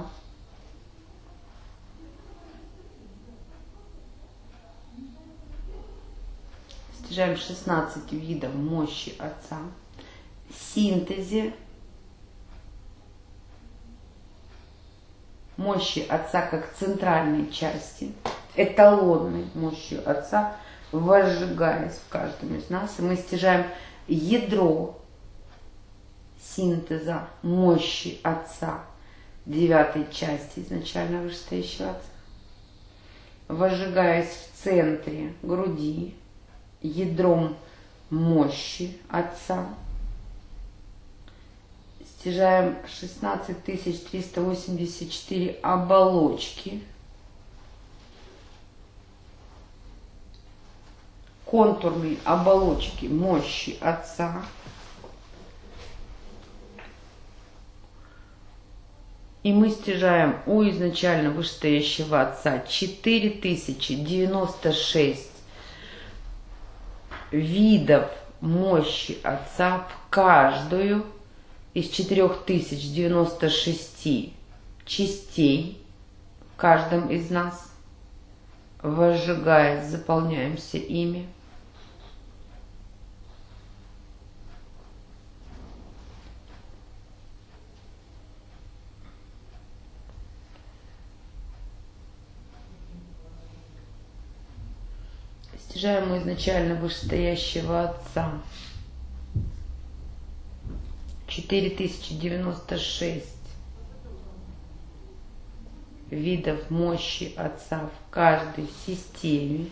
Стяжаем шестнадцать видов мощи Отца. Синтезе мощи Отца как центральной части, эталонной мощью Отца, возжигаясь в каждом из нас, и мы стяжаем ядро синтеза мощи Отца, девятой части изначально вышестоящего Отца, возжигаясь в центре груди ядром мощи Отца, стяжаем шестнадцать тысяч триста восемьдесят четыре оболочки, контурные оболочки мощи Отца, и мы стяжаем у изначально вышестоящего Отца четыре тысячи девяносто шесть видов мощи Отца в каждую из четырёх тысяч девяноста шести частей в каждом из нас, возжигаясь, заполняемся ими. Стяжаем у изначально вышестоящего Отца четыре тысячи девяносто шесть видов мощи Отца в каждой системе.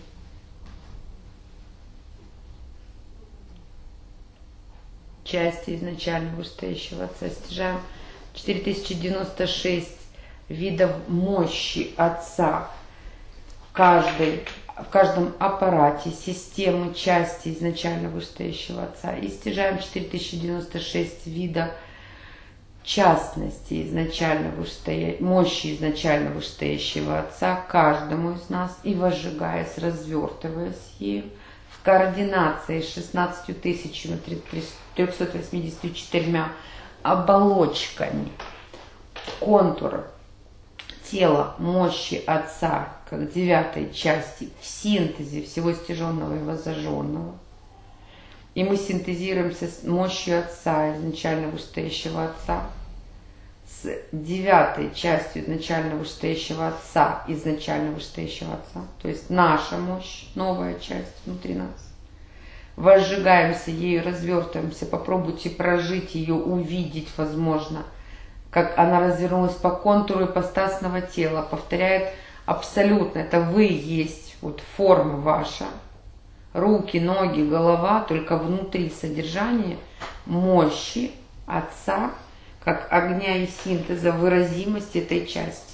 Части изначально вышестоящего Отца. Стяжаем четыре тысячи девяносто шесть видов мощи Отца в каждой в каждом аппарате системы части изначально вышестоящего Отца. И стяжаем четыре тысячи девяносто шесть видов частности изначально вышестоя... мощи изначально вышестоящего Отца каждому из нас, и возжигаясь, развертываясь ею в координации с шестнадцатью тысячами трёхсот восьмидесятью четырьмя оболочками контура тела мощи Отца, как девятой части в синтезе всего стяженного и воззаженного. И мы синтезируемся с мощью Отца, изначально вышестоящего Отца, с девятой частью изначально вышестоящего Отца, изначально вышестоящего Отца, то есть наша мощь, новая часть внутри нас. Возжигаемся ею, развертываемся, попробуйте прожить ее, увидеть, возможно, как она развернулась по контуру ипостасного тела, повторяет абсолютно, это вы есть, вот форма ваша, руки, ноги, голова, только внутри содержание мощи Отца, как огня и синтеза, выразимости этой части.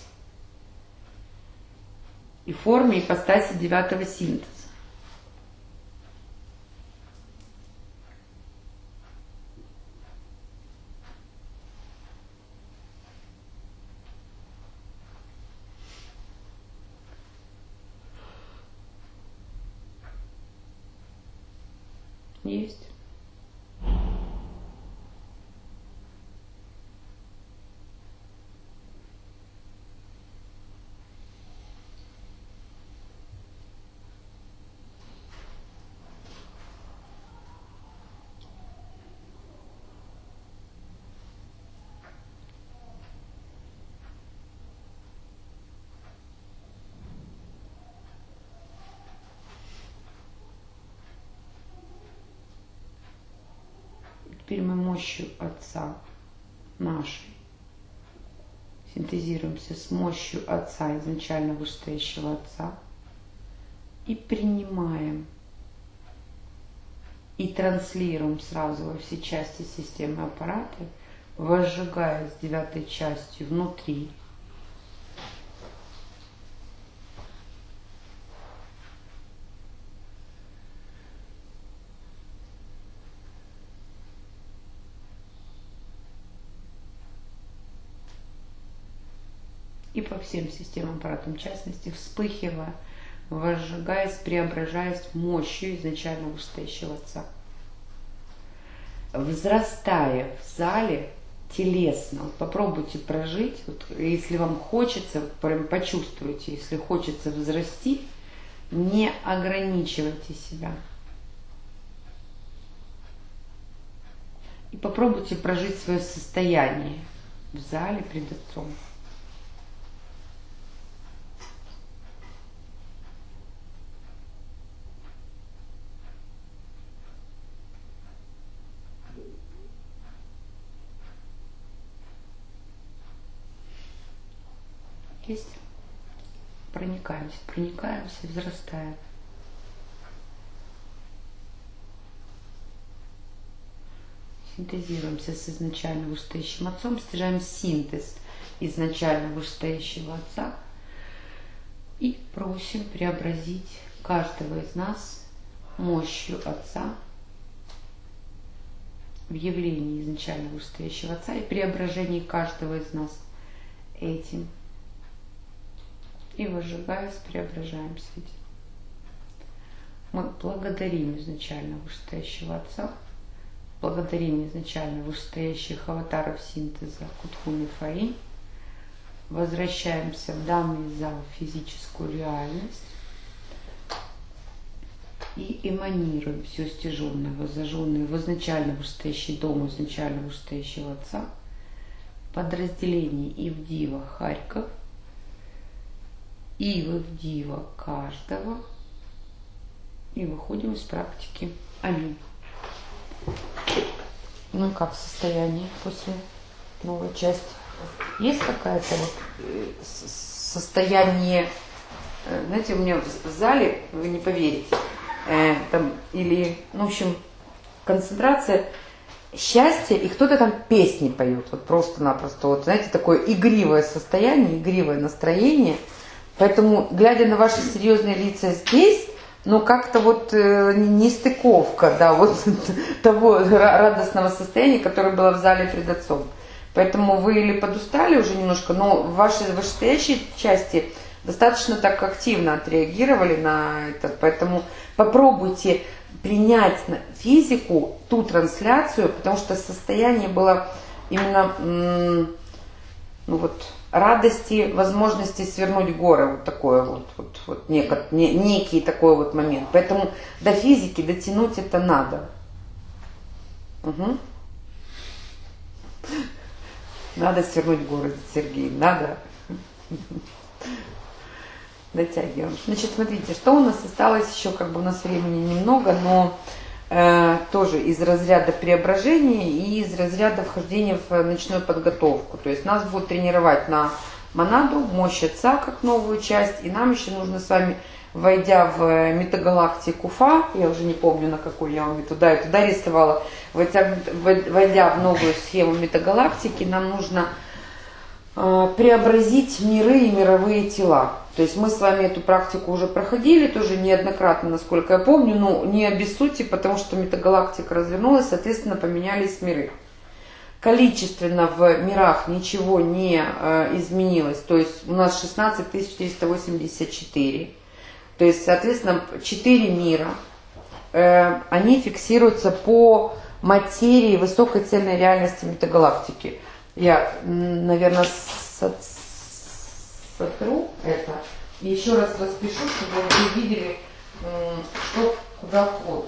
И форме ипостаси девятого синтеза. Есть. Теперь мы мощью Отца нашей синтезируемся с мощью Отца, изначально вышестоящего Отца, и принимаем, и транслируем сразу во все части системы аппарата, возжигая с девятой частью внутри. И по всем системам аппаратам, в частности, вспыхивая, возжигаясь, преображаясь мощью изначально вышестоящего Отца. Взрастая в зале телесно, вот попробуйте прожить, вот, если вам хочется, прям почувствуйте, если хочется взрасти, не ограничивайте себя. И попробуйте прожить свое состояние в зале пред Отцом. Есть? Проникаемся, проникаемся, взрастаем. Синтезируемся с изначально вышестоящим Отцом, стяжаем синтез изначально вышестоящего Отца и просим преобразить каждого из нас мощью Отца в явлении изначально вышестоящего Отца и преображении каждого из нас этим. И возжигаясь, преображаем свет. Мы благодарим изначально вышестоящего Отца, благодарим изначально вышестоящих аватаров синтеза Кутхун и Фаинь, возвращаемся в данный зал, физическую реальность и эманируем все стяженное, воззаженное в изначально вышестоящий дом, изначально вышестоящего Отца, подразделение Ивдива Харьков и в Ивдива каждого, и выходим из практики. Аминь. Ну и как состояние после новой части? Есть какая-то вот состояние, знаете, у меня в зале, вы не поверите, э, там, или, ну, в общем, концентрация счастья, и кто-то там песни поет, вот просто-напросто, вот, знаете, такое игривое состояние, игривое настроение, поэтому, глядя на ваши серьезные лица здесь, ну, как-то вот э, нестыковка, да, вот того радостного состояния, которое было в зале пред Отцом. Поэтому вы или подустали уже немножко, но в вашей вышестоящей части достаточно так активно отреагировали на это. Поэтому попробуйте принять физику, ту трансляцию, потому что состояние было именно ну, вот, радости, возможности свернуть горы, вот такое вот, вот, вот неко, не, некий такой вот момент. Поэтому до физики дотянуть это надо. Угу. Надо свернуть горы, Сергей, надо. Дотягиваем. Значит, смотрите, что у нас осталось еще, как бы у нас времени немного, но э, тоже из разряда преображения и из разряда вхождения в ночную подготовку. То есть нас будут тренировать на монаду, мощь Отца, как новую часть, и нам еще нужно с вами, войдя в метагалактику Фа, я уже не помню, на какой я вам и туда, и туда рисовала, войдя, войдя в новую схему метагалактики, нам нужно э, преобразить миры и мировые тела. То есть мы с вами эту практику уже проходили, тоже неоднократно, насколько я помню, но не обессудьте, потому что метагалактика развернулась, соответственно, поменялись миры. Количественно в мирах ничего не э, изменилось, то есть у нас шестнадцать тысяч четыреста восемьдесят четыре. То есть, соответственно, четыре мира, э, они фиксируются по материи высокой цельной реальности метагалактики. Я, наверное, сотру это и еще раз распишу, чтобы вы видели, э, что куда входит.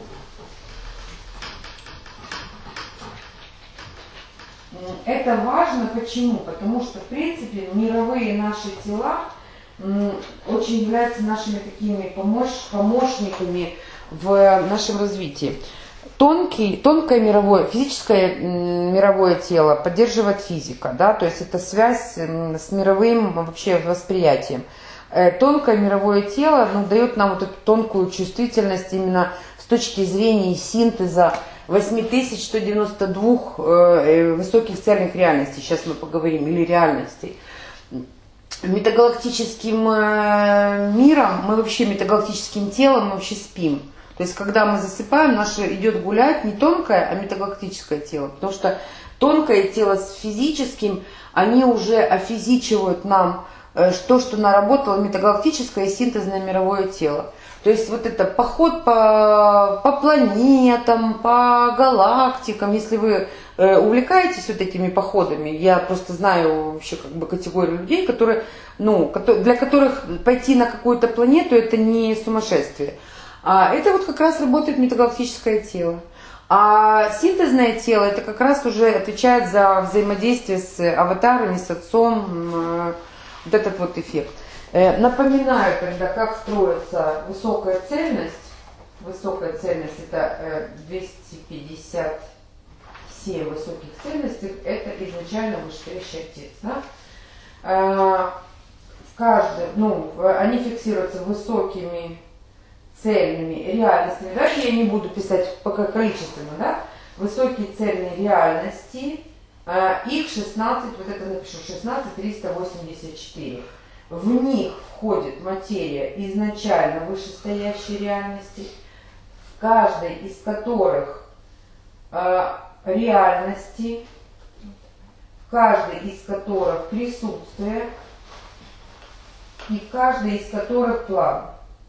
Это важно, почему? Потому что, в принципе, мировые наши тела очень являются нашими такими помощ, помощниками в нашем развитии. Тонкий, тонкое мировое, физическое мировое тело поддерживает физика, да, то есть это связь с мировым вообще восприятием. Тонкое мировое тело ну, дает нам вот эту тонкую чувствительность именно с точки зрения синтеза восемь тысяч сто девяносто два э, высоких цельных реальностей, сейчас мы поговорим, или реальностей. Метагалактическим э, миром, мы вообще метагалактическим телом мы вообще спим. То есть, когда мы засыпаем, наше идет гулять не тонкое, а метагалактическое тело. Потому что тонкое тело с физическим, они уже офизичивают нам э, то, что наработало метагалактическое и синтезное мировое тело. То есть вот это поход по, по планетам, по галактикам, если вы э, увлекаетесь вот этими походами, я просто знаю вообще как бы категорию людей, которые, ну, для которых пойти на какую-то планету это не сумасшествие. А это вот как раз работает метагалактическое тело. А синтезное тело это как раз уже отвечает за взаимодействие с аватарами, с Отцом, э, вот этот вот эффект. Напоминаю тогда, как строится высокая цельность. Высокая цельность это двести пятьдесят семь высоких цельностей. Это изначально вышестоящий Отец. Да? в каждом, ну, они фиксируются высокими цельными реальностями. Давайте я не буду писать пока количественно, да? Высокие цельные реальности, их шестнадцать, вот это напишу, шестнадцать триста восемьдесят четыре. В них входит материя изначально вышестоящей реальности, в каждой из которых э, реальности, в каждой из которых присутствие и в каждой из которых план.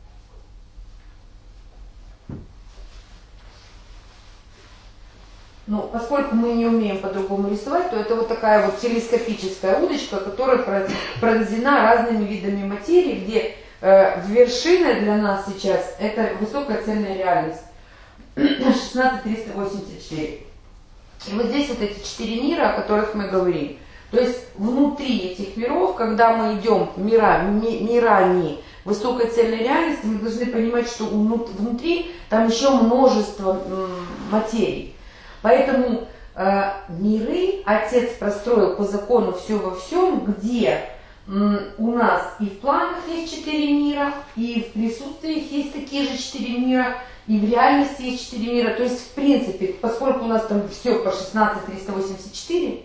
Ну, поскольку мы не умеем по-другому рисовать, то это вот такая вот телескопическая удочка, которая пронзена разными видами материи, где э, вершина для нас сейчас это высокая цельная реальность шестнадцать триста восемьдесят четыре. И вот здесь вот эти четыре мира, о которых мы говорим. То есть внутри этих миров, когда мы идем мира, ми, мирами высокой цельной реальности, мы должны понимать, что внутри там еще множество м, материй. Поэтому э, миры Отец простроил по закону все во всем, где м, у нас и в планах есть четыре мира, и в присутствиях есть такие же четыре мира, и в реальности есть четыре мира. То есть, в принципе, поскольку у нас там все по шестнадцать триста восемьдесят четыре,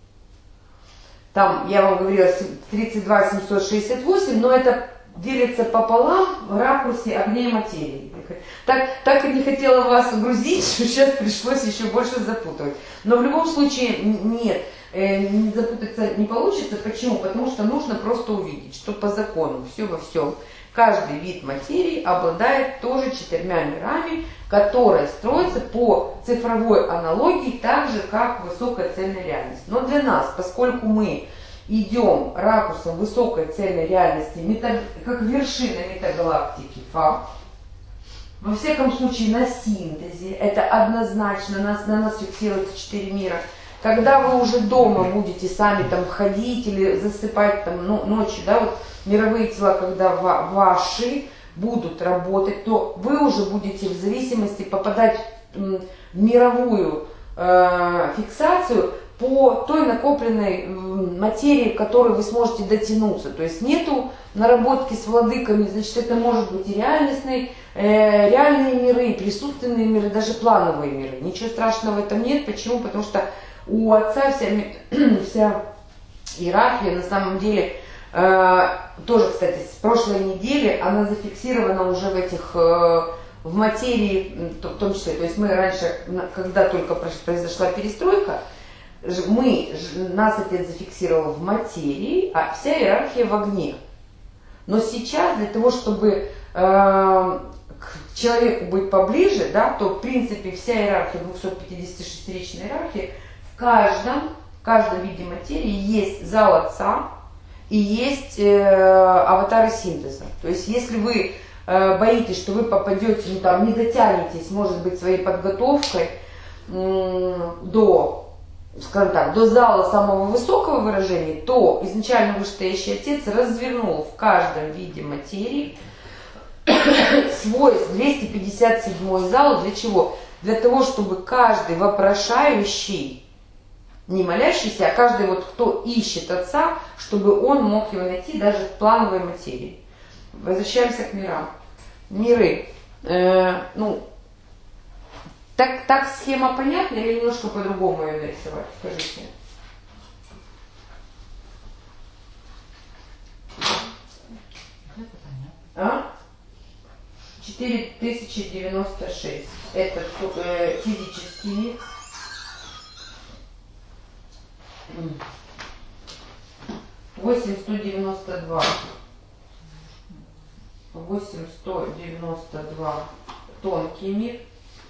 там, я вам говорила, тридцать два семьсот шестьдесят восемь, но это делится пополам в ракурсе огня и материи. Так, так и не хотела вас грузить, что сейчас пришлось еще больше запутывать. Но в любом случае нет, э, не запутаться не получится. Почему? Потому что нужно просто увидеть, что по закону все во всем. Каждый вид материи обладает тоже четырьмя мирами, которые строятся по цифровой аналогии, так же, как высокая цельная реальность. Но для нас, поскольку мы идем ракурсом высокой цельной реальности, мета, как вершина метагалактики Фа, во всяком случае на синтезе, это однозначно, нас, на нас фиксируется четыре мира. Когда вы уже дома будете сами там ходить или засыпать там, ну, ночью, да, вот мировые тела, когда ва- ваши будут работать, то вы уже будете в зависимости попадать в мировую э, фиксацию по той накопленной материи, к которой вы сможете дотянуться. То есть нету наработки с владыками, значит, это может быть и реальностные, э, реальные миры, и присутственные миры, даже плановые миры. Ничего страшного в этом нет. Почему? Потому что у Отца вся, вся иерархия на самом деле, э, тоже, кстати, с прошлой недели, она зафиксирована уже в этих... Э, в материи, в том числе. То есть мы раньше, когда только произошла перестройка, мы, нас Отец зафиксировал в материи, а вся иерархия в огне. Но сейчас для того, чтобы э, к человеку быть поближе, да, то в принципе вся иерархия, двухсотпятидесятишестиричная иерархия, в каждом, в каждом виде материи есть зал Отца и есть э, аватары синтеза. То есть если вы э, боитесь, что вы попадете, ну там не дотянетесь, может быть, своей подготовкой э, до... скажем так, до зала самого высокого выражения, то изначально вышестоящий Отец развернул в каждом виде материи свой двести пятьдесят седьмой зал. Для чего? Для того, чтобы каждый вопрошающий, не молящийся, а каждый, вот, кто ищет Отца, чтобы он мог его найти даже в плановой материи. Возвращаемся к мирам. Миры. Э, ну, Так, так схема понятна или немножко по-другому ее нарисовать? Скажите. А? четыре тысячи девяносто шесть. Это э, физический мир. восемь сто девяносто два. восемь сто девяносто два. Тонкий мир.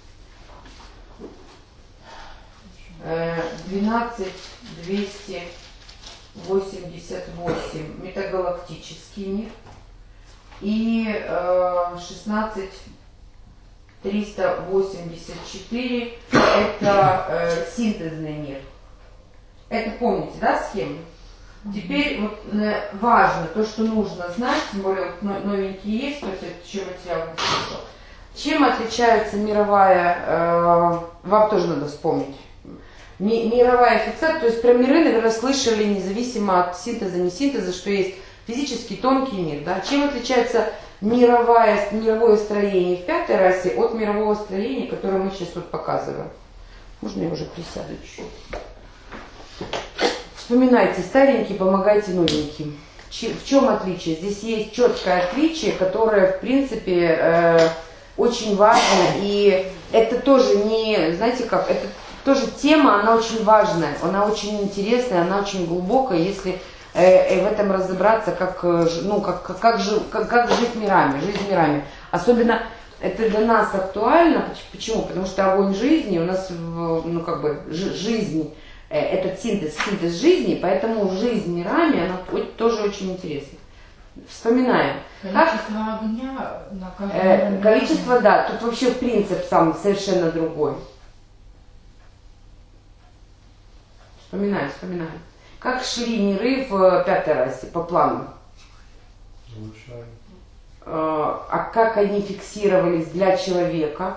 двенадцать двести восемьдесят восемь метагалактический мир и шестнадцать триста восемьдесят четыре это э, синтезный мир. Это помните, да, схему? Теперь вот, э, важно то, что нужно знать, тем более вот, новенькие есть, то есть это еще материал не слышал. Чем отличается мировая, э, вам тоже надо вспомнить. Мировая фиксация, то есть про миры, наверное, слышали независимо от синтеза, не синтеза, что есть физический тонкий мир. Да? Чем отличается мировое, мировое строение в пятой расе от мирового строения, которое мы сейчас вот показываем? Можно я уже присяду чуть-чуть? Вспоминайте старенькие, помогайте новеньким. В чем отличие? Здесь есть четкое отличие, которое, в принципе, э, очень важно. И это тоже не, знаете как, это тоже тема, она очень важная, она очень интересная, она очень глубокая, если э, в этом разобраться, как, ну, как, как, как, как, как жить мирами, жизнь мирами. Особенно это для нас актуально. Почему? Потому что огонь жизни у нас, ну, как бы, жизнь, этот синтез, синтез жизни, поэтому жизнь мирами, она тоже очень интересна. Вспоминаем. Количество как, огня на каждом э, Количество, да, тут вообще принцип сам совершенно другой. Вспоминаем, вспоминаем. Как шли миры в пятой расе по плану? Улучшаем. А как они фиксировались для человека?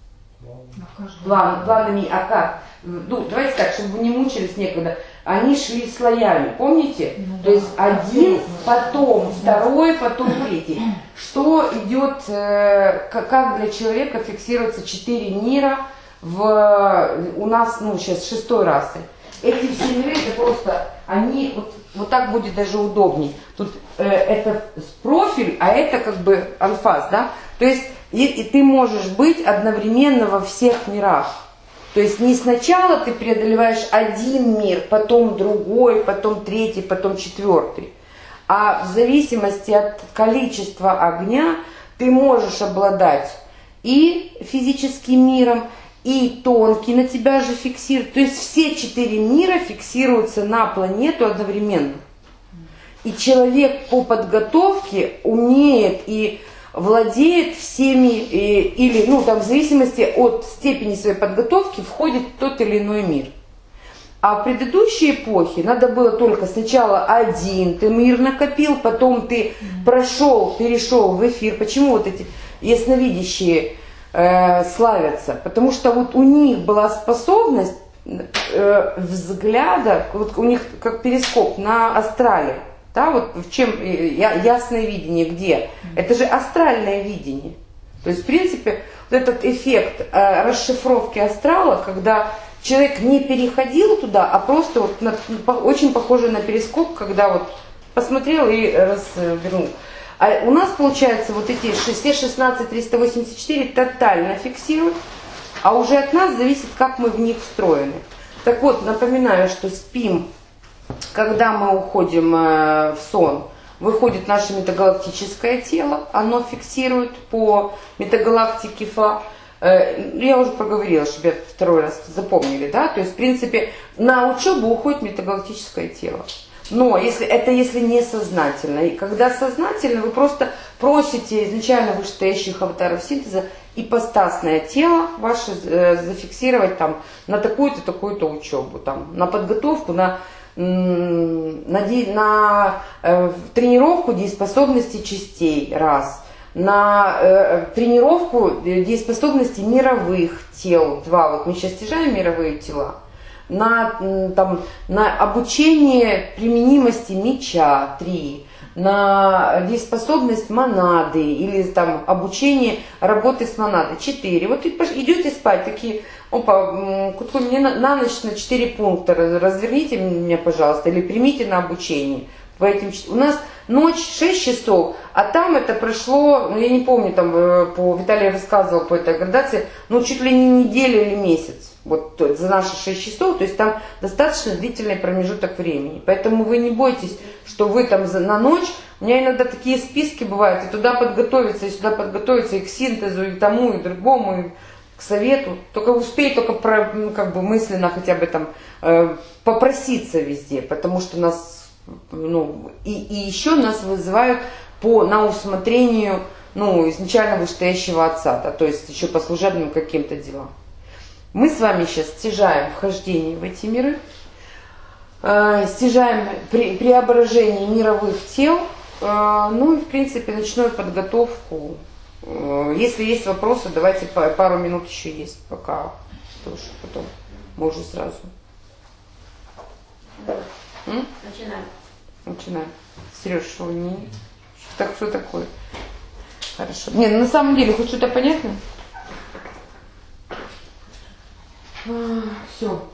План. План, планами, а как? Ну, давайте так, чтобы вы не мучились некогда. Они шли слоями, помните? Ну, То да. есть один, потом второй, потом третий. Что идет, э, как для человека фиксируется четыре мира в, у нас, ну, сейчас шестой расы. Эти все миры, это просто, они, вот, вот так будет даже удобней. Тут э, это профиль, а это как бы анфас, да? То есть и, и ты можешь быть одновременно во всех мирах. То есть не сначала ты преодолеваешь один мир, потом другой, потом третий, потом четвертый. А в зависимости от количества огня ты можешь обладать и физическим миром, и тонкий на тебя же фиксирует. То есть все четыре мира фиксируются на планету одновременно. И человек по подготовке умеет и владеет всеми, и, или, ну, там, в зависимости от степени своей подготовки входит в тот или иной мир. А в предыдущей эпохе надо было только сначала один ты мир накопил, потом ты прошел, перешел в эфир. Почему вот эти ясновидящие э, славятся? Потому что вот у них была способность э, взгляда, вот у них как перископ на астрале. Да, вот в чем ясное видение, где? Это же астральное видение. То есть, в принципе, вот этот эффект э, расшифровки астрала, когда человек не переходил туда, а просто вот на, очень похоже на перископ, когда вот посмотрел и развернул. А у нас, получается, вот эти все шестнадцать триста восемьдесят четыре тотально фиксируют, а уже от нас зависит, как мы в них встроены. Так вот, напоминаю, что спим. Когда мы уходим э, в сон, выходит наше метагалактическое тело, оно фиксирует по метагалактике Фа. Э, я уже проговорила, чтобы я второй раз запомнили, да? То есть, в принципе, на учебу уходит метагалактическое тело. Но если, это если не сознательно. И когда сознательно, вы просто просите изначально вышестоящих аватаров синтеза ипостасное тело ваше э, зафиксировать там на такую-то, такую-то учебу, там, на подготовку, на... на, на э, тренировку дееспособности частей, раз, на э, тренировку дееспособности мировых тел, два, вот мы сейчас стяжаем мировые тела, на, там, на обучение применимости меча, три, на дееспособность монады или там обучение работы с монадой, четыре. Вот идете спать, такие, опа, Кутко, мне на, на ночь на четыре пункта разверните меня, пожалуйста, или примите на обучение. По этим, у нас ночь шесть часов, а там это прошло, ну я не помню, там по Виталий рассказывал по этой градации, ну чуть ли не неделю или месяц. Вот за наши шесть часов, то есть там достаточно длительный промежуток времени. Поэтому вы не бойтесь, что вы там на ночь, у меня иногда такие списки бывают, и туда подготовиться, и сюда подготовиться, и к синтезу, и к тому, и к другому, и к совету. Только успей только про, ну, как бы мысленно хотя бы там э, попроситься везде, потому что нас, ну, и, и еще нас вызывают по, на усмотрению, ну, изначально вышестоящего отца, да, то есть еще по служебным каким-то делам. Мы с вами сейчас стяжаем вхождение в эти миры, э, стяжаем пре преображение мировых тел, э, ну и в принципе ночную подготовку. Э, если есть вопросы, давайте пару минут еще есть, пока тоже потом, мы уже сразу. Начинаем. Начинаем. Сереж, что не... Так, что такое? Хорошо. Нет, на самом деле, хоть что-то понятно? А, все.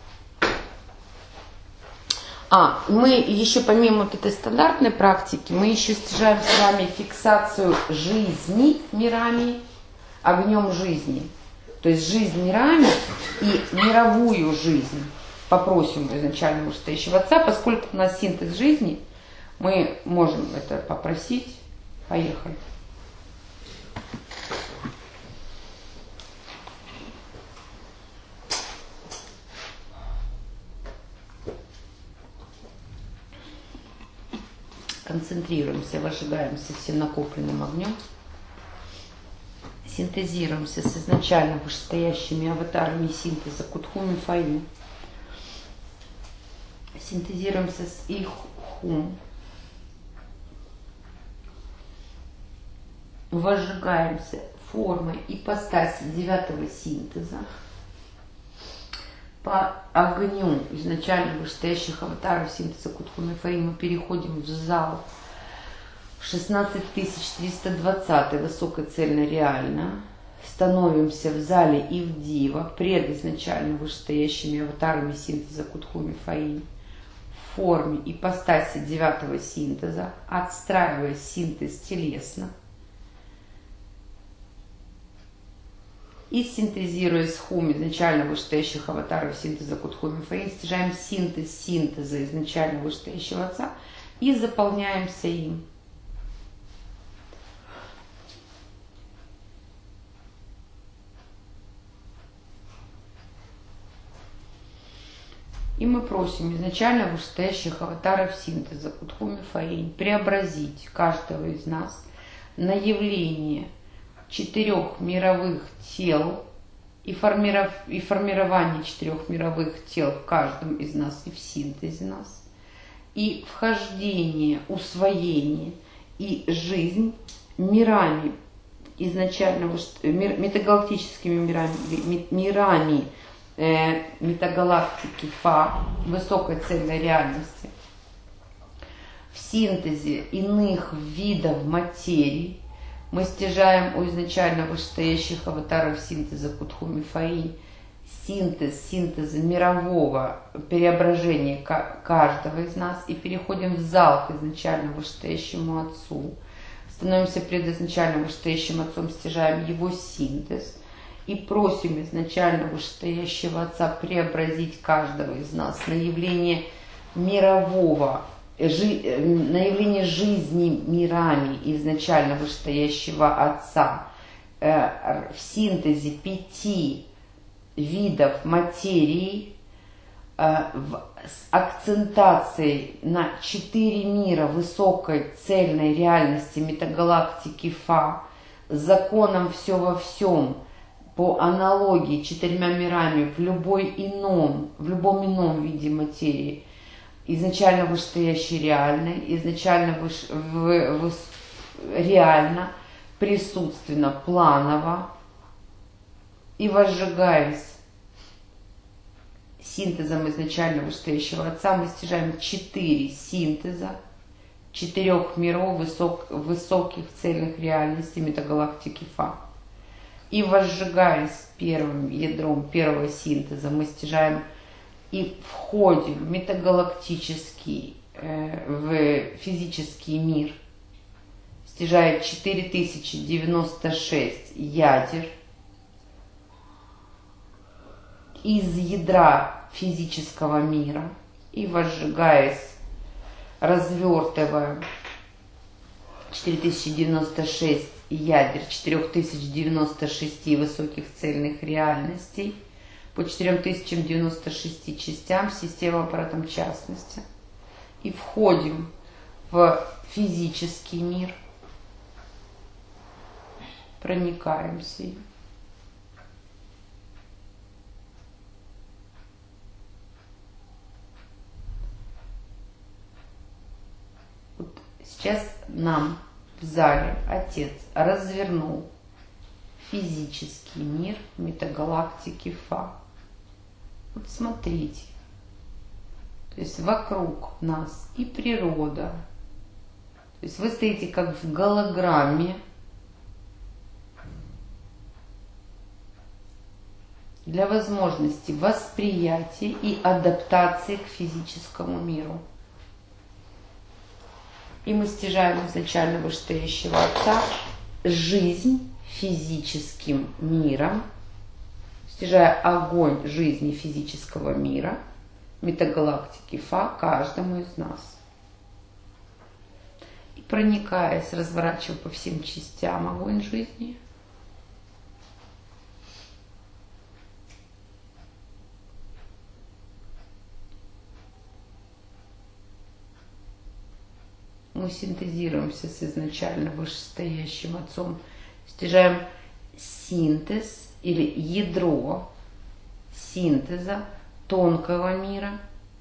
А, мы еще помимо вот этой стандартной практики, мы еще стяжаем с вами фиксацию жизни мирами, огнем жизни. То есть жизнь мирами и мировую жизнь попросим изначально вышестоящего Отца, поскольку у нас синтез жизни, мы можем это попросить. Поехали. Концентрируемся, выжигаемся всем накопленным огнем. Синтезируемся с изначально вышестоящими аватарами синтеза Кутхум и Фаим. Синтезируемся с их хум. Возжигаемся формой ипостаси девятого синтеза по огню изначально вышестоящих аватаров синтеза Кутхум и Фаим. Мы переходим в зал шестнадцать тысяч триста двадцать высокоцельно реально. Становимся в зале Ивдива пред изначально вышестоящими аватарами синтеза Кутхум и Фаим в форме ипостаси девятого синтеза, отстраивая синтез телесно. И синтезируя с хум изначально вышестоящих аватаров синтеза Кутхум и Фаим, стяжаем синтез синтеза изначально вышестоящего Отца и заполняемся им. И мы просим изначально вышестоящих аватаров синтеза Кутхум и Фаим преобразить каждого из нас на явление четырех мировых тел и, формиров... и формирование четырех мировых тел в каждом из нас и в синтезе нас, и вхождение, усвоение и жизнь мирами, изначально мир... метагалактическими мирами, мирами э, метагалактики Фа, высокой цельной реальности, в синтезе иных видов материи. Мы стяжаем у изначально вышестоящих аватаров синтеза Кутхум и Фаим синтез, синтеза мирового преображения каждого из нас и переходим в зал к изначально вышестоящему Отцу. Становимся пред изначально вышестоящим Отцом, стяжаем его синтез и просим изначально вышестоящего Отца преобразить каждого из нас на явление мирового, Жи, на явление жизни мирами изначально вышестоящего Отца э, в синтезе пяти видов материи э, в, с акцентацией на четыре мира высокой цельной реальности метагалактики Фа, с законом все во всем по аналогии четырьмя мирами в любой ином, в любом ином виде материи, изначально вышестоящий реальный, изначально выш, в, в, реально, присутственно, планово, и возжигаясь синтезом изначально вышестоящего Отца, мы стяжаем четыре синтеза четырех миров высок, высоких цельных реальностей метагалактики Фа. И возжигаясь первым ядром первого синтеза, мы стяжаем и входим в метагалактический, э, в физический мир, стяжая четыре тысячи девяносто шесть ядер из ядра физического мира и возжигаясь, развертывая четыре тысячи девяносто шесть ядер четыре тысячи девяносто шесть высоких цельных реальностей по четыре тысячи девяносто шесть частям системы аппаратом частности. И входим в физический мир, проникаемся им. Вот сейчас нам в зале Отец развернул физический мир метагалактики Фа. Вот смотрите, То есть вокруг нас и природа. То есть вы стоите как в голограмме. Для возможности восприятия и адаптации к физическому миру. И мы стяжаем изначально вышестоящего Отца жизнь физическим миром, стяжая огонь жизни физического мира, метагалактики Фа, каждому из нас. И проникаясь, разворачивая по всем частям огонь жизни, мы синтезируемся с изначально вышестоящим Отцом, стяжаем синтез или ядро синтеза тонкого мира,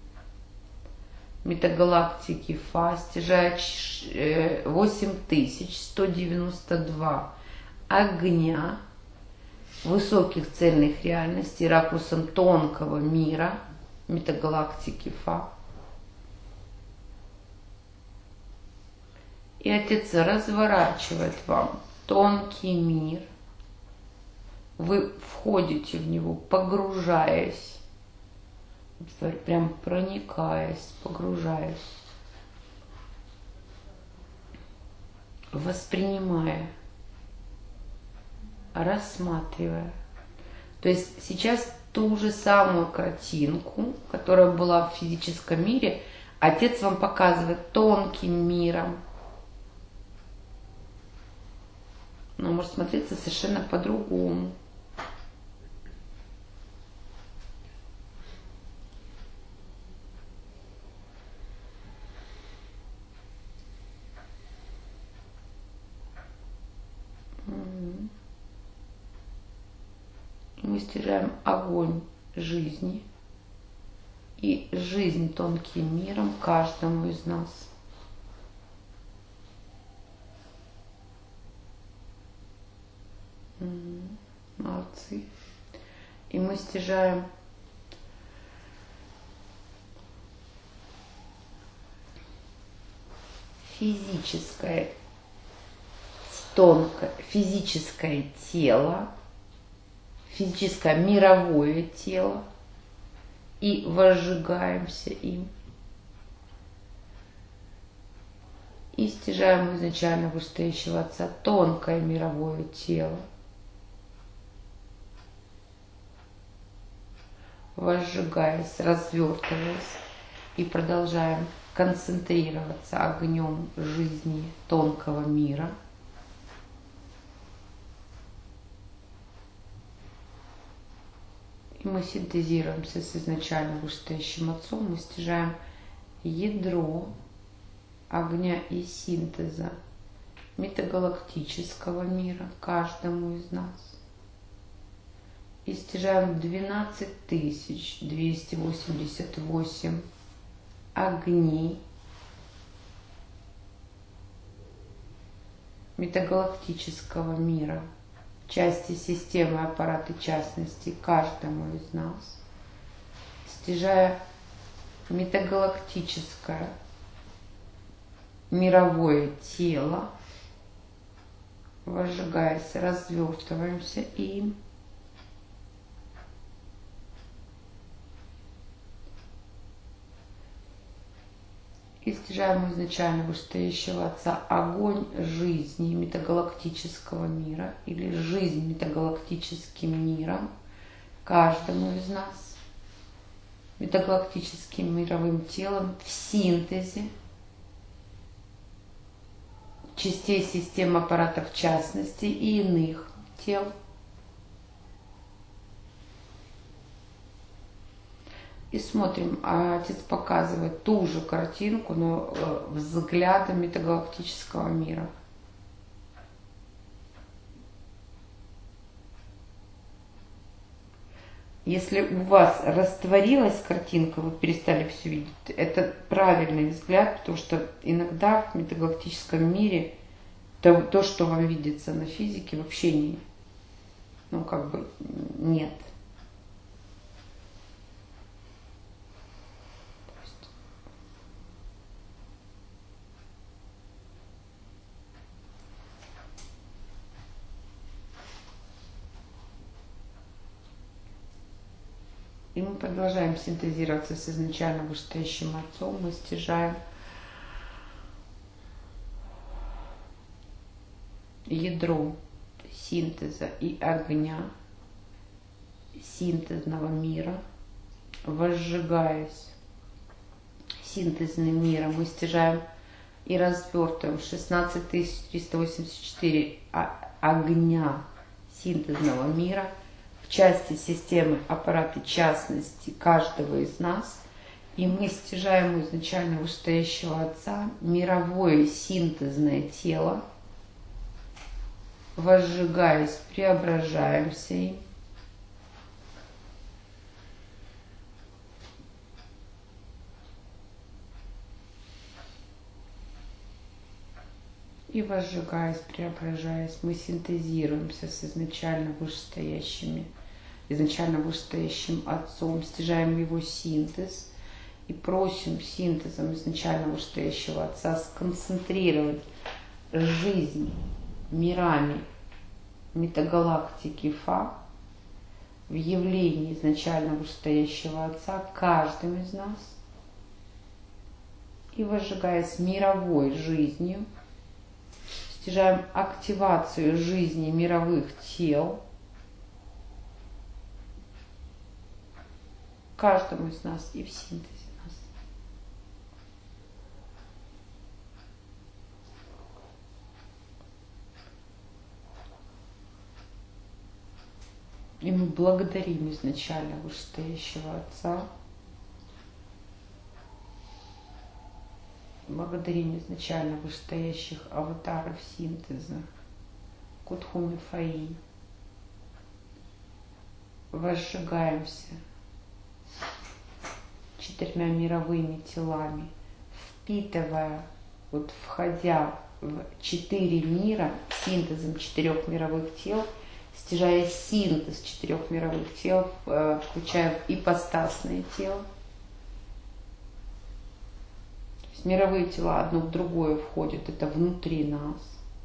метагалактики Фа, стяжая восемь тысяч сто девяносто два огня высоких цельных реальностей ракурсом тонкого мира, метагалактики Фа. И Отец разворачивает вам тонкий мир. Вы входите в него, погружаясь, прям проникаясь, погружаясь, воспринимая, рассматривая. То есть сейчас ту же самую картинку, которая была в физическом мире, Отец вам показывает тонким миром. Но может смотреться совершенно по-другому. Мы стяжаем огонь жизни и жизнь тонким миром каждому из нас. Молодцы. И мы стяжаем физическое, тонкое, физическое тело, физическое мировое тело и возжигаемся им. И стяжаем изначально вышестоящего Отца тонкое мировое тело. Возжигаясь, развертываясь и продолжаем концентрироваться огнем жизни тонкого мира. И мы синтезируемся с изначально вышестоящим Отцом, мы стяжаем ядро огня и синтеза метагалактического мира каждому из нас. И стяжаем двенадцать тысяч двести восемьдесят восемь огней метагалактического мира, части системы, аппараты частности каждому из нас, стяжая метагалактическое мировое тело, возжигаясь, развертываемся им. И стяжаем изначально вышестоящего Отца огонь жизни метагалактического мира или жизнь метагалактическим миром каждому из нас, метагалактическим мировым телом в синтезе частей систем аппаратов частности и иных тел. И смотрим, а Отец показывает ту же картинку, но взглядом метагалактического мира. Если у вас растворилась картинка, вы перестали все видеть, это правильный взгляд, потому что иногда в метагалактическом мире то, то что вам видится на физике, вообще не, ну как бы нет. И мы продолжаем синтезироваться с изначально вышестоящим Отцом. Мы стяжаем ядро синтеза и огня, синтезного мира, возжигаясь синтезным миром, мы стяжаем и развертываем шестнадцать тысяч триста восемьдесят четыре огня синтезного мира в части системы аппарата частности каждого из нас, и мы стяжаем у изначально вышестоящего Отца мировое синтезное тело, возжигаясь, преображаемся им. И возжигаясь, преображаясь, мы синтезируемся с изначально вышестоящими, изначально вышестоящим Отцом, стяжаем его синтез и просим синтезом изначально вышестоящего Отца сконцентрировать жизнь мирами метагалактики Фа в явлении изначально вышестоящего Отца каждым из нас, и возжигаясь мировой жизнью, стяжаем активацию жизни мировых тел каждому из нас и в синтезе нас. И мы благодарим изначально вышестоящего Отца, благодарим изначально вышестоящих аватаров синтеза, Кутхуми Фаи, возжигаемся четырьмя мировыми телами, впитывая, вот входя в четыре мира, синтезом четырех мировых тел, стяжая синтез четырех мировых тел, включая ипостасное тело. Мировые тела одно в другое входят, это внутри нас.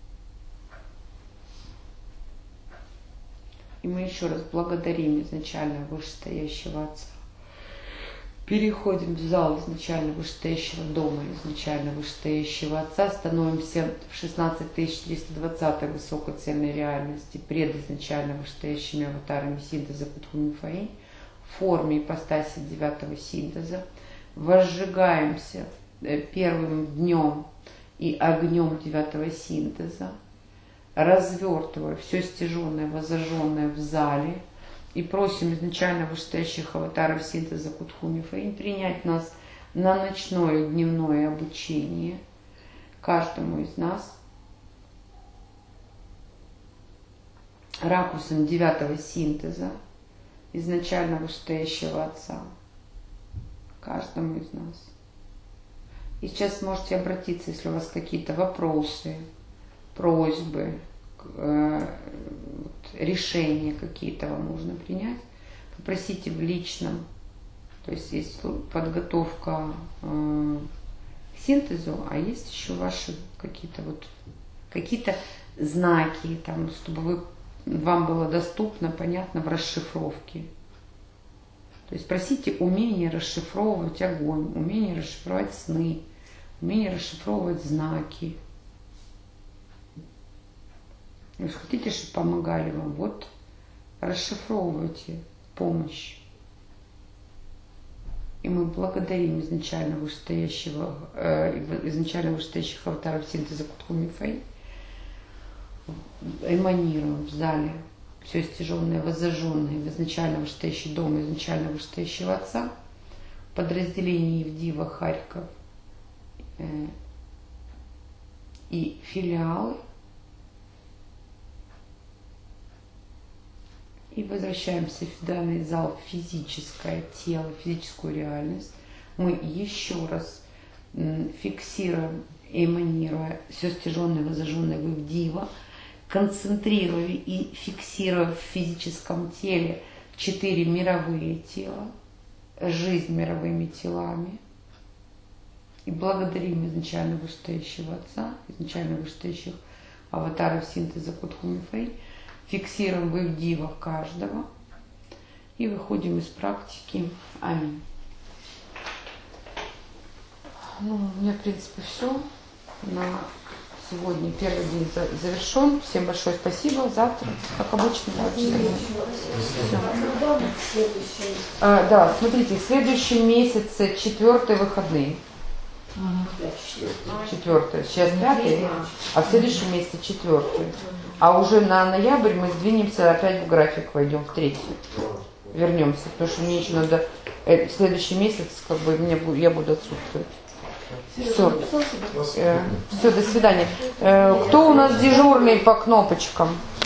И мы еще раз благодарим изначально вышестоящего Отца. Переходим в зал изначально вышестоящего дома, изначально вышестоящего Отца, становимся в шестнадцать тысяч триста двадцатой высокоцельной реальности пред изначально вышестоящими аватарами синтеза Кутхуми Фаи в форме ипостаси девятого синтеза, возжигаемся первым днем и огнем девятого синтеза, развертывая все стяженное, возожженное в зале, и просим изначально вышестоящих аватаров синтеза Кутхуми Фаи принять нас на ночное дневное обучение каждому из нас ракурсом девятого синтеза изначально вышестоящего Отца каждому из нас. И сейчас сможете обратиться, если у вас какие-то вопросы, просьбы, решения какие-то вам нужно принять, попросите в личном. То есть есть подготовка к синтезу, а есть еще ваши какие-то вот какие-то знаки, там, чтобы вы, вам было доступно, понятно в расшифровке. То есть просите умение расшифровывать огонь, умение расшифровать сны, умение расшифровывать знаки. Если хотите, чтобы помогали вам, вот расшифровывайте помощь. И мы благодарим изначально вышестоящего, э, изначально вышестоящих аватаров синтеза Кутхуми Фаи, эманируем в зале все стяженное, воззажженное в изначально вышестоящий дом, изначально вышестоящего Отца, подразделение Евдива, Харьков э, и филиалы. И возвращаемся в данный зал, в физическое тело, физическую реальность. Мы еще раз фиксируем, эманируя все стяженное, воззажженное в Евдива, концентрируя и фиксируя в физическом теле четыре мировые тела, жизнь мировыми телами. И благодарим изначально вышестоящего Отца, изначально вышестоящих аватаров синтеза Кутхуми Фаи, фиксируем в Евдивах каждого и выходим из практики. Аминь. Ну, у меня, в принципе, все. На сегодня первый день завершен. Всем большое спасибо. Завтра, как обычно, а, да, смотрите, в следующем месяце четвертые выходные. Четвертое. Сейчас пятый, а в следующем месяце четвертый. А уже на ноябрь мы сдвинемся опять в график, войдем в третий. Вернемся, потому что мне еще надо в следующий месяц, как бы мне, я буду отсутствовать. Все. Э, все, до свидания. Э, кто у нас дежурный по кнопочкам?